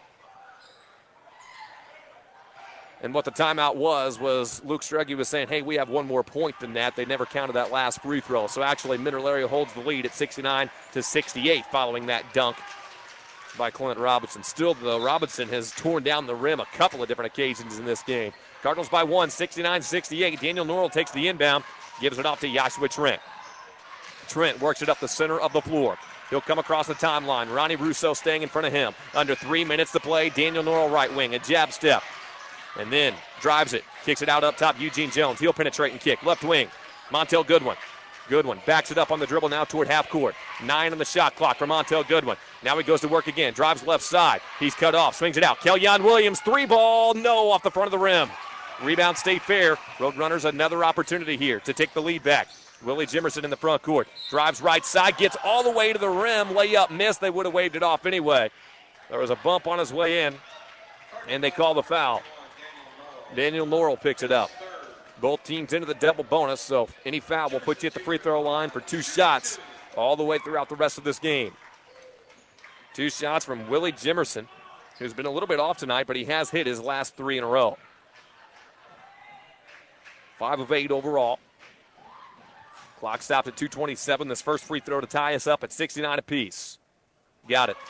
And what the timeout was, was Luke Struggy was saying, hey, we have one more point than that. They never counted that last free throw. So actually, Mineral holds the lead at sixty-nine to sixty-eight following that dunk by Clint Robinson. Still, though, Robinson has torn down the rim a couple of different occasions in this game. Cardinals by one, sixty-nine sixty-eight. Daniel Norrell takes the inbound, gives it off to Joshua Trent. Trent works it up the center of the floor. He'll come across the timeline. Ronnie Rousseau staying in front of him. Under three minutes to play, Daniel Norrell right wing, a jab step. And then drives it, kicks it out up top, Eugene Jones. He'll penetrate and kick. Left wing, Montel Goodwin. Goodwin backs it up on the dribble now toward half court. Nine on the shot clock for Montel Goodwin. Now he goes to work again. Drives left side. He's cut off. Swings it out. Kellyon Williams, three ball. No, off the front of the rim. Rebound State Fair. Roadrunners another opportunity here to take the lead back. Willie Jimerson in the front court. Drives right side. Gets all the way to the rim. Layup missed. They would have waved it off anyway. There was a bump on his way in, and they call the foul. Daniel Norrell picks it up. Both teams into the double bonus, so any foul will put you at the free throw line for two shots all the way throughout the rest of this game. Two shots from Willie Jimerson, who's been a little bit off tonight, but he has hit his last three in a row. Five of eight overall. Clock stopped at two twenty-seven. This first free throw to tie us up at sixty-nine apiece. Got it.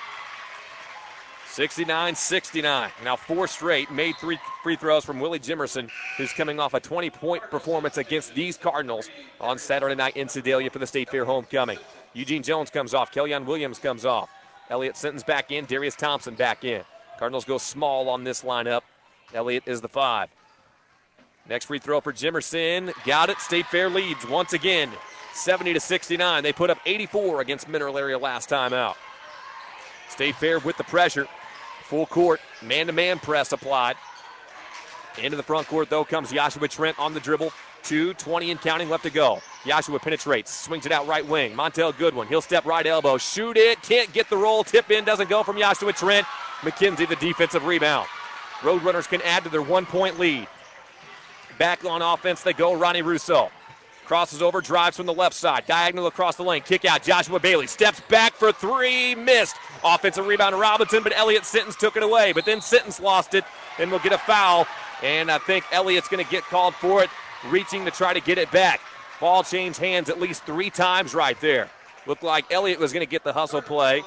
sixty-nine sixty-nine. Now four straight made three free throws from Willie Jimerson, who's coming off a twenty-point performance against these Cardinals on Saturday night in Sedalia for the State Fair homecoming. Eugene Jones comes off. Kellyon Williams comes off. Elliott Sinton's back in. Darius Thompson back in. Cardinals go small on this lineup. Elliott is the five. Next free throw for Jimerson. Got it. State Fair leads once again, seventy to sixty-nine. They put up eighty-four against Mineral Area last time out. State Fair with the pressure. Full court, man-to-man press applied. Into the front court, though, comes Joshua Trent on the dribble. two twenty and counting left to go. Joshua penetrates, swings it out right wing. Montel Goodwin, he'll step right elbow, shoot it, can't get the roll. Tip in, doesn't go from Joshua Trent. McKenzie, the defensive rebound. Roadrunners can add to their one-point lead. Back on offense they go, Ronnie Rousseau. Crosses over, drives from the left side. Diagonal across the lane. Kick out. Joshua Bailey steps back for three. Missed. Offensive rebound to Robinson, but Elliott Sitton's took it away. But then Sitton's lost it and will get a foul. And I think Elliott's going to get called for it, reaching to try to get it back. Ball changed hands at least three times right there. Looked like Elliott was going to get the hustle play.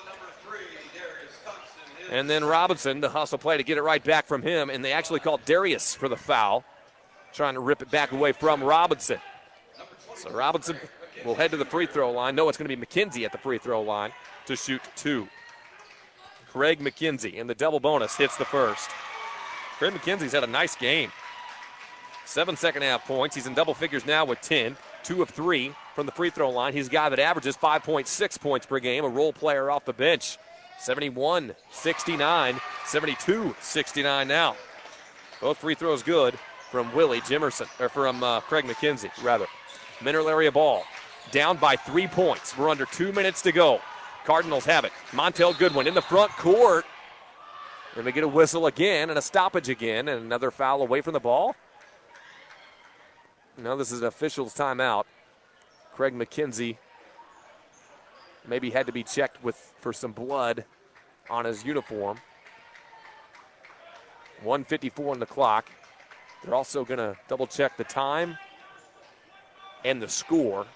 And then Robinson, the hustle play to get it right back from him. And they actually called Darius for the foul, trying to rip it back away from Robinson. So Robinson will head to the free throw line. No, it's going to be McKenzie at the free throw line to shoot two. Craig McKenzie in the double bonus hits the first. Craig McKenzie's had a nice game. Seven second half points. He's in double figures now with ten. Two of three from the free throw line. He's a guy that averages five point six points per game, a role player off the bench. seventy-one sixty-nine, seventy-two sixty-nine now. Both free throws good from Willie Jimerson, or from uh, Craig McKenzie, rather. Mineral Area ball. Down by three points. We're under two minutes to go. Cardinals have it. Montel Goodwin in the front court. And they get a whistle again and a stoppage again and another foul away from the ball. No, this is an official's timeout. Craig McKenzie maybe had to be checked with for some blood on his uniform. one fifty-four on the clock. They're also going to double check the time and the score.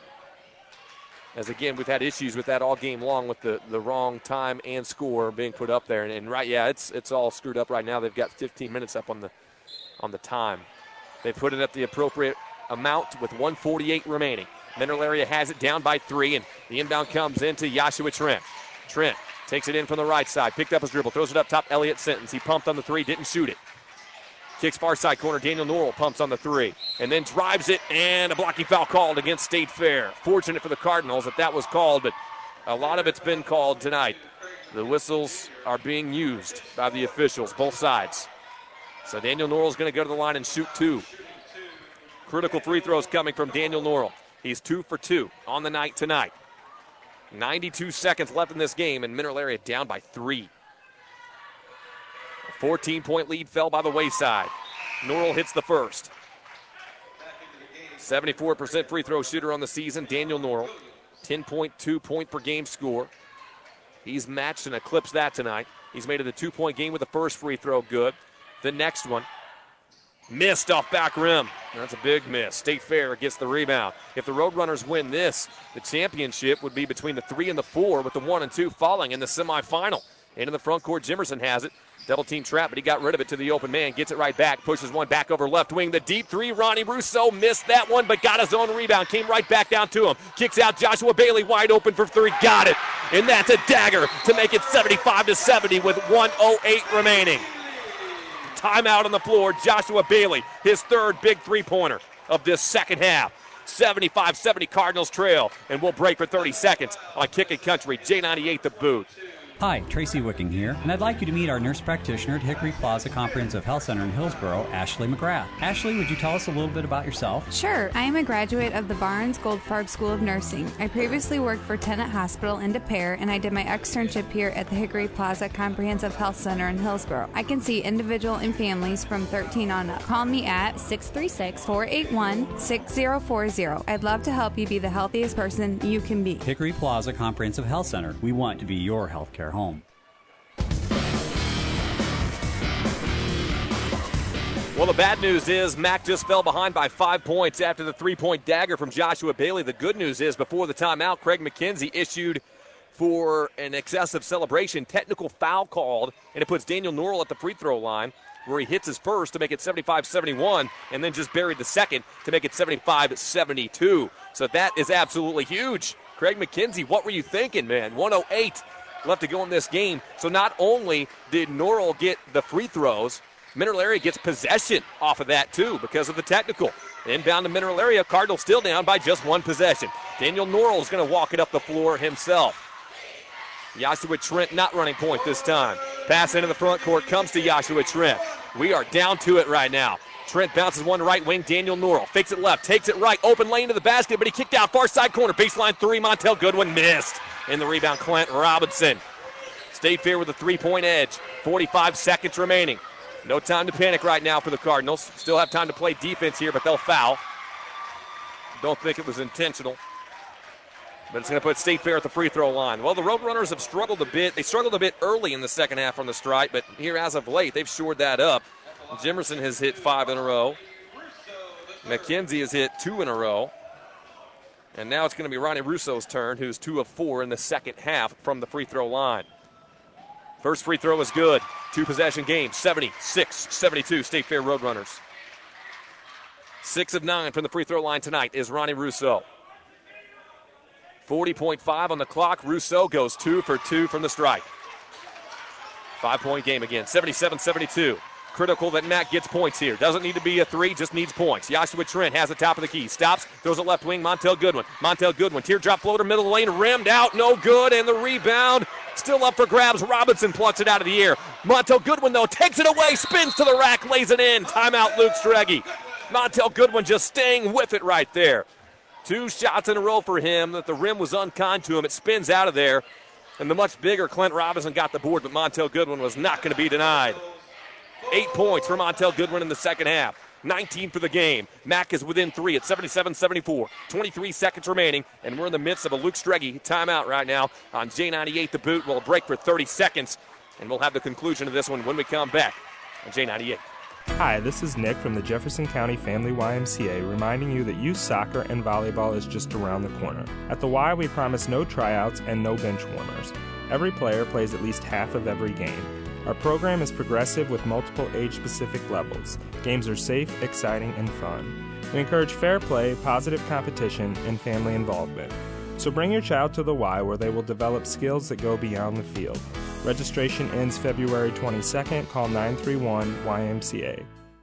As again, we've had issues with that all game long with the, the wrong time and score being put up there. And, and right, yeah, it's it's all screwed up right now. They've got fifteen minutes up on the on the time. They put it at the appropriate amount with one forty-eight remaining. Mineral Area has it down by three, and the inbound comes into Joshua Trent. Trent takes it in from the right side, picked up his dribble, throws it up top, Elliott Sinton. He pumped on the three, didn't shoot it. Kicks far side corner, Daniel Norrell pumps on the three, and then drives it, and a blocking foul called against State Fair. Fortunate for the Cardinals that that was called, but a lot of it's been called tonight. The whistles are being used by the officials, both sides. So Daniel Norrell's going to go to the line and shoot two. Critical free throws coming from Daniel Norrell. He's two for two on the night tonight. ninety-two seconds left in this game, and Mineral Area down by three. A fourteen-point lead fell by the wayside. Norrell hits the first. seventy-four percent free throw shooter on the season, Daniel Norrell. ten point two point per game score. He's matched and eclipsed that tonight. He's made it a two-point game with the first free throw good. The next one, missed off back rim. That's a big miss. State Fair gets the rebound. If the Roadrunners win this, the championship would be between the three and the four, with the one and two falling in the semifinal. Into the front court, Jimerson has it. Double team trap, but he got rid of it to the open man. Gets it right back, pushes one back over left wing. The deep three, Ronnie Russo missed that one, but got his own rebound. Came right back down to him. Kicks out Joshua Bailey wide open for three. Got it. And that's a dagger to make it seventy-five to seventy with one oh eight remaining. Timeout on the floor. Joshua Bailey, his third big three-pointer of this second half. seventy-five seventy Cardinals trail, and we'll break for thirty seconds on Kickin' Country. J ninety-eight The Boot. Hi, Tracy Wicking here, and I'd like you to meet our nurse practitioner at Hickory Plaza Comprehensive Health Center in Hillsboro, Ashley McGrath. Ashley, would you tell us a little bit about yourself? Sure. I am a graduate of the Barnes Goldfarb School of Nursing. I previously worked for Tenet Hospital in De Pere, and I did my externship here at the Hickory Plaza Comprehensive Health Center in Hillsboro. I can see individual and families from thirteen on up. Call me at six three six, four eight one, six zero four zero. I'd love to help you be the healthiest person you can be. Hickory Plaza Comprehensive Health Center. We want to be your healthcare home. Well, the bad news is Mac just fell behind by five points after the three-point dagger from Joshua Bailey. The good news is before the timeout, Craig McKenzie issued for an excessive celebration, technical foul called, and it puts Daniel Norrell at the free throw line where he hits his first to make it seventy-five seventy-one and then just buried the second to make it seventy-five seventy-two. So that is absolutely huge. Craig McKenzie, what were you thinking, man? one oh eight left to go in this game. So not only did Norrell get the free throws, Mineral Area gets possession off of that, too, because of the technical. Inbound to Mineral Area, Cardinals still down by just one possession. Daniel Norrell is going to walk it up the floor himself. Joshua Trent not running point this time. Pass into the front court comes to Joshua Trent. We are down to it right now. Trent bounces one right wing, Daniel Norrell fakes it left, takes it right, open lane to the basket, but he kicked out far side corner. Baseline three, Montel Goodwin missed. In the rebound, Clint Robinson. State Fair with a three-point edge. forty-five seconds remaining. No time to panic right now for the Cardinals. Still have time to play defense here, but they'll foul. Don't think it was intentional. But it's going to put State Fair at the free throw line. Well, the Roadrunners have struggled a bit. They struggled a bit early in the second half on the strike, but here as of late, they've shored that up. Jimerson has hit five in a row. McKenzie has hit two in a row. And now it's going to be Ronnie Russo's turn, who's two of four in the second half from the free throw line. First free throw is good. Two-possession game, seventy-six seventy-two, State Fair Roadrunners. Six of nine from the free throw line tonight is Ronnie Russo. forty point five on the clock. Russo goes two for two from the strike. Five-point game again, seventy-seven seventy-two. Critical that Mac gets points here. Doesn't need to be a three, just needs points. Joshua Trent has the top of the key. Stops, throws it left wing, Montel Goodwin. Montel Goodwin, teardrop floater, middle of the lane, rimmed out, no good, and the rebound still up for grabs. Robinson plucks it out of the air. Montel Goodwin, though, takes it away, spins to the rack, lays it in. Timeout, Luke Streggy. Montel Goodwin just staying with it right there. Two shots in a row for him, that the rim was unkind to him. It spins out of there, and the much bigger Clint Robinson got the board, but Montel Goodwin was not going to be denied. Eight points for Montel Goodwin in the second half. nineteen for the game. Mac is within three at seventy-seven seventy-four. twenty-three seconds remaining, and we're in the midst of a Luke Streggy timeout right now on J ninety-eight The Boot. We'll break for thirty seconds, and we'll have the conclusion of this one when we come back on J ninety-eight. Hi, this is Nick from the Jefferson County Family Y M C A reminding you that youth soccer and volleyball is just around the corner. At the Y, we promise no tryouts and no bench warmers. Every player plays at least half of every game. Our program is progressive with multiple age-specific levels. Games are safe, exciting, and fun. We encourage fair play, positive competition, and family involvement. So bring your child to the Y, where they will develop skills that go beyond the field. Registration ends February twenty-second. Call nine three one Y M C A.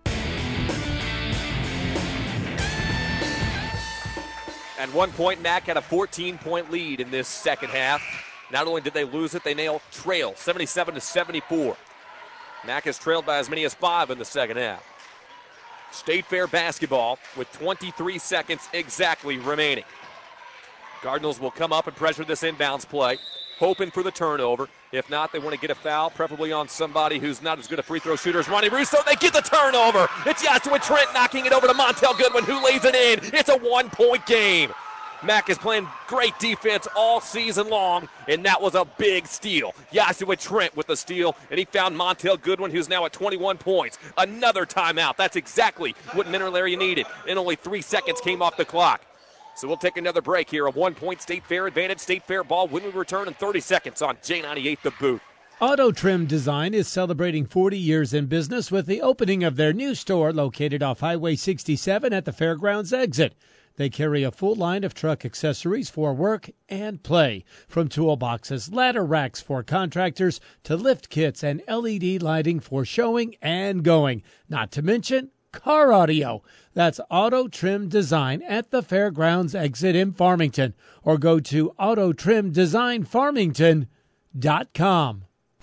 At one point, Mac had a fourteen-point lead in this second half. Not only did they lose it, they nailed trail, seventy-seven to seventy-four. Mac has trailed by as many as five in the second half. State Fair basketball with twenty-three seconds exactly remaining. Cardinals will come up and pressure this inbounds play, hoping for the turnover. If not, they want to get a foul, preferably on somebody who's not as good a free throw shooter as Ronnie Russo. They get the turnover. It's Joshua Trent knocking it over to Montel Goodwin, who lays it in. It's a one-point game. Mack is playing great defense all season long, and that was a big steal. Joshua Trent with the steal, and he found Montel Goodwin, who's now at twenty-one points. Another timeout. That's exactly what Mineral Area needed, and only three seconds came off the clock. So we'll take another break here. A one-point State Fair advantage. State Fair ball when we return in thirty seconds on J ninety-eight The Boot. Auto Trim Design is celebrating forty years in business with the opening of their new store located off Highway sixty-seven at the Fairgrounds exit. They carry a full line of truck accessories for work and play, from toolboxes, ladder racks for contractors, to lift kits and L E D lighting for showing and going, not to mention car audio. That's Auto Trim Design at the Fairgrounds exit in Farmington, or go to auto trim design farmington dot com.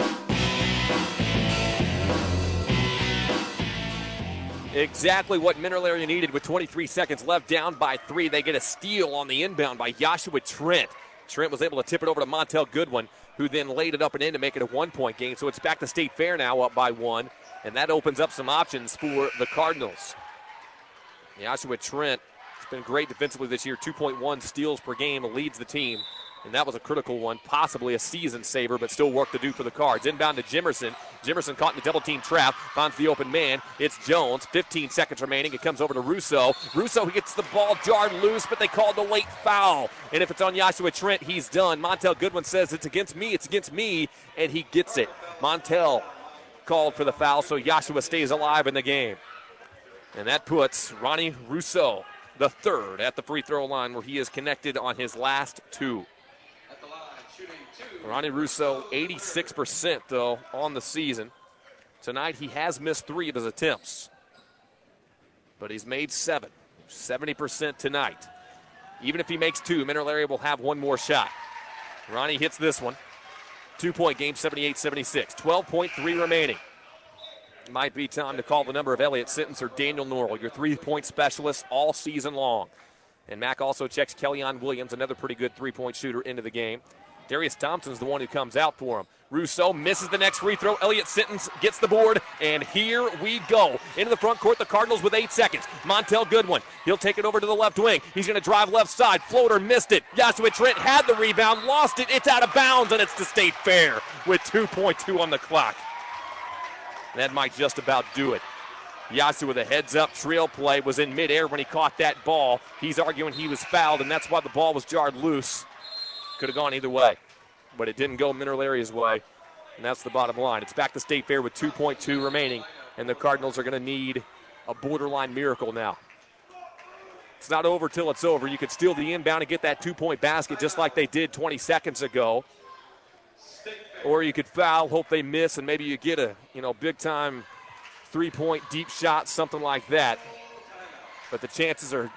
Exactly what Mineral Area needed with twenty-three seconds left, down by three. They get a steal on the inbound by Joshua Trent. Trent was able to tip it over to Montel Goodwin, who then laid it up and in to make it a one-point game. So it's back to State Fair now, up by one, and that opens up some options for the Cardinals. Joshua Trent has been great defensively this year, two point one steals per game, leads the team. And that was a critical one, possibly a season saver, but still work to do for the Cards. Inbound to Jimerson. Jimerson caught in the double-team trap, finds the open man. It's Jones, fifteen seconds remaining. It comes over to Russo. Russo gets the ball jarred loose, but they called the late foul. And if it's on Joshua Trent, he's done. Montel Goodwin says, it's against me, it's against me, and he gets it. Montel called for the foul, so Joshua stays alive in the game. And that puts Ronnie Russo, the third, at the free throw line, where he is connected on his last two. Ronnie Russo, eighty-six percent, though, on the season. Tonight, he has missed three of his attempts, but he's made seven. seventy percent tonight. Even if he makes two, Mineral Area will have one more shot. Ronnie hits this one. Two-point game, seventy-eight seventy-six. twelve point three remaining. Might be time to call the number of Elliott Sentence or Daniel Norrell, your three-point specialist all season long. And Mack also checks Kellyon Williams, another pretty good three-point shooter, into the game. Darius Thompson's the one who comes out for him. Russo misses the next free throw. Elliott Sentence gets the board, and here we go. Into the front court, the Cardinals with eight seconds. Montel Goodwin, he'll take it over to the left wing. He's going to drive left side. Floater missed it. Joshua Trent had the rebound, lost it. It's out of bounds, and it's to State Fair with two point two on the clock. That might just about do it. Yasu with a heads-up trail play, was in midair when he caught that ball. He's arguing he was fouled, and that's why the ball was jarred loose. Could have gone either way, but it didn't go Mineral Area's way, and that's the bottom line. It's back to State Fair with two point two remaining, and the Cardinals are going to need a borderline miracle now. It's not over till it's over. You could steal the inbound and get that two-point basket just like they did twenty seconds ago, or you could foul, hope they miss, and maybe you get a you know big-time three-point deep shot, something like that. But the chances are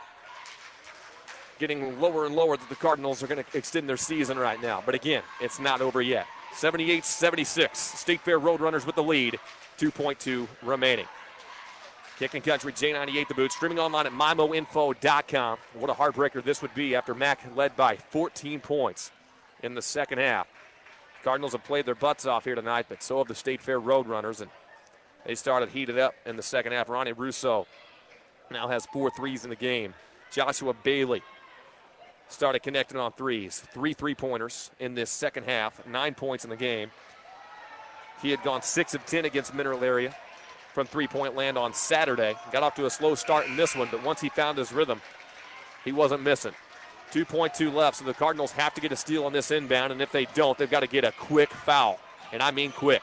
getting lower and lower that the Cardinals are going to extend their season right now. But again, it's not over yet. seventy-eight seventy-six, State Fair Roadrunners with the lead, two point two remaining. Kicking Country, J ninety-eight The Boot, streaming online at my mo info dot com. What a heartbreaker this would be after Mack led by fourteen points in the second half. Cardinals have played their butts off here tonight, but so have the State Fair Roadrunners, and they started heated up in the second half. Ronnie Russo now has four threes in the game. Joshua Bailey started connecting on threes. Three three-pointers in this second half, nine points in the game. He had gone six of ten against Mineral Area from three-point land on Saturday. Got off to a slow start in this one, but once he found his rhythm, he wasn't missing. two point two left, so the Cardinals have to get a steal on this inbound, and if they don't, they've got to get a quick foul, and I mean quick.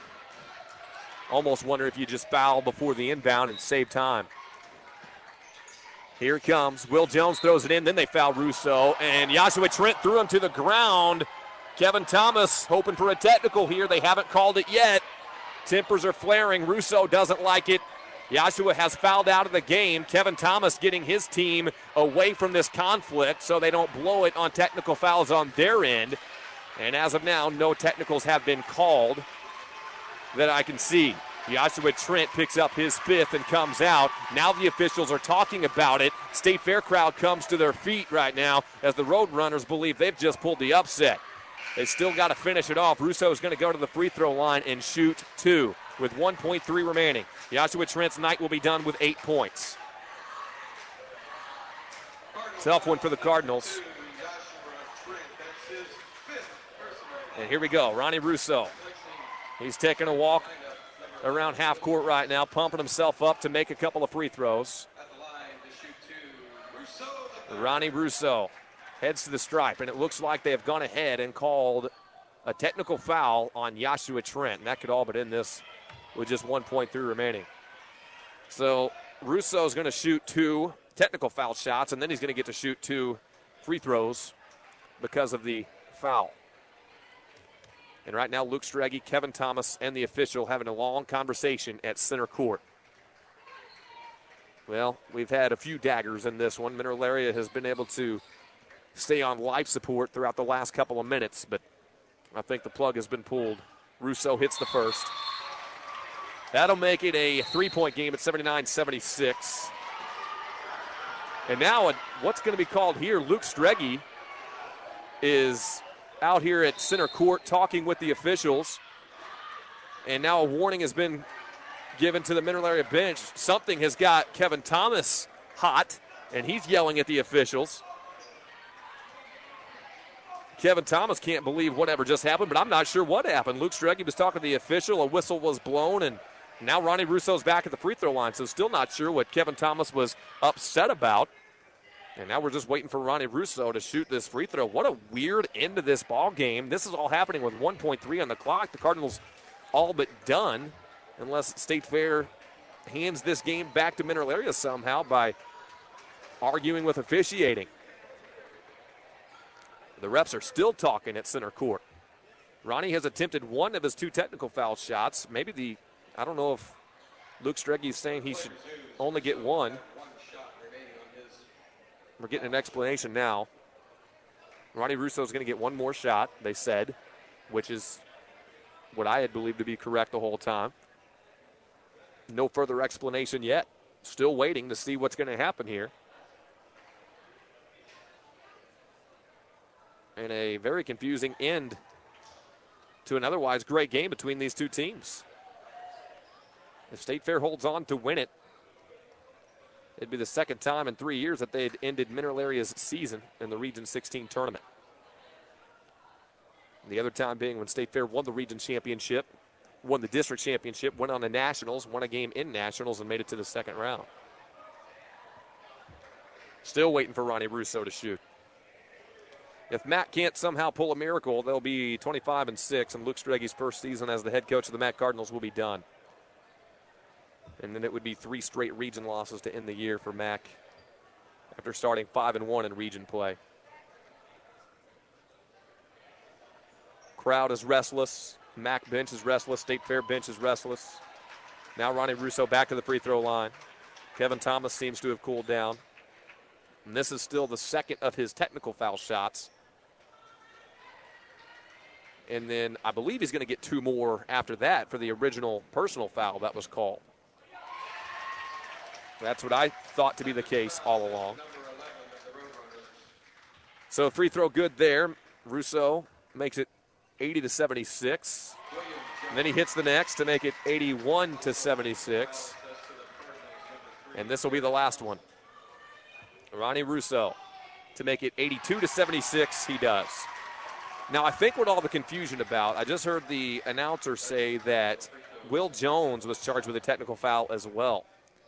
Almost wonder if you just foul before the inbound and save time. Here it comes. Will Jones throws it in. Then they foul Russo. And Joshua Trent threw him to the ground. Kevin Thomas hoping for a technical here. They haven't called it yet. Tempers are flaring. Russo doesn't like it. Joshua has fouled out of the game. Kevin Thomas getting his team away from this conflict so they don't blow it on technical fouls on their end. And as of now, no technicals have been called that I can see. Joshua Trent picks up his fifth and comes out. Now the officials are talking about it. State Fair crowd comes to their feet right now as the Roadrunners believe they've just pulled the upset. They still got to finish it off. Russo is going to go to the free throw line and shoot two with one point three remaining. Joshua Trent's night will be done with eight points. Tough one for the Cardinals. And here we go, Ronnie Russo. He's taking a walk around half court right now, pumping himself up to make a couple of free throws. Ronnie Russo heads to the stripe, and it looks like they have gone ahead and called a technical foul on Joshua Trent, and that could all but end this with just one point three remaining. So Russo is going to shoot two technical foul shots, and then he's going to get to shoot two free throws because of the foul. And right now, Luke Strege, Kevin Thomas, and the official having a long conversation at center court. Well, we've had a few daggers in this one. Mineral Area has been able to stay on life support throughout the last couple of minutes, but I think the plug has been pulled. Russo hits the first. That'll make it a three-point game at seventy-nine seventy-six. And now what's going to be called here, Luke Strege is out here at center court talking with the officials. And now a warning has been given to the Mineral Area bench. Something has got Kevin Thomas hot, and he's yelling at the officials. Kevin Thomas can't believe whatever just happened, but I'm not sure what happened. Luke Strege was talking to the official, a whistle was blown, and now Ronnie Russo's back at the free throw line, so still not sure what Kevin Thomas was upset about. And now we're just waiting for Ronnie Russo to shoot this free throw. What a weird end to this ball game. This is all happening with one point three on the clock. The Cardinals all but done, unless State Fair hands this game back to Mineral Area somehow by arguing with officiating. The refs are still talking at center court. Ronnie has attempted one of his two technical foul shots. Maybe the, I don't know if Luke Strege is saying he should only get one. We're getting an explanation now. Ronnie Russo is going to get one more shot, they said, which is what I had believed to be correct the whole time. No further explanation yet. Still waiting to see what's going to happen here. And a very confusing end to an otherwise great game between these two teams. If State Fair holds on to win it, it'd be the second time in three years that they had ended Mineral Area's season in the Region sixteen tournament. The other time being when State Fair won the Region championship, won the district championship, went on the Nationals, won a game in Nationals, and made it to the second round. Still waiting for Ronnie Russo to shoot. If Matt can't somehow pull a miracle, they'll be twenty-five and six, and Luke Strege's first season as the head coach of the Matt Cardinals will be done. And then it would be three straight region losses to end the year for Mac after starting five and one in region play. Crowd is restless. Mac bench is restless. State Fair bench is restless. Now Ronnie Russo back to the free throw line. Kevin Thomas seems to have cooled down. And this is still the second of his technical foul shots. And then I believe he's going to get two more after that for the original personal foul that was called. That's what I thought to be the case all along. So free throw good there. Russo makes it eighty to seventy-six. And then he hits the next to make it eighty-one to seventy-six. And this will be the last one. Ronnie Russo to make it eighty-two to seventy-six. He does. Now I think what all the confusion about, I just heard the announcer say that Will Jones was charged with a technical foul as well.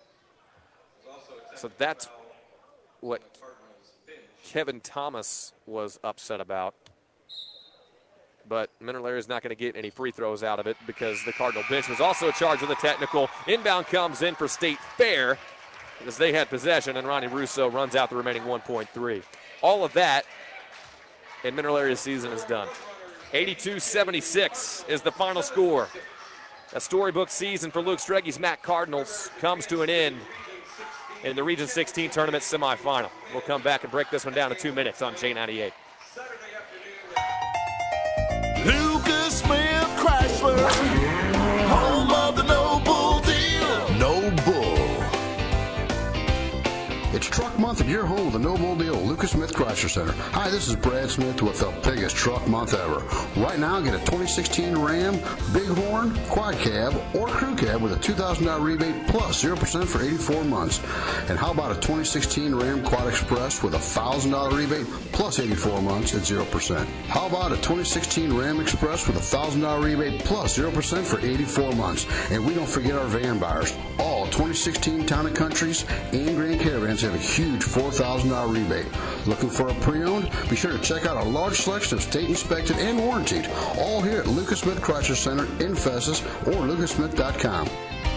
So that's what Kevin Thomas was upset about. But Mineral Area is not going to get any free throws out of it because the Cardinal bench was also charged with a technical. Inbound comes in for State Fair because they had possession, and Ronnie Russo runs out the remaining one point three. All of that, and Mineral Area's season is done. eighty-two seventy-six is the final score. A storybook season for Luke Strege's Mac Cardinals comes to an end in the Region sixteen tournament semifinal. We'll come back and break this one down in two minutes on J ninety-eight. Lucas Smith Chrysler, home of the noble month of your home with a no bull deal at Lucas Smith Chrysler Center. Hi, this is Brad Smith with the biggest truck month ever. Right now, get a twenty sixteen Ram, Bighorn, Quad Cab, or Crew Cab with a two thousand dollars rebate plus zero percent for eighty-four months. And how about a twenty sixteen Ram Quad Express with a one thousand dollars rebate plus eighty-four months at zero percent? How about a twenty sixteen Ram Express with a one thousand dollars rebate plus zero percent for eighty-four months? And we don't forget our van buyers. All twenty sixteen Town and Countries and Grand Caravans have a huge four thousand dollars rebate. Looking for a pre-owned? Be sure to check out our large selection of state inspected and warranted. All here at Lucas Smith Chrysler Center in Festus or lucas smith dot com.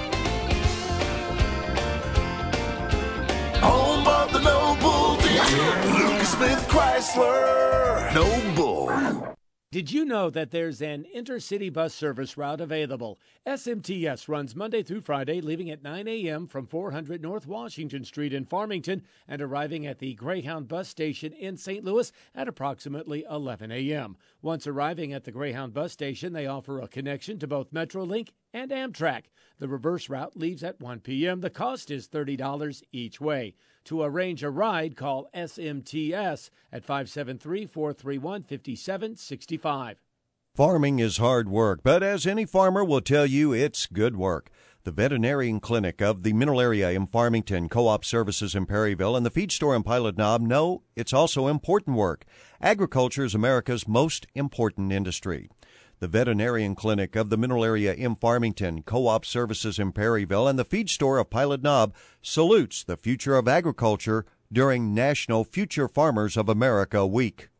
Home of the Noble deal. Lucas Smith Chrysler. Noble. Did you know that there's an intercity bus service route available? S M T S runs Monday through Friday, leaving at nine a.m. from four hundred North Washington Street in Farmington and arriving at the Greyhound bus station in Saint Louis at approximately eleven a.m. Once arriving at the Greyhound bus station, they offer a connection to both Metrolink and Amtrak. The reverse route leaves at one p.m. The cost is thirty dollars each way. To arrange a ride, call S M T S at five seven three, four three one, five seven six five. Farming is hard work, but as any farmer will tell you, it's good work. The veterinarian clinic of the Mineral Area in Farmington, Co-op Services in Perryville, and the feed store in Pilot Knob know it's also important work. Agriculture is America's most important industry. The veterinarian clinic of the Mineral Area in Farmington, Co-op Services in Perryville, and the feed store of Pilot Knob salutes the future of agriculture during National Future Farmers of America Week.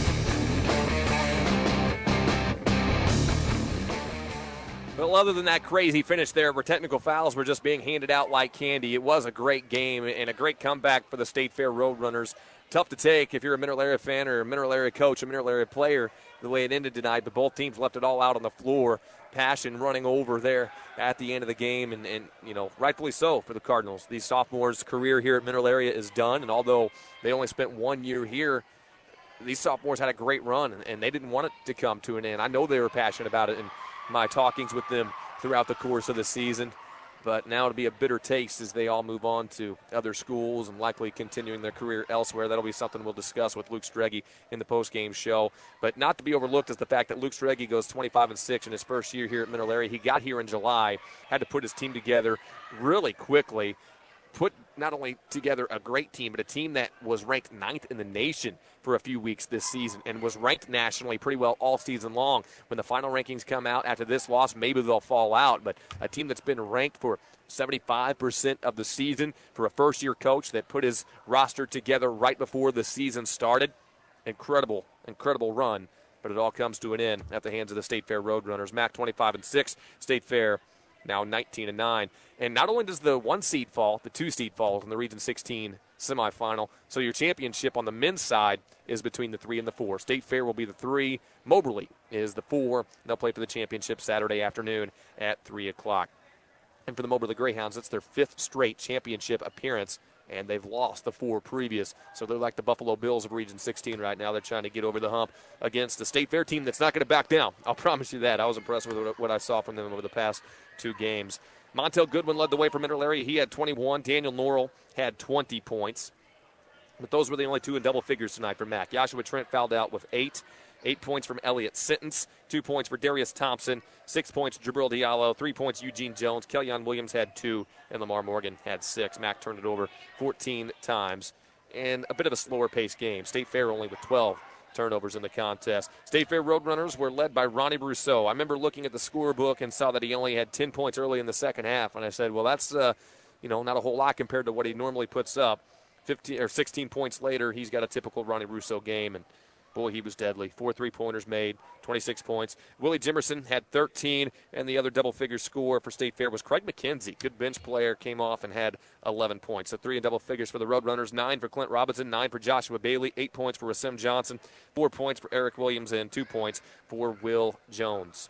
Well, other than that crazy finish there where technical fouls were just being handed out like candy, it was a great game and a great comeback for the State Fair Roadrunners. Tough to take if you're a Mineral Area fan or a Mineral Area coach, a Mineral Area player, the way it ended tonight. But both teams left it all out on the floor. Passion running over there at the end of the game, and, and you know, rightfully so for the Cardinals. These sophomores' career here at Mineral Area is done, and although they only spent one year here, these sophomores had a great run, and, and they didn't want it to come to an end. I know they were passionate about it in my talkings with them throughout the course of the season. But now it'll be a bitter taste as they all move on to other schools and likely continuing their career elsewhere. That'll be something we'll discuss with Luke Streggy in the postgame show. But not to be overlooked is the fact that Luke Streggy goes twenty-five and six in his first year here at Mineral Area. He got here in July, had to put his team together really quickly. Put not only together a great team, but a team that was ranked ninth in the nation for a few weeks this season and was ranked nationally pretty well all season long. When the final rankings come out after this loss, maybe they'll fall out, but a team that's been ranked for seventy-five percent of the season for a first-year coach that put his roster together right before the season started. Incredible, incredible run, but it all comes to an end at the hands of the State Fair Roadrunners. M A C twenty-five and six, State Fair now nineteen and nine. And not only does the one seed fall, the two seed falls in the Region sixteen semifinal. So your championship on the men's side is between the three and the four. State Fair will be the three. Moberly is the four. They'll play for the championship Saturday afternoon at three o'clock. And for the Moberly Greyhounds, it's their fifth straight championship appearance, and they've lost the four previous. So they're like the Buffalo Bills of Region sixteen right now. They're trying to get over the hump against the State Fair team that's not going to back down. I'll promise you that. I was impressed with what I saw from them over the past two games. Montel Goodwin led the way for Mineral Area. He had twenty-one. Daniel Norrell had twenty points. But those were the only two in double figures tonight for M A C. Joshua Trent fouled out with eight. Eight points from Elliott Sentence. Two points for Darius Thompson. Six points Jabril Diallo. Three points Eugene Jones. Kellyon Williams had two. And Lamar Morgan had six. M A C turned it over fourteen times. And a bit of a slower-paced game. State Fair only with twelve turnovers in the contest. State Fair Roadrunners were led by Ronnie Brousseau. I remember looking at the scorebook and saw that he only had ten points early in the second half. And I said, well, that's uh, you know, not a whole lot compared to what he normally puts up. fifteen or sixteen points later, he's got a typical Ronnie Brousseau game. And boy, he was deadly. Four three-pointers made, twenty-six points. Willie Jimerson had thirteen, and the other double-figure score for State Fair was Craig McKenzie. Good bench player, came off and had eleven points. So three in double figures for the Roadrunners, nine for Clint Robinson, nine for Joshua Bailey, eight points for Rasim Johnson, four points for Eric Williams, and two points for Will Jones.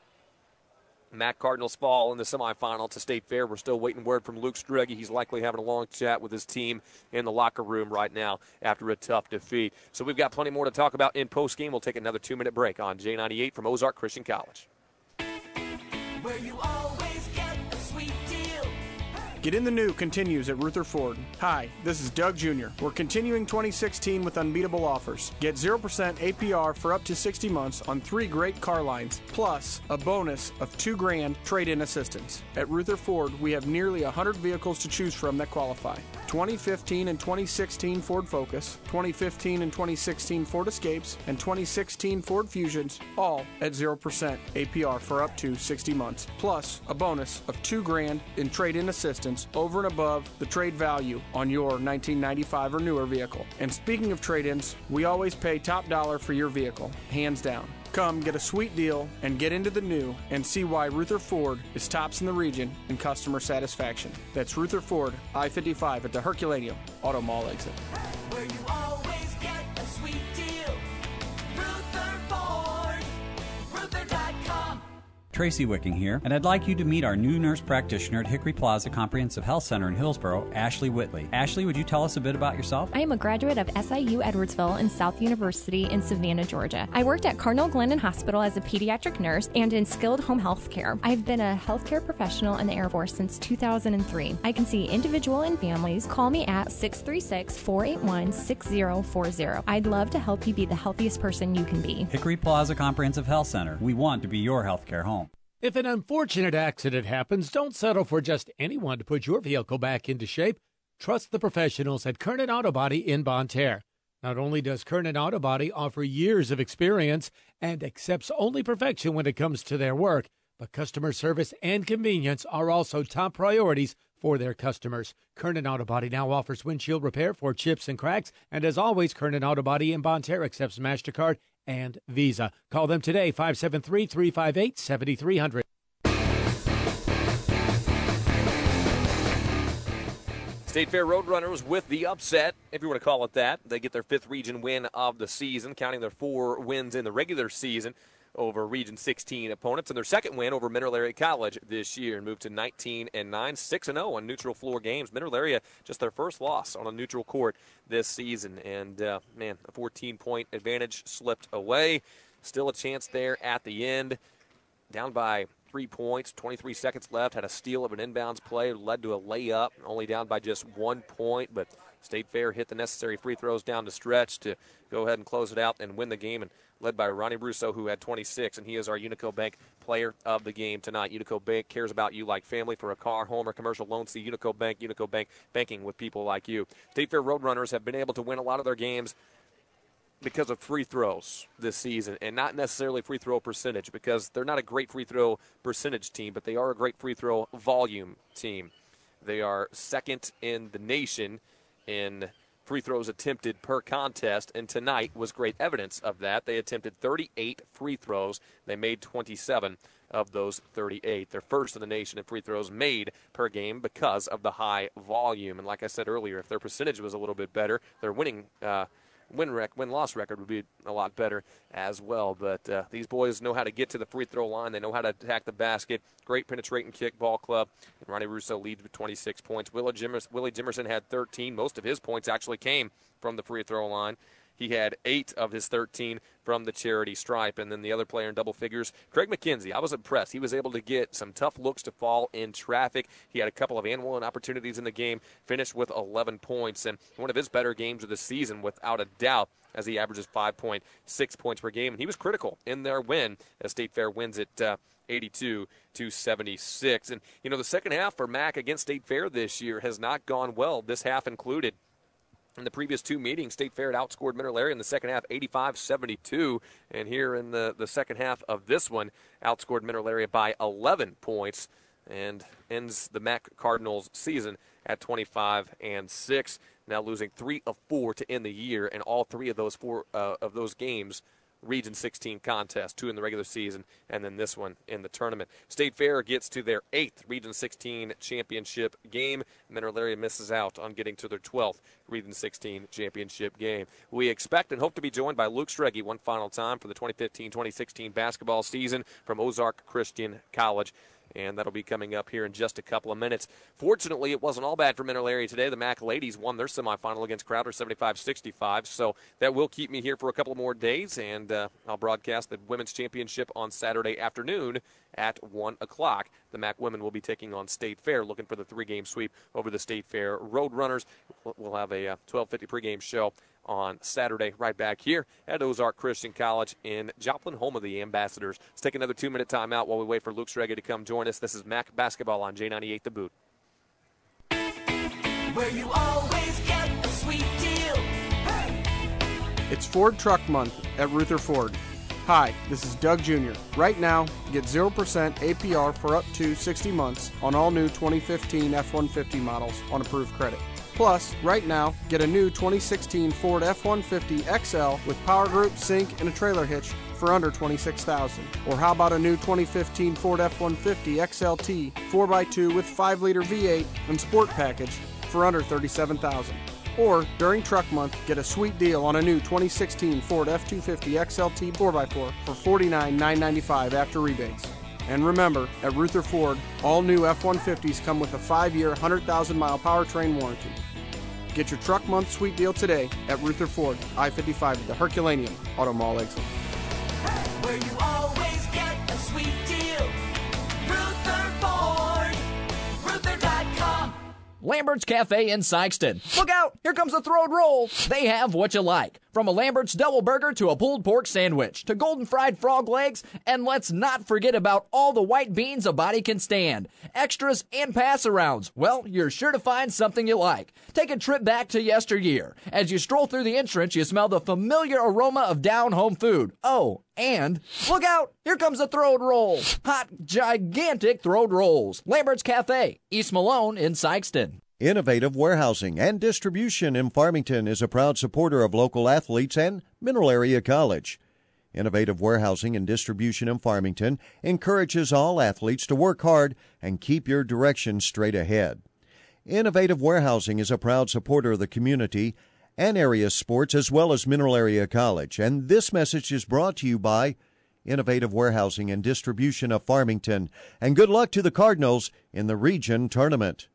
M A C Cardinals fall in the semifinal to State Fair. We're still waiting word from Luke Streggy. He's likely having a long chat with his team in the locker room right now after a tough defeat. So we've got plenty more to talk about in postgame. We'll take another two-minute break on J ninety-eight from Ozark Christian College. Where you always get a sweet deal. Get in the new continues at Ruther Ford. Hi, this is Doug Junior We're continuing twenty sixteen with unbeatable offers. Get zero percent A P R for up to sixty months on three great car lines, plus a bonus of two grand trade-in assistance. At Ruther Ford, we have nearly one hundred vehicles to choose from that qualify. twenty fifteen and twenty sixteen Ford Focus, twenty fifteen and twenty sixteen Ford Escapes, and twenty sixteen Ford Fusions, all at zero percent A P R for up to sixty months, plus a bonus of two grand in trade-in assistance over and above the trade value on your nineteen ninety-five or newer vehicle. And speaking of trade-ins, we always pay top dollar for your vehicle, hands down. Come get a sweet deal and get into the new and see why Ruther Ford is tops in the region in customer satisfaction. That's Ruther Ford, I fifty-five at the Herculaneum Auto Mall exit. Where you always get a sweet deal. Ruther Ford, Ruther dot com. Tracy Wicking here, and I'd like you to meet our new nurse practitioner at Hickory Plaza Comprehensive Health Center in Hillsboro, Ashley Whitley. Ashley, would you tell us a bit about yourself? I am a graduate of S I U Edwardsville and South University in Savannah, Georgia. I worked at Cardinal Glennon Hospital as a pediatric nurse and in skilled home health care. I've been a healthcare professional in the Air Force since two thousand three. I can see individual and families. Call me at six three six, four eight one, six zero four zero. I'd love to help you be the healthiest person you can be. Hickory Plaza Comprehensive Health Center. We want to be your healthcare home. If an unfortunate accident happens, don't settle for just anyone to put your vehicle back into shape. Trust the professionals at Kernan Auto Body in Bonne Terre. Not only does Kernan Auto Body offer years of experience and accepts only perfection when it comes to their work, but customer service and convenience are also top priorities for their customers. Kernan Auto Body now offers windshield repair for chips and cracks, and as always, Kernan Auto Body in Bonne Terre accepts MasterCard and Visa. Call them today, five seven three, three five eight, seven three zero zero. State Fair Roadrunners with the upset, if you want to call it that. They get their fifth region win of the season, counting their four wins in the regular season over Region sixteen opponents, and their second win over Mineral Area College this year, and moved to nineteen and nine, six and oh on neutral floor games. Mineral Area just their first loss on a neutral court this season, and uh, man, a fourteen-point advantage slipped away. Still a chance there at the end, down by three points, twenty-three seconds left, had a steal of an inbounds play, led to a layup, only down by just one point, but State Fair hit the necessary free throws down the stretch to go ahead and close it out and win the game, and led by Ronnie Russo, who had twenty-six, and he is our Unico Bank player of the game tonight. Unico Bank cares about you like family. For a car, home, or commercial loan, see Unico Bank. Unico Bank, banking with people like you. State Fair Roadrunners have been able to win a lot of their games because of free throws this season, and not necessarily free throw percentage, because they're not a great free throw percentage team, but they are a great free throw volume team. They are second in the nation in free throws attempted per contest, and tonight was great evidence of that. They attempted thirty-eight free throws. They made twenty-seven of those thirty-eight. They're first in the nation in free throws made per game because of the high volume. And like I said earlier, if their percentage was a little bit better, their winning uh, win rec win loss record would be a lot better as well. But uh, these boys know how to get to the free throw line. They know how to attack the basket. Great penetrating kick ball club. And Ronnie Russo leads with twenty-six points. Willie Jimerson, Willie Jimerson had thirteen. Most of his points actually came from the free throw line. He had eight of his thirteen from the charity stripe. And then the other player in double figures, Craig McKenzie. I was impressed. He was able to get some tough looks to fall in traffic. He had a couple of and one opportunities in the game, finished with eleven points. And one of his better games of the season, without a doubt, as he averages five point six points per game. And he was critical in their win as State Fair wins it uh, eighty-two to seventy-six. And, you know, the second half for Mac against State Fair this year has not gone well, this half included. In the previous two meetings, State Fair had outscored Mineral Area in the second half eighty-five seventy-two. And here in the, the second half of this one, outscored Mineral Area by eleven points and ends the Mac Cardinals season at twenty-five and six. Now losing three of four to end the year, and all three of those four uh, of those games Region sixteen contest, two in the regular season, and then this one in the tournament. State Fair gets to their eighth Region sixteen championship game. Mineral Area misses out on getting to their twelfth Region sixteen championship game. We expect and hope to be joined by Luke Streggy one final time for the twenty fifteen twenty sixteen basketball season from Ozark Christian College. and that'll be coming up here in just a couple of minutes. Fortunately, it wasn't all bad for Mineral Area today. The Mac ladies won their semifinal against Crowder seventy-five sixty-five, so that will keep me here for a couple more days, and uh, I'll broadcast the Women's Championship on Saturday afternoon at one o'clock. The Mac women will be taking on State Fair, looking for the three-game sweep over the State Fair Roadrunners. We'll have a uh, twelve fifty pregame show on Saturday right back here at Ozark Christian College in Joplin, home of the Ambassadors. Let's take another two-minute timeout while we wait for Luke Strega to come join us. This is Mac Basketball on J ninety-eight The Boot. Where you always get a sweet deal. Hey! It's Ford Truck Month at Ruther Ford. Hi, this is Doug Junior Right now, get zero percent A P R for up to sixty months on all new twenty fifteen F one fifty models on approved credit. Plus, right now, get a new twenty sixteen Ford F one fifty X L with power group, sync, and a trailer hitch for under twenty-six thousand dollars. Or how about a new twenty fifteen Ford F one fifty X L T four by two with five liter V eight and sport package for under thirty-seven thousand dollars. Or, during Truck Month, get a sweet deal on a new twenty sixteen Ford F two fifty X L T four by four for forty-nine thousand nine hundred ninety-five dollars after rebates. And remember, at Ruther Ford, all new F one fifties come with a five-year, one hundred thousand mile powertrain warranty. Get your Truck Month sweet deal today at Ruther Ford, I fifty-five, the Herculaneum Auto Mall exit. Where you always get a sweet deal. Ruther Ford. Ruther dot com. Lambert's Cafe in Sykeston. Look out! Here comes the Throwed Roll. They have what you like. From a Lambert's double burger to a pulled pork sandwich to golden fried frog legs, and let's not forget about all the white beans a body can stand. Extras and pass-arounds. Well, you're sure to find something you like. Take a trip back to yesteryear. As you stroll through the entrance, you smell the familiar aroma of down-home food. Oh, and look out! Here comes the Throwed Roll. Hot, gigantic Throwed Rolls. Lambert's Cafe, East Malone in Sykeston. Innovative Warehousing and Distribution in Farmington is a proud supporter of local athletes and Mineral Area College. Innovative Warehousing and Distribution in Farmington encourages all athletes to work hard and keep your direction straight ahead. Innovative Warehousing is a proud supporter of the community and area sports as well as Mineral Area College. And this message is brought to you by Innovative Warehousing and Distribution of Farmington. And good luck to the Cardinals in the region tournament.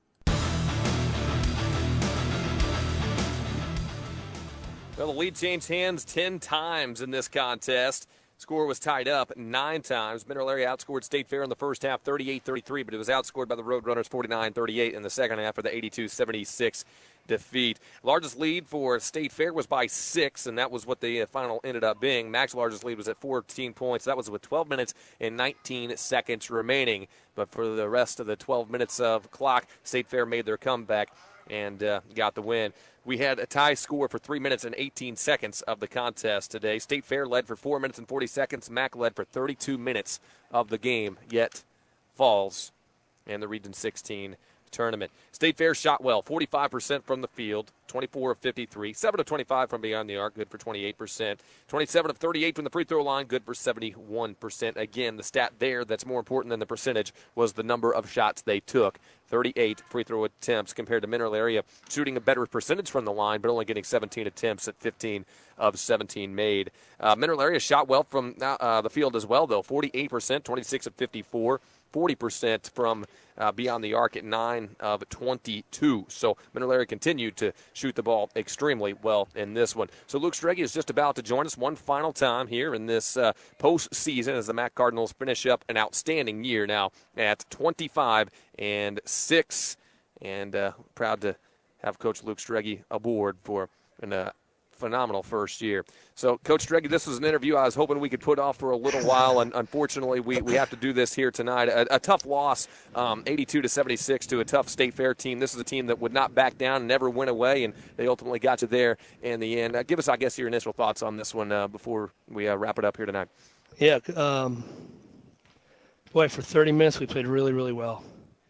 Well, the lead changed hands ten times in this contest. Score was tied up nine times. Mineral Area outscored State Fair in the first half thirty-eight thirty-three, but it was outscored by the Roadrunners forty-nine thirty-eight in the second half for the eighty-two seventy-six defeat. Largest lead for State Fair was by six, and that was what the final ended up being. Mac's largest lead was at fourteen points. That was with twelve minutes and nineteen seconds remaining. But for the rest of the twelve minutes of clock, State Fair made their comeback and uh, got the win. We had a tie score for three minutes and eighteen seconds of the contest today. State Fair led for four minutes and forty seconds. Mac led for thirty-two minutes of the game, yet falls in the Region sixteen tournament. State Fair shot well, forty-five percent from the field, twenty-four of fifty-three, seven of twenty-five from beyond the arc, good for twenty-eight percent, twenty-seven of thirty-eight from the free throw line, good for seventy-one percent. Again, the stat there that's more important than the percentage was the number of shots they took. thirty-eight free throw attempts compared to Mineral Area shooting a better percentage from the line, but only getting seventeen attempts at fifteen of seventeen made. Uh, Mineral Area shot well from uh, the field as well, though, forty-eight percent, twenty-six of fifty-four. forty percent from uh, beyond the arc at nine of twenty-two. So Mineral Area continued to shoot the ball extremely well in this one. So Luke Strege is just about to join us one final time here in this uh, postseason as the Mac Cardinals finish up an outstanding year now at twenty-five and six. And uh, proud to have Coach Luke Strege aboard for an uh, phenomenal first year. So, Coach Strege, this was an interview I was hoping we could put off for a little while, and unfortunately, we, we have to do this here tonight. A, a tough loss, um, eighty-two to seventy-six, to a tough State Fair team. This is a team that would not back down and never went away, and they ultimately got you there in the end. Uh, give us, I guess, your initial thoughts on this one uh, before we uh, wrap it up here tonight. Yeah, um, boy, for thirty minutes we played really, really well.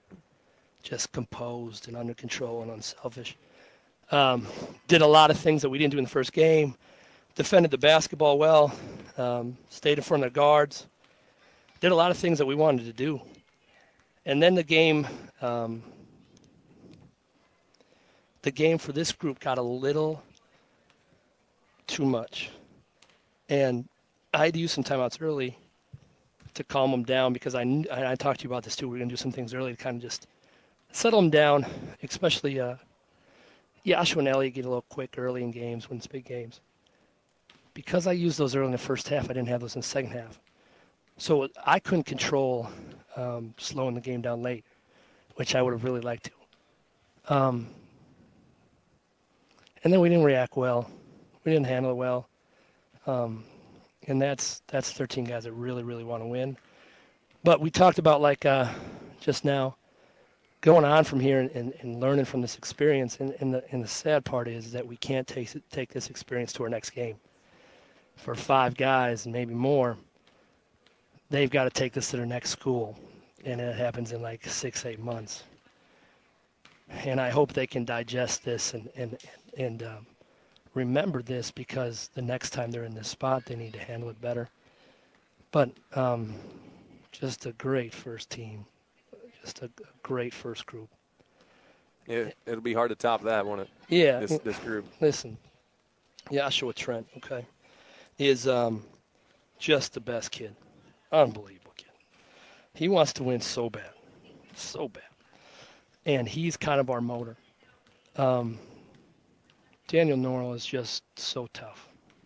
Just composed and under control and unselfish. Um, did a lot of things that we didn't do in the first game. Defended the basketball well. Um, stayed in front of the guards. Did a lot of things that we wanted to do. And then the game, um, the game for this group got a little too much. And I had to use some timeouts early to calm them down because I, kn- I I talked to you about this too. We are going to do some things early to kind of just settle them down, especially uh, Joshua and Elliott get a little quick early in games when it's big games. Because I used those early in the first half, I didn't have those in the second half. So I couldn't control um, slowing the game down late, which I would have really liked to. Um, and then we didn't react well. We didn't handle it well. Um, and that's that's thirteen guys that really, really want to win. But we talked about, like uh, just now, going on from here and, and, and learning from this experience. And, and, the, and the sad part is that we can't take, take this experience to our next game. For five guys and maybe more, they've got to take this to their next school. And it happens in like six, eight months. And I hope they can digest this and, and, and um, remember this, because the next time they're in this spot, they need to handle it better. But um, just a great first team. Just a great first group. Yeah, it'll be hard to top that, won't it? Yeah. This, this group. Listen, Joshua Trent, okay, is um, just the best kid. Unbelievable kid. He wants to win so bad. So bad. And he's kind of our motor. Um, Daniel Norrell is just so tough.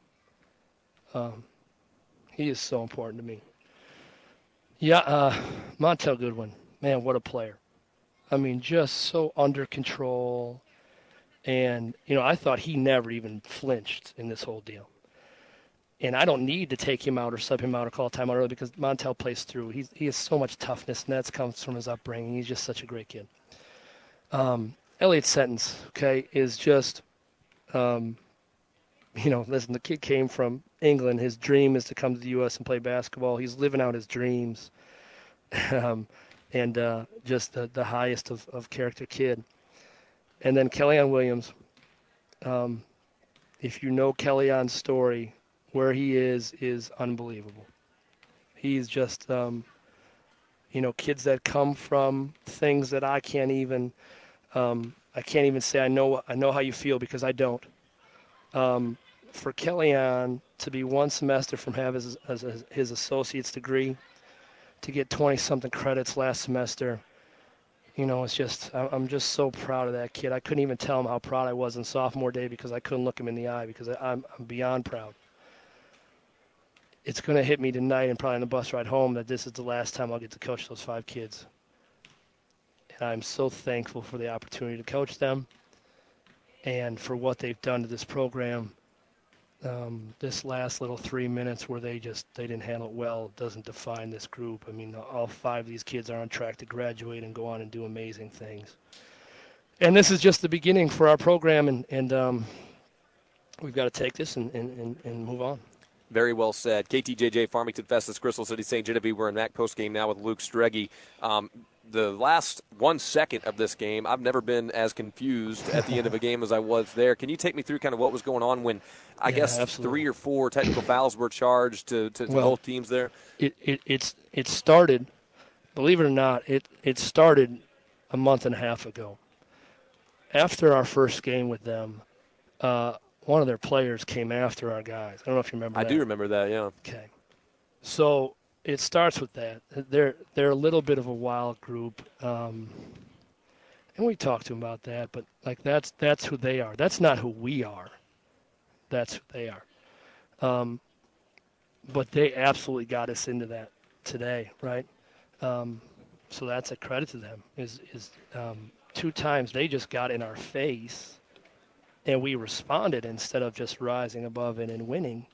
Um, he is so important to me. Yeah, uh, Montel Goodwin, man, what a player. I mean, just so under control. And, you know, I thought he never even flinched in this whole deal. And I don't need to take him out or sub him out or call a timeout early because Montel plays through. He's, he has so much toughness, and that comes from his upbringing. He's just such a great kid. Um, Elliott Sentence, okay, is just, um, you know, listen, the kid came from England. His dream is to come to the U S and play basketball. He's living out his dreams. um, and uh, just the, the highest of, of character kid. And then Kellyon Williams. Um, if you know Kellyon's story, where he is is unbelievable. He's just, um, you know, kids that come from things that I can't even, um, I can't even say I know I know how you feel, because I don't. Um, for Kellyon to be one semester from having his, his, his associate's degree, to get twenty-something credits last semester, you know, it's just, I'm just so proud of that kid. I couldn't even tell him how proud I was on sophomore day because I couldn't look him in the eye, because I'm, I'm beyond proud. It's going to hit me tonight and probably on the bus ride home that this is the last time I'll get to coach those five kids. And I'm so thankful for the opportunity to coach them and for what they've done to this program. Um, this last little three minutes where they just they didn't handle it well doesn't define this group. I mean, all five of these kids are on track to graduate and go on and do amazing things. And this is just the beginning for our program, and, and um, we've got to take this and, and, and move on. Very well said. K T J J, Farmington Festus, Crystal City, Saint Genevieve. We're in that postgame now with Luke Streggy. Um, the last one second of this game, I've never been as confused at the end of a game as I was there. Can you take me through kind of what was going on when, I yeah, guess, absolutely. three or four technical fouls were charged to, to, to well, both teams there? It, it it's it started, believe it or not, it, it started a month and a half ago. After our first game with them, uh, one of their players came after our guys. I don't know if you remember I that. do remember that, yeah. Okay. So it starts with that. They're they're a little bit of a wild group. Um, and we talked to them about that, but like that's that's who they are. That's not who we are. That's who they are. Um, but they absolutely got us into that today, right? Um, so that's a credit to them. Is is um, two times they just got in our face. And we responded instead of just rising above it and winning.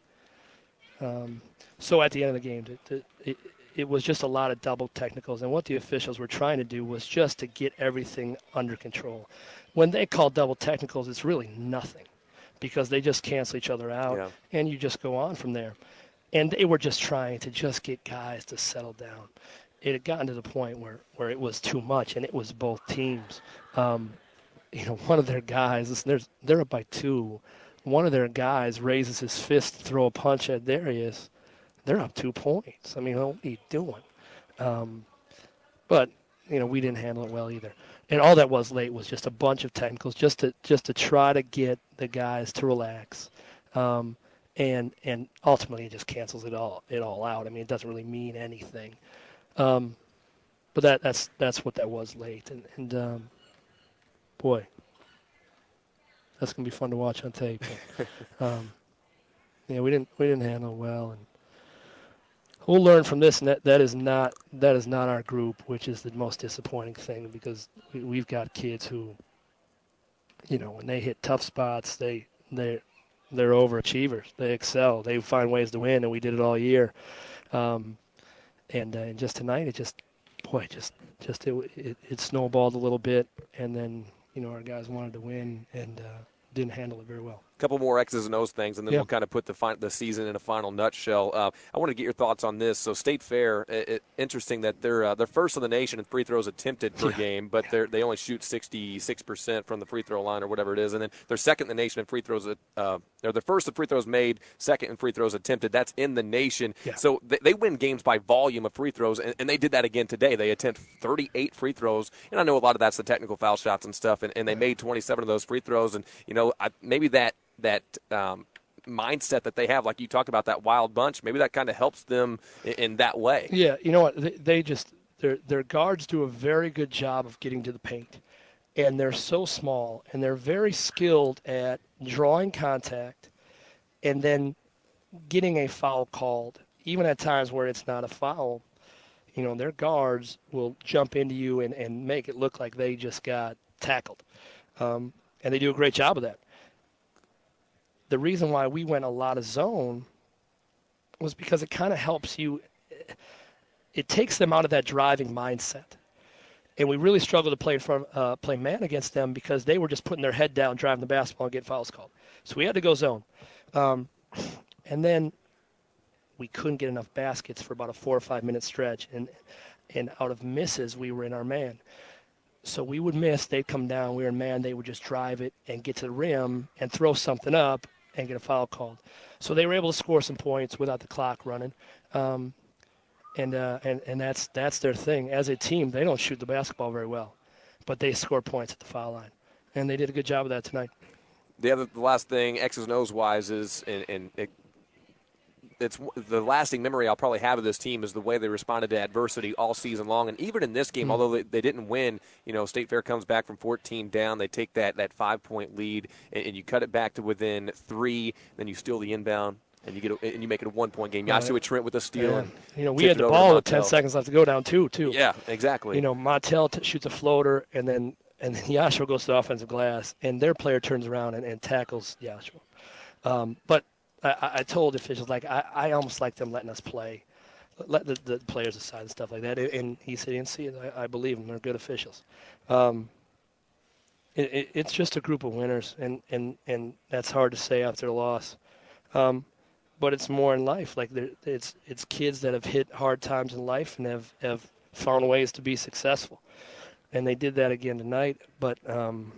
Um, so at the end of the game, it, it, it was just a lot of double technicals. And what the officials were trying to do was just to get everything under control. When they call double technicals, it's really nothing because they just cancel each other out, yeah. and you just go on from there. And they were just trying to just get guys to settle down. It had gotten to the point where, where it was too much, and it was both teams. Um, You know, one of their guys, listen, there's, they're up by two. One of their guys raises his fist to throw a punch at Darius. They're up two points. I mean, what are you doing? Um, but, you know, we didn't handle it well either. And all that was late was just a bunch of technicals just to just to try to get the guys to relax. Um, and and ultimately it just cancels it all it all out. I mean, it doesn't really mean anything. Um, but that that's that's what that was late, and and um, boy, that's gonna be fun to watch on tape. um, yeah, we didn't we didn't handle it well, and we'll learn from this. And that, that is not that is not our group, which is the most disappointing thing, because we, we've got kids who, you know, when they hit tough spots, they they they're overachievers. They excel. They find ways to win, and we did it all year. Um, and, uh, and just tonight, it just, boy, just just it, it it snowballed a little bit, and then you know our guys wanted to win and uh, didn't handle it very well. Couple more X's and O's things, and then Yeah. we'll kind of put the fin- the season in a final nutshell. Uh, I want to get your thoughts on this. So State Fair, it, it, interesting that they're uh, they're first in the nation in free throws attempted per Yeah. game, but they they only shoot sixty-six percent from the free throw line or whatever it is, and then they're second in the nation in free throws. Uh, they're the first in free throws made, second in free throws attempted. That's in the nation. Yeah. So they, they win games by volume of free throws, and, and they did that again today. They attempt thirty-eight free throws, and I know a lot of that's the technical foul shots and stuff, and, and they made twenty-seven of those free throws, and you know I, maybe that. that um, mindset that they have, like you talked about, that wild bunch, maybe that kind of helps them in, in that way. Yeah, you know what? They, they just their their guards do a very good job of getting to the paint, and they're so small, and they're very skilled at drawing contact, and then getting a foul called, even at times where it's not a foul. You know, their guards will jump into you and, and make it look like they just got tackled, um, and they do a great job of that. The reason why we went a lot of zone was because it kind of helps you. It takes them out of that driving mindset, and we really struggled to play in front, uh, play man against them because they were just putting their head down, driving the basketball, and getting fouls called. So we had to go zone, um, and then we couldn't get enough baskets for about a four or five minute stretch, and and out of misses we were in our man. So we would miss, they'd come down, we were in man, they would just drive it and get to the rim and throw something up and get a foul called. So they were able to score some points without the clock running. Um, and, uh, and and that's that's their thing. As a team, they don't shoot the basketball very well, but they score points at the foul line. And they did a good job of that tonight. The other, the last thing, X's and O's wise, is, and, and it, it's the lasting memory I'll probably have of this team is the way they responded to adversity all season long. And even in this game, mm-hmm. although they, they didn't win, you know, State Fair comes back from fourteen down. They take that, that five-point lead, and, and you cut it back to within three. Then you steal the inbound, and you get a, and you make it a one-point game. Joshua Trent with a steal. Yeah. And you know, we had the ball with ten seconds left to go down two, too. Yeah, exactly. You know, Montel t- shoots a floater, and then and then Joshua goes to the offensive glass, and their player turns around and, and tackles Joshua. Um, but I, I told officials, like, I, I almost like them letting us play, let the, the players decide and stuff like that. And he said he didn't see it. I, I believe them. They're good officials. Um, it, it, it's just a group of winners, and, and, and that's hard to say after a loss. Um, but it's more in life. Like, it's it's kids that have hit hard times in life and have, have found ways to be successful. And they did that again tonight. But, um,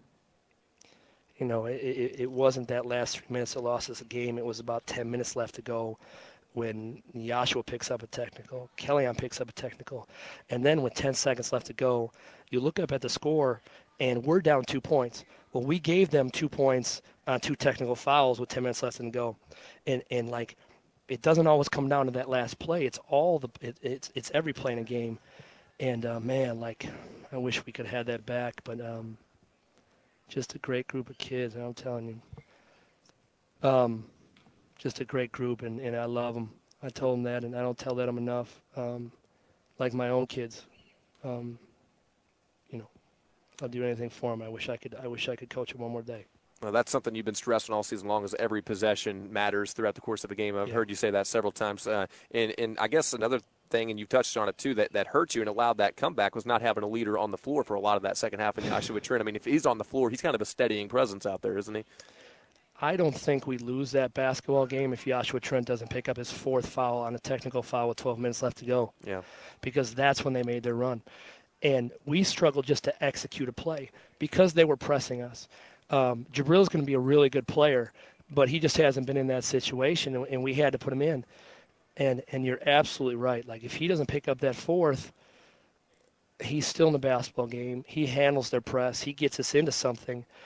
you know, it, it, it wasn't that last three minutes that lost us a game. It was about ten minutes left to go when Joshua picks up a technical, Kellyanne picks up a technical, and then with ten seconds left to go, you look up at the score, and we're down two points. Well, we gave them two points on two technical fouls with ten minutes left to go. And, and like, it doesn't always come down to that last play. It's all the it, it's it's every play in a game. And, uh, man, like, I wish we could have had that back, but um, – just a great group of kids, and I'm telling you. Um, just a great group, and, and I love them. I told them that, and I don't tell them enough. Um, like my own kids, um, you know, I'll do anything for them. I wish I could. I wish I could coach them one more day. Well, that's something you've been stressing all season long, is every possession matters throughout the course of a game. I've yeah. heard you say that several times. Uh, and, and I guess another thing, and you've touched on it too, that, that hurt you and allowed that comeback was not having a leader on the floor for a lot of that second half. And Joshua Trent, I mean, if he's on the floor, he's kind of a steadying presence out there, isn't he? I don't think we lose that basketball game if Joshua Trent doesn't pick up his fourth foul on a technical foul with twelve minutes left to go. Yeah. Because that's when they made their run. And we struggled just to execute a play because they were pressing us. Um, Jabril's going to be a really good player, but he just hasn't been in that situation, and, and we had to put him in. And and you're absolutely right. Like, if he doesn't pick up that fourth, he's still in the basketball game. He handles their press. He gets us into something.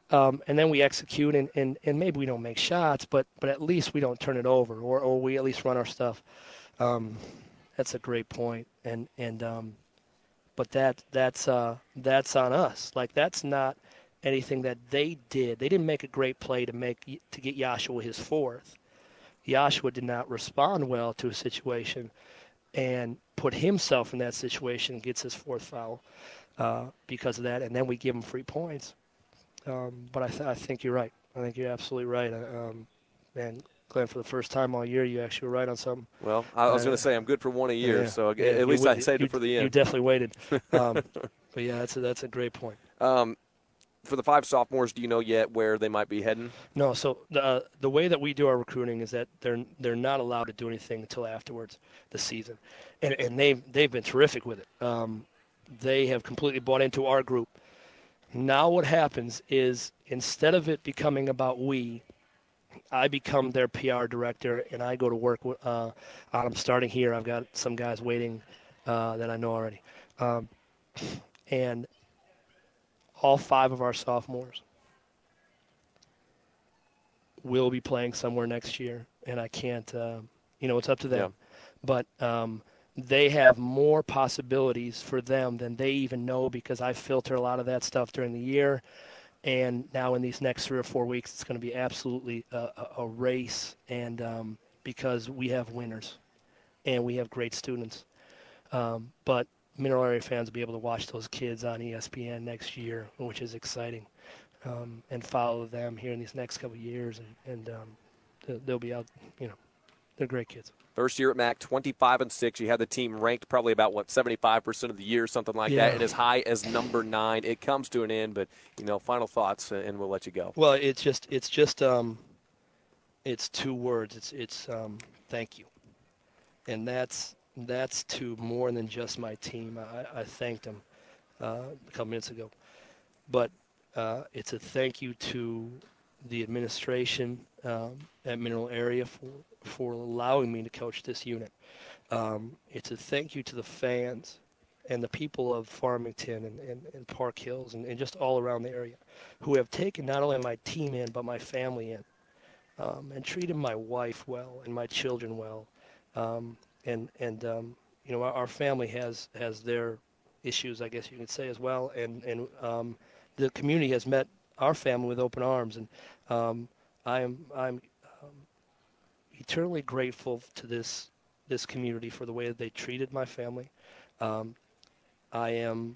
Um, and then we execute, and, and, and maybe we don't make shots, but but at least we don't turn it over, or, or we at least run our stuff. Um, that's a great point, and and um, but that that's uh, that's on us. Like, that's not anything that they did. They didn't make a great play to make to get Joshua his fourth. Joshua did not respond well to a situation, and put himself in that situation, and gets his fourth foul uh, because of that, and then we give him free points. Um, but I, th- I think you're right. I think you're absolutely right. Um, and Glenn, for the first time all year, you actually were right on something. Well, I was uh, going to say I'm good for one a year, yeah, so yeah, at least you, I saved you, it for the end. You definitely waited. Um, but yeah, that's a, that's a great point. Um, for the five sophomores, do you know yet where they might be heading? No. So the uh, the way that we do our recruiting is that they're they're not allowed to do anything until afterwards the season, and and they've they've been terrific with it. Um, they have completely bought into our group. Now what happens is, instead of it becoming about we, I become their P R director, and I go to work with, uh, on them starting here. I've got some guys waiting uh, that I know already. Um, and all five of our sophomores will be playing somewhere next year, and I can't, uh, you know, it's up to them. Yeah. But um, they have more possibilities for them than they even know, because I filter a lot of that stuff during the year. And now in these next three or four weeks, it's going to be absolutely a, a, a race, and um, because we have winners and we have great students. Um, but Mineral Area fans will be able to watch those kids on E S P N next year, which is exciting, um, and follow them here in these next couple of years, and, and um, they'll be out, you know, they're great kids. First year at M A C, twenty-five and six. You had the team ranked probably about, what, seventy-five percent of the year, something like yeah. that, and as high as number nine. It comes to an end, but, you know, final thoughts, and we'll let you go. Well, it's just, it's just, um, it's two words. It's, it's um, thank you. And that's, that's to more than just my team. I, I thanked them uh, a couple minutes ago. But uh, it's a thank you to the administration um, at Mineral Area for, for allowing me to coach this unit. Um, it's a thank you to the fans and the people of Farmington and, and, and Park Hills and, and just all around the area who have taken not only my team in but my family in, um, and treated my wife well and my children well. Um, and, and um, you know, our, our family has, has their issues, I guess you could say, as well. And, and um, the community has met our family with open arms. And um, I am I'm um, eternally grateful to this this community for the way that they treated my family. Um, I am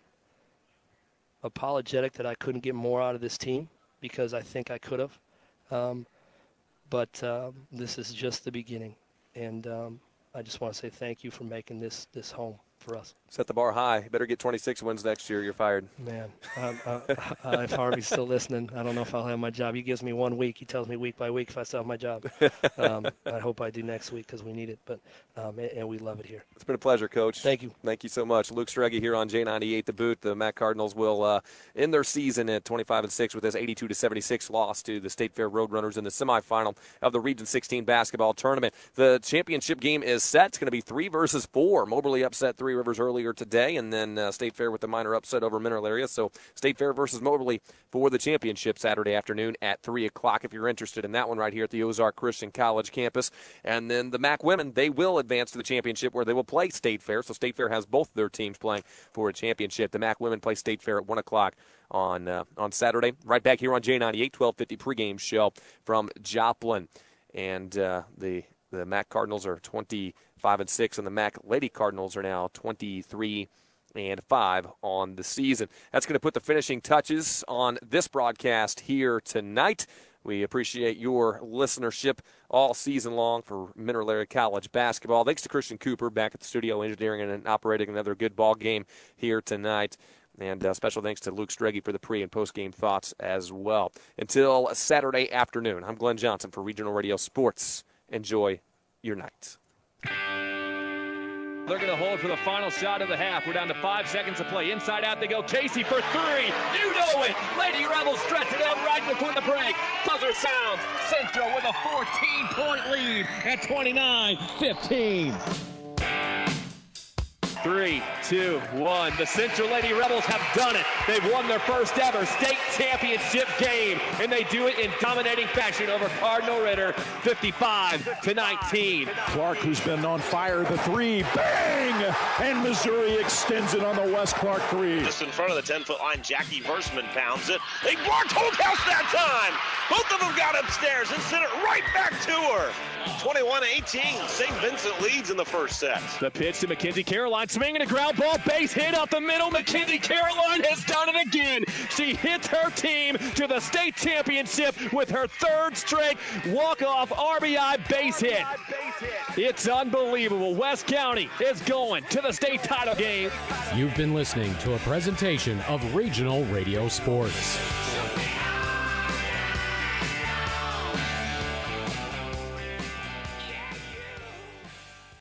apologetic that I couldn't get more out of this team, because I think I could have. Um, but um, this is just the beginning, and um, I just want to say thank you for making this this home for us. Set the bar high. You better get twenty-six wins next year. You're fired. Man, um, uh, uh, if Harvey's still listening, I don't know if I'll have my job. He gives me one week. He tells me week by week if I still have my job. Um, I hope I do next week, because we need it. But um, and, and we love it here. It's been a pleasure, Coach. Thank you. Thank you so much. Luke Strege here on J ninety-eight The Boot. The M A C Cardinals will uh, end their season at twenty-five and six with this eighty-two to seventy-six loss to the State Fair Roadrunners in the semifinal of the Region sixteen basketball tournament. The championship game is set. It's going to be three versus four. Moberly upset Three Rivers earlier today, and then uh, State Fair with the minor upset over Mineral Area. So State Fair versus Moberly for the championship Saturday afternoon at three o'clock if you're interested in that one right here at the Ozark Christian College campus. And then the M A C women, they will advance to the championship where they will play State Fair. So State Fair has both their teams playing for a championship. The M A C women play State Fair at one o'clock on uh, on Saturday. Right back here on J ninety-eight, twelve fifty pregame show from Joplin. And uh, the, the M A C Cardinals are twenty-five and six, and the M A C Lady Cardinals are now twenty-three and five on the season. That's going to put the finishing touches on this broadcast here tonight. We appreciate your listenership all season long for Mineral Area College basketball. Thanks to Christian Cooper back at the studio engineering and operating another good ball game here tonight. And uh, special thanks to Luke Strege for the pre- and post-game thoughts as well. Until Saturday afternoon, I'm Glenn Johnson for Regional Radio Sports. Enjoy your night. They're going to hold for the final shot of the half. We're down to five seconds to play. Inside out they go. Casey for three. You know it. Lady Rebels stretch it out right before the break. Buzzer sounds. Central with a fourteen-point lead at twenty-nine fifteen. Three, two, one. The Central Lady Rebels have done it. They've won their first ever state championship game, and they do it in dominating fashion over Cardinal Ritter, fifty-five to nineteen. Clark, who's been on fire, the three, bang! And Missouri extends it on the West Clark three. Just in front of the ten-foot line, Jackie Versman pounds it. They blocked Holthouse that time. Both of them got upstairs and sent it right back to her. twenty-one eighteen. Saint Vincent leads in the first set. The pitch to Mackenzie Caroline, swinging a ground ball, base hit up the middle. Mackenzie Caroline has done it again. She hits her team to the state championship with her third straight walk-off R B I base hit. It's unbelievable. West County is going to the state title game. You've been listening to a presentation of Regional Radio Sports.